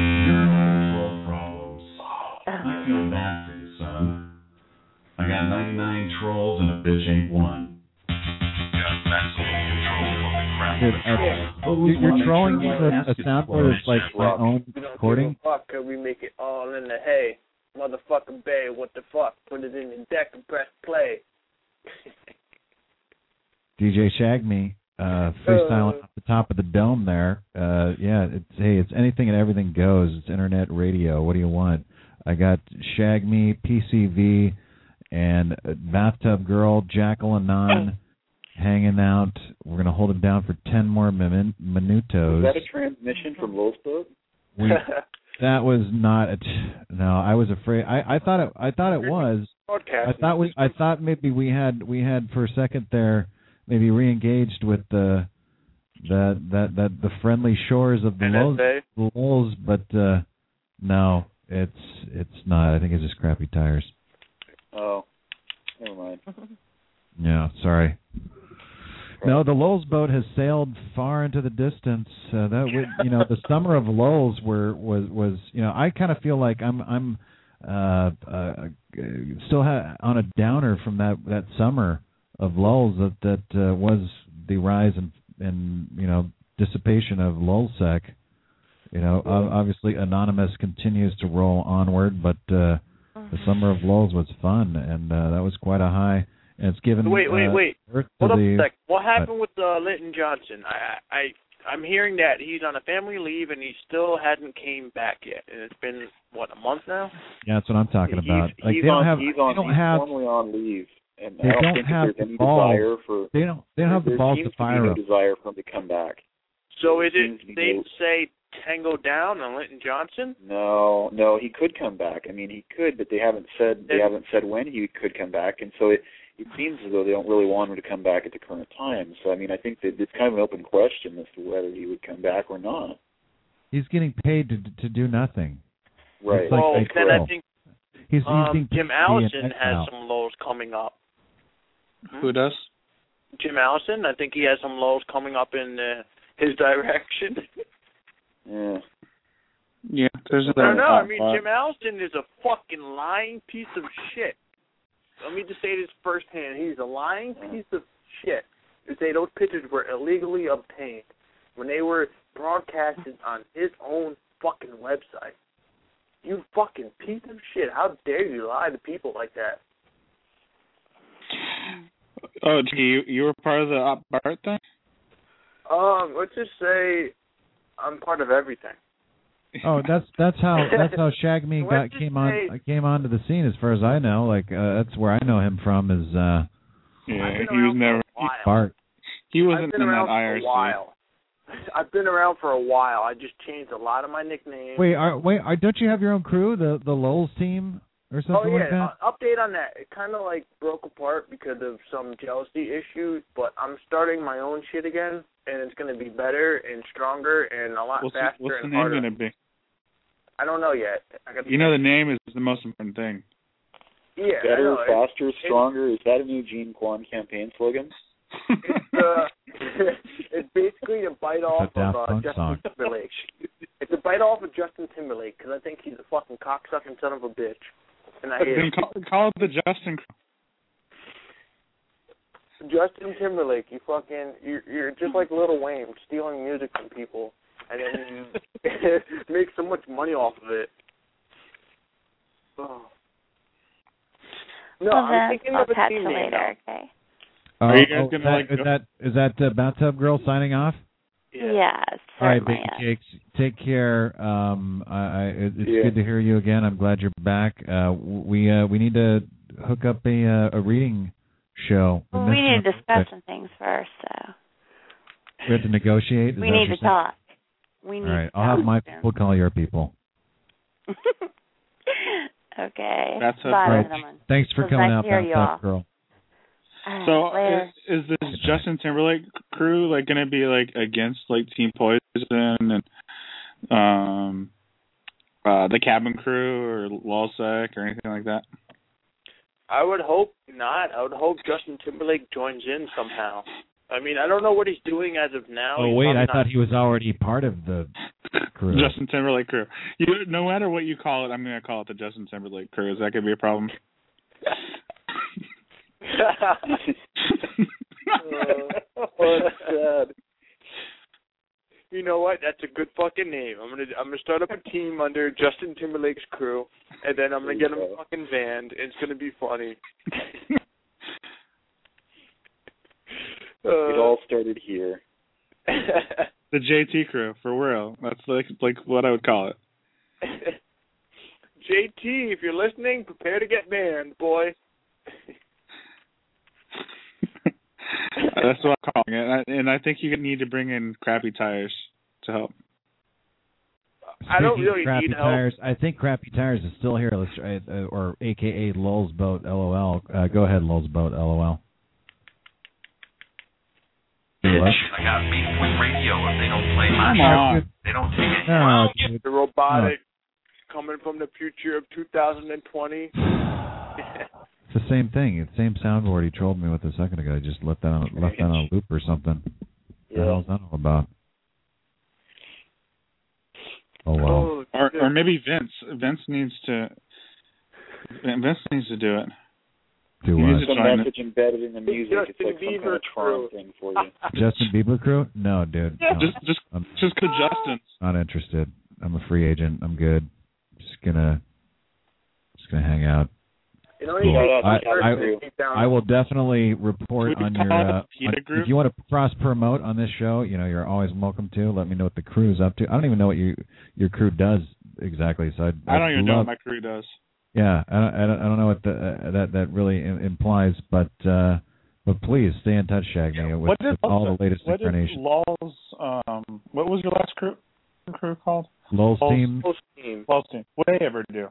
Speaker 3: I feel bad for you, son. I got ninety-nine trolls and a bitch ain't one. Dude, uh, you- you're trolling me with a soundboard that's like my own
Speaker 11: We don't
Speaker 3: recording?
Speaker 11: give a fuck 'cause we make it all in the hay. Motherfucking bay, what the fuck? Put it in the deck and press play.
Speaker 3: D J Shag Me, uh, freestyling off the top of the dome there. Uh, yeah, it's hey, it's anything and everything goes. It's internet radio. What do you want? I got Shag Me, P C V, and Bathtub Girl, Jackal Anon hanging out. We're gonna hold him down for ten more min- minutos.
Speaker 2: Is that a transmission from Low's Boat?
Speaker 3: We, that was not a t- no. I was afraid. I, I thought it. I thought it was. I thought we. I thought maybe we had. We had for a second there. Maybe re-engaged with the the that that the friendly shores of the Low's, Low's, but uh, no, it's it's not. I think it's just crappy tires.
Speaker 2: Oh, never mind.
Speaker 3: Yeah, sorry. No, the Lowell's boat has sailed far into the distance. Uh, that would, you know, the summer of Lowell's were was was you know I kind of feel like I'm I'm uh, uh, still ha- on a downer from that that summer of Lowell's that that uh, was the rise and and you know dissipation of LulzSec. You know, yeah. obviously Anonymous continues to roll onward, but uh, the summer of Lulz was fun, and uh, that was quite a high. And it's given.
Speaker 11: Wait, wait,
Speaker 3: uh,
Speaker 11: wait.
Speaker 3: Earth
Speaker 11: Hold up
Speaker 3: the,
Speaker 11: a sec. What happened uh, with uh, Linton Johnson? I, I, I'm hearing that he's on a family leave and he still hasn't came back yet. And it's been what, a month now?
Speaker 3: Yeah, that's what I'm talking
Speaker 2: he's,
Speaker 3: about. Like
Speaker 2: he's
Speaker 3: they don't
Speaker 2: on,
Speaker 3: have.
Speaker 2: He's on.
Speaker 3: They don't
Speaker 2: he's
Speaker 3: have.
Speaker 2: formally on leave, and
Speaker 3: they
Speaker 2: I don't,
Speaker 3: don't
Speaker 2: think
Speaker 3: have
Speaker 2: that there's any
Speaker 3: the balls.
Speaker 2: desire for.
Speaker 3: They don't. They don't have the balls to fire
Speaker 2: up. There seems to be no desire for him to come back.
Speaker 11: So is it safe to say Tango down on Linton Johnson?
Speaker 2: No, no, he could come back. I mean, he could, but they haven't said they haven't said when he could come back, and so it it seems as though they don't really want him to come back at the current time. So I mean, I think that it's kind of an open question as to whether he would come back or not.
Speaker 3: He's getting paid to to do nothing.
Speaker 2: Right.
Speaker 11: Well,
Speaker 3: like,
Speaker 11: then I think
Speaker 3: he's, he's
Speaker 11: um, Jim Allison has
Speaker 3: now.
Speaker 11: some lows coming up.
Speaker 4: Who does?
Speaker 11: Jim Allison. I think he has some lows coming up in uh, his direction.
Speaker 2: Yeah.
Speaker 4: Yeah, there's
Speaker 11: I don't know. I mean, Jim Allison is a fucking lying piece of shit. Let me just say this firsthand. He's a lying piece of shit. To say those pictures were illegally obtained when they were broadcasted on his own fucking website. You fucking piece of shit. How dare you lie to people like that?
Speaker 4: Oh, you you were part of the Op Bart thing?
Speaker 11: Um, let's just say I'm part of everything.
Speaker 3: Oh, that's that's how that's how Shag Me got came on say, came onto the scene, as far as I know. Like uh, that's where I know him from. Is uh,
Speaker 4: yeah, he was never
Speaker 3: Bart.
Speaker 4: He wasn't
Speaker 11: in
Speaker 4: that
Speaker 11: I R C.
Speaker 4: A while.
Speaker 11: I've been around for a while. I just changed a lot of my nicknames.
Speaker 3: Wait, are, wait, are, don't you have your own crew, the the Lulz team or something
Speaker 11: oh, yeah.
Speaker 3: like that?
Speaker 11: Uh, update on that. It kind of like broke apart because of some jealousy issues, but I'm starting my own shit again, and it's going to be better and stronger and a lot
Speaker 4: what's
Speaker 11: faster
Speaker 4: the, what's
Speaker 11: and
Speaker 4: the name
Speaker 11: harder.
Speaker 4: going to be?
Speaker 11: I don't know yet. I got
Speaker 4: you know the name is the most important thing.
Speaker 11: Yeah,
Speaker 2: Better,
Speaker 11: I know.
Speaker 2: faster,
Speaker 11: it,
Speaker 2: stronger. Is that a new Gene Kwan campaign slogan?
Speaker 11: It's, uh, it's basically a bite off of uh, Justin
Speaker 3: song.
Speaker 11: Timberlake. It's a bite off of Justin Timberlake because I think he's a fucking cocksucking son of a bitch, and I hate
Speaker 4: then
Speaker 11: him.
Speaker 4: Call, call it the Justin.
Speaker 11: Justin Timberlake, you fucking, you're, you're just like Lil Wayne, stealing music from people, and then you make so much money off of it. Oh. No,
Speaker 5: well,
Speaker 11: I'm thinking
Speaker 5: I'll
Speaker 11: of a
Speaker 5: catch
Speaker 11: team
Speaker 5: you
Speaker 11: name.
Speaker 5: later, okay?
Speaker 3: Uh,
Speaker 4: Are you guys
Speaker 3: oh,
Speaker 4: gonna
Speaker 3: that,
Speaker 4: like?
Speaker 3: Is that is that uh, Bathtub Girl signing off?
Speaker 11: Yeah.
Speaker 5: Yes.
Speaker 3: All right,
Speaker 5: certainly
Speaker 3: Baby
Speaker 5: is.
Speaker 3: Cakes. Take care. Um, I, I, it, it's
Speaker 2: Yeah.
Speaker 3: good to hear you again. I'm glad you're back. Uh, we uh, we need to hook up a uh, a reading show.
Speaker 5: Well,
Speaker 3: we
Speaker 5: we need to
Speaker 3: missed
Speaker 5: discuss
Speaker 3: one.
Speaker 5: some things first, so.
Speaker 3: We have to negotiate. Is
Speaker 5: we
Speaker 3: that
Speaker 5: need
Speaker 3: what
Speaker 5: to
Speaker 3: you're saying?
Speaker 5: talk. We need
Speaker 3: All right,
Speaker 5: to
Speaker 3: I'll have my
Speaker 5: soon.
Speaker 3: people call your people.
Speaker 5: Okay.
Speaker 4: That's a
Speaker 5: Bye,
Speaker 3: right.
Speaker 5: gentlemen.
Speaker 3: Thanks for
Speaker 5: It was
Speaker 3: coming
Speaker 5: nice
Speaker 3: out,
Speaker 5: to hear you
Speaker 3: Bathtub
Speaker 5: all.
Speaker 3: Girl.
Speaker 5: Uh,
Speaker 4: So
Speaker 5: later.
Speaker 4: is, is this Justin Timberlake crew like going to be like against like Team Poison and um uh the Cabin Crew or LulzSec or anything like that?
Speaker 11: I would hope not. I would hope Justin Timberlake joins in somehow. I mean, I don't know what he's doing as of now.
Speaker 3: Oh
Speaker 11: He's
Speaker 3: wait,
Speaker 11: probably
Speaker 3: I
Speaker 11: not-
Speaker 3: thought he was already part of the crew.
Speaker 4: Justin Timberlake crew. You, no matter what you call it, I'm going to call it the Justin Timberlake crew. Is that going to be a problem?
Speaker 11: uh, oh, that's sad. You know what? That's a good fucking name. I'm gonna I'm gonna start up a team under Justin Timberlake's crew, and then I'm gonna get him a fucking band. And it's gonna be funny.
Speaker 2: It all started here.
Speaker 4: The J T crew, for real. That's like like what I would call it.
Speaker 11: J T, if you're listening, prepare to get banned, boy.
Speaker 4: That's what I'm calling it. And I think you need to bring in Crappy Tires to help.
Speaker 11: I don't
Speaker 3: Speaking of
Speaker 11: really
Speaker 3: Crappy
Speaker 11: need help.
Speaker 3: Tires, I think Crappy Tires is still here. Let's try, uh, or A K A Lulz Boat, LOL. Uh, go ahead, Lulz Boat, LOL.
Speaker 7: I got beef with radio if they don't play my
Speaker 3: Come
Speaker 7: show.
Speaker 3: on.
Speaker 7: They don't take it.
Speaker 3: No,
Speaker 11: Well,
Speaker 3: dude.
Speaker 11: the robotic coming from the future of two thousand twenty.
Speaker 3: It's the same thing. It's the same soundboard he trolled me with a second ago. I just left that on, left that on a loop or something. What the hell's that all about? Oh well.
Speaker 4: Or or maybe Vince. Vince needs to. Vince needs to do it.
Speaker 3: Do
Speaker 1: There's
Speaker 3: what?
Speaker 1: a message embedded in the music. It's
Speaker 11: Justin
Speaker 1: like some
Speaker 11: Bieber
Speaker 1: kind of charm
Speaker 11: crew.
Speaker 1: thing for you.
Speaker 3: Justin Bieber crew? No, dude. No.
Speaker 4: Just, just,
Speaker 3: I'm
Speaker 4: just cause Justin.
Speaker 3: not interested. I'm a free agent. I'm good. Just gonna, just gonna hang out.
Speaker 11: You know,
Speaker 3: Cool.
Speaker 11: you
Speaker 3: I,
Speaker 11: I,
Speaker 3: I, I will definitely report on your. Uh, on, if you want to cross promote on this show, you know you're always welcome to. Let me know what the crew's up to. I don't even know what you your crew does exactly. So I'd,
Speaker 4: I don't
Speaker 3: I'd
Speaker 4: even know
Speaker 3: love,
Speaker 4: what my crew does.
Speaker 3: Yeah, I don't, I don't, I don't know what the, uh, that that really im- implies, but uh, but please stay in touch, Shaggy, with,
Speaker 4: What did
Speaker 3: with all the latest
Speaker 4: what did
Speaker 3: incarnations.
Speaker 4: Lulz, um, what was your last crew crew called?
Speaker 3: Lulz team.
Speaker 11: Lulz team.
Speaker 4: Lulz team. What did they ever do?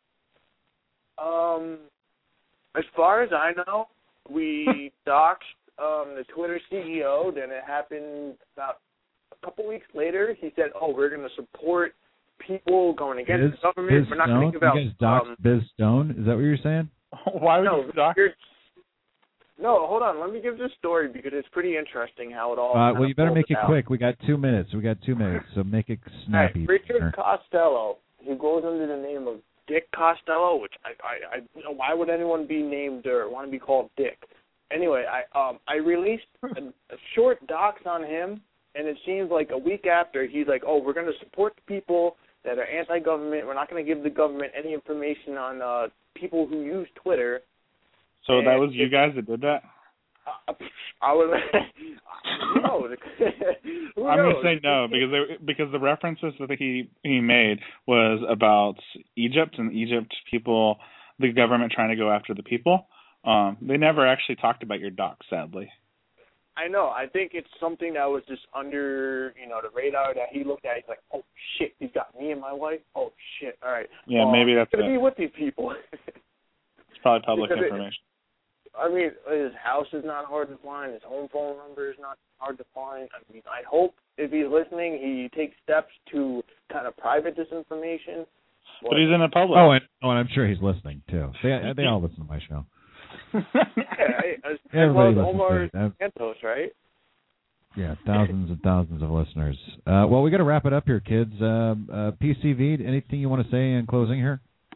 Speaker 11: Um, as far as I know, we doxed um, the Twitter C E O. Then it happened about a couple weeks later. He said, "Oh, we're going to support people going against
Speaker 3: Biz,
Speaker 11: the government.
Speaker 3: Biz
Speaker 11: We're not
Speaker 3: Stone?
Speaker 11: going to give out."
Speaker 3: You guys doxed
Speaker 11: Um,
Speaker 3: Biz Stone? Is that what you're saying?
Speaker 4: Why would
Speaker 11: no,
Speaker 4: you dox?
Speaker 11: you're- no, hold on. Let me give this story because it's pretty interesting how it all.
Speaker 3: Uh,
Speaker 11: kind
Speaker 3: well,
Speaker 11: of
Speaker 3: you better make
Speaker 11: pulled
Speaker 3: it
Speaker 11: out.
Speaker 3: quick. We got two minutes. We got two minutes, so make it snappy.
Speaker 11: Hey, Richard
Speaker 3: partner.
Speaker 11: Costello, who goes under the name of Dick Costello, which I, I, I you know, why would anyone be named or want to be called Dick? Anyway, I um I released a, a short docs on him, and it seems like a week after he's like, oh, we're going to support the people that are anti-government. We're not going to give the government any information on uh people who use Twitter.
Speaker 4: So
Speaker 11: And
Speaker 4: that was you
Speaker 11: it-
Speaker 4: guys that did that?
Speaker 11: Uh, I was no. Who
Speaker 4: I'm
Speaker 11: knows?
Speaker 4: gonna say no because they, because the references that he he made was about Egypt and Egypt people, the government trying to go after the people. Um, they never actually talked about your doc, sadly.
Speaker 11: I know. I think it's something that was just under, you know, the radar that he looked at. He's like, oh shit, he's got me and my wife. Oh shit, all right.
Speaker 4: Yeah,
Speaker 11: um,
Speaker 4: maybe that's
Speaker 11: I'm gonna
Speaker 4: it.
Speaker 11: be with these people.
Speaker 4: It's probably public
Speaker 11: Because it-
Speaker 4: information.
Speaker 11: I mean, his house is not hard to find. His home phone number is not hard to find. I mean, I hope if he's listening, he takes steps to kind of private this information.
Speaker 4: But he's in the public.
Speaker 3: Oh, and, oh, and I'm sure he's listening too. They they all listen to my show.
Speaker 11: Yeah, as, as
Speaker 3: Everybody
Speaker 11: well as
Speaker 3: listens
Speaker 11: Omar
Speaker 3: to it. That-
Speaker 11: Santos, right?
Speaker 3: Yeah, thousands and thousands of listeners. Uh, well, we got to wrap it up here, kids. Uh, uh, P C V, anything you want to say in closing here?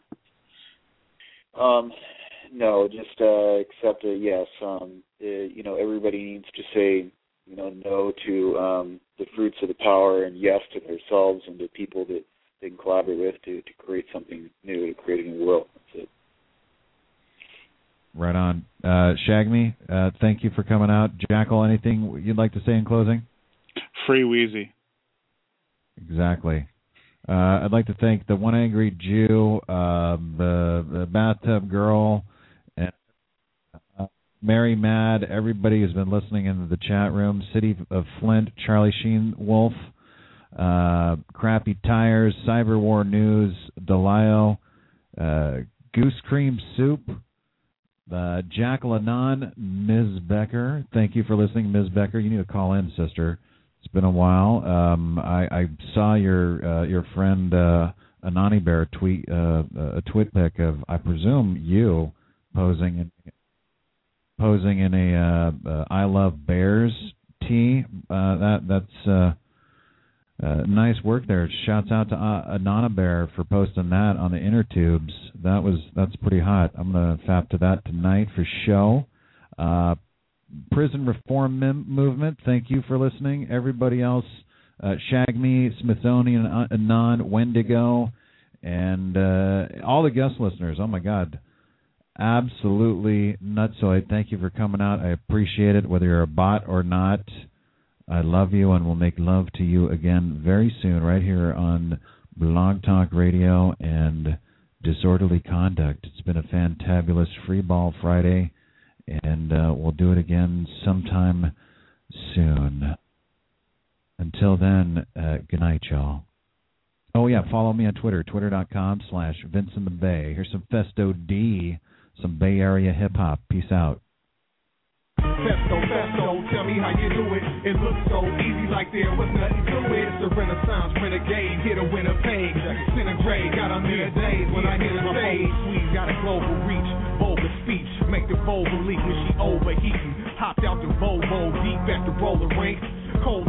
Speaker 1: Um, no, just uh, accept a yes. Um, uh, you know, everybody needs to say, you know, no to um, the fruits of the power and yes to themselves and to people that they can collaborate with to, to create something new, to create a new world. That's it.
Speaker 3: Right on. Uh, Shagme, uh, thank you for coming out. Jackal, anything you'd like to say in closing?
Speaker 4: Free Wheezy.
Speaker 3: Exactly. Uh, I'd like to thank the One Angry Jew, uh, the, the Bathtub Girl, and uh, Mary Mad, everybody who's been listening in the chat room, City of Flint, Charlie Sheen Wolf, uh, Crappy Tires, Cyber War News, Delio, uh, Goose Cream Soup, uh, Jackal Anon, Miz Becker. Thank you for listening, Miz Becker. You need to call in, sister. It's been a while. Um, I, I saw your uh, your friend uh, Anani Bear tweet uh, a twit pic of, I presume, you posing in posing in a uh, uh, I Love Bears tee. Uh, that that's uh, uh, nice work there. Shouts out to uh, Anana Bear for posting that on the inner tubes. That was that's pretty hot. I'm gonna fap to that tonight for show. Uh, Prison Reform mem- Movement, thank you for listening. Everybody else, uh, Shagme, Smithsonian, uh, Anon, Wendigo, and uh, all the guest listeners. Oh, my God. Absolutely nutsoid. Thank you for coming out. I appreciate it, whether you're a bot or not. I love you, and we'll make love to you again very soon right here on Blog Talk Radio and Disorderly Conduct. It's been a fantabulous Free Ball Friday. And uh, we'll do it again sometime soon. Until then, uh, good night, y'all. Oh, yeah, follow me on Twitter, twitter.com slash Vincent the Bay. Here's some Festo D, some Bay Area hip-hop. Peace out.
Speaker 15: Festo, Festo, tell me how you do it. It looks so easy like there was nothing to it. It's a renaissance renegade, here to win a page. Centigrade, got a mere days when I hit a stage. We got a global reach, vulgar speech. Make the vulgar leak when she overheating. Hopped out the Volvo, deep at the roller rink. Cold as a pole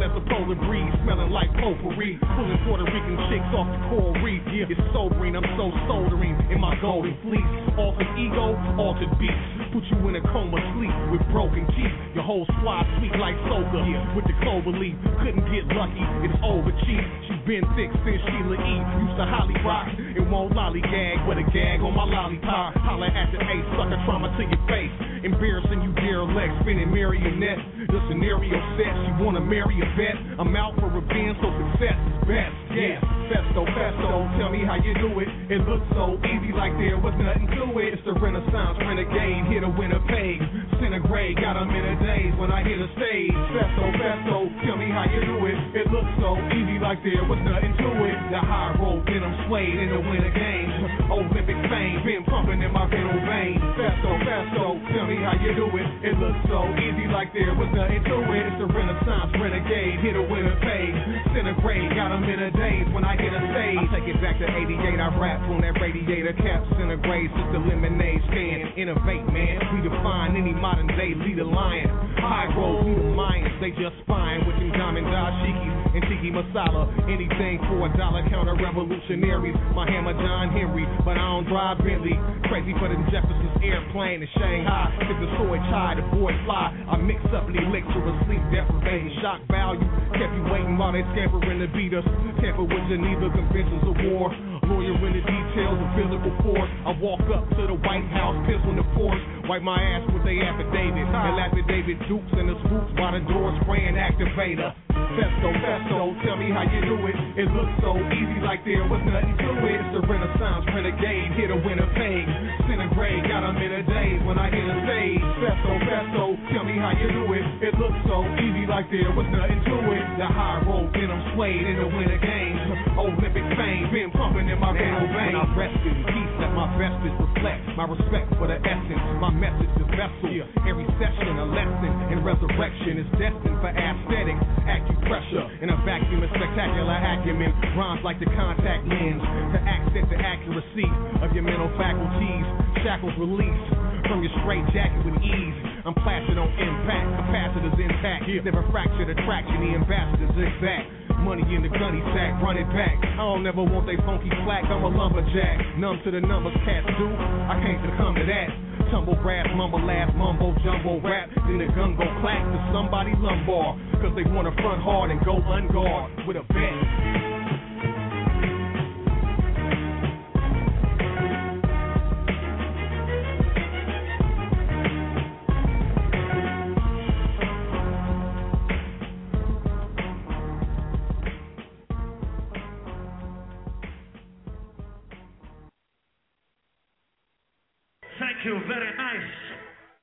Speaker 12: stolen breeze, smelling like potpourri. Pulling Puerto Rican chicks off the coral reef. Yeah, it's sobering, I'm so soldering in my golden fleece. Altered ego, altered beats. Put you in a coma, sleep with broken teeth. Your whole squad sweet like soda. Yeah, with the clover leaf, couldn't get lucky. It's over cheap. She been thick since Sheila E. Used to holly rock. It won't lollygag, but a gag on my lollipop. Holla at the ace, sucker trauma to your face. Embarrassing you, derelict, spinning marionette. The scenario set, she wanna marry a vet. I'm out for revenge, so success is best. Yeah, festo, festo, tell me how you do it. It looks so easy, like there was nothing to it. It's the Renaissance renegade, hit a winner paid. Centigrade, got them in a daze when I hit a stage. Festo, festo, tell me how you do it. It looks so easy, like there was nothing to it. The high road, then I'm swayed in the winter games. Olympic fame, been pumping in my venom veins. Festo, festo, tell me how you do it. It looks so easy, like there was nothing to it. It's the Renaissance renegade, hit a winner paid. Centigrade, got them in a daze when I hit a stage. I take it back to eighty-eight, I rap on that radiator cap. Centigrade, just a lemonade stand. Innovate, man, we define any modern day leader lion. High road, we the Mayans, they just fine with them diamond dashikis and tiki masala. Anything for a dollar, counter revolutionaries. My hammer John Henry, but I don't drive Bentley. Crazy for the Jefferson's airplane in Shanghai. If the soy chai, the boy fly. I mix up the elixir of sleep deprivation, shock value. Kept you waiting while they scampering to beat us. Tamper with Geneva Conventions of War. Lawyer in the details of physical force. I walk up to the White House, pistol in the force. Wipe my ass with they affidavit. And affidavit dukes and the scoops by the door spraying activator. Festo, festo, tell me how you do it. It looks so easy, like there was nothing to it. It's the Renaissance renegade, hit a winner paid. Centigrade, got them in a daze when I hit a stage. Festo, festo, tell me how you do it. It looks so easy, like there was nothing to it. The high road, then I'm swayed in the winter games. Olympic fame, been pumping in my venom veins. When I rest in peace, let my vestige reflect my respect for the essence. My message is vessel. Every session a lesson, and resurrection is destined for aesthetics. Acupressure in a vacuum of spectacular acumen. Rhymes like the contact lens to accent the accuracy of your mental faculties. Shackles release from your straight jacket with ease. I'm plastered on impact, capacitors intact. Never fractured attraction, the ambassador's exact. Money in the gunny sack, run it back. I don't never want they funky slack, I'm a lumberjack. Numb to the numbers cats do, I can't succumb to that. Tumble grass, mumble laugh, mumbo jumbo rap. Then the gun go clack to somebody lumbar. Cause they wanna front hard and go unguard with a bet.
Speaker 15: Thank you, very nice.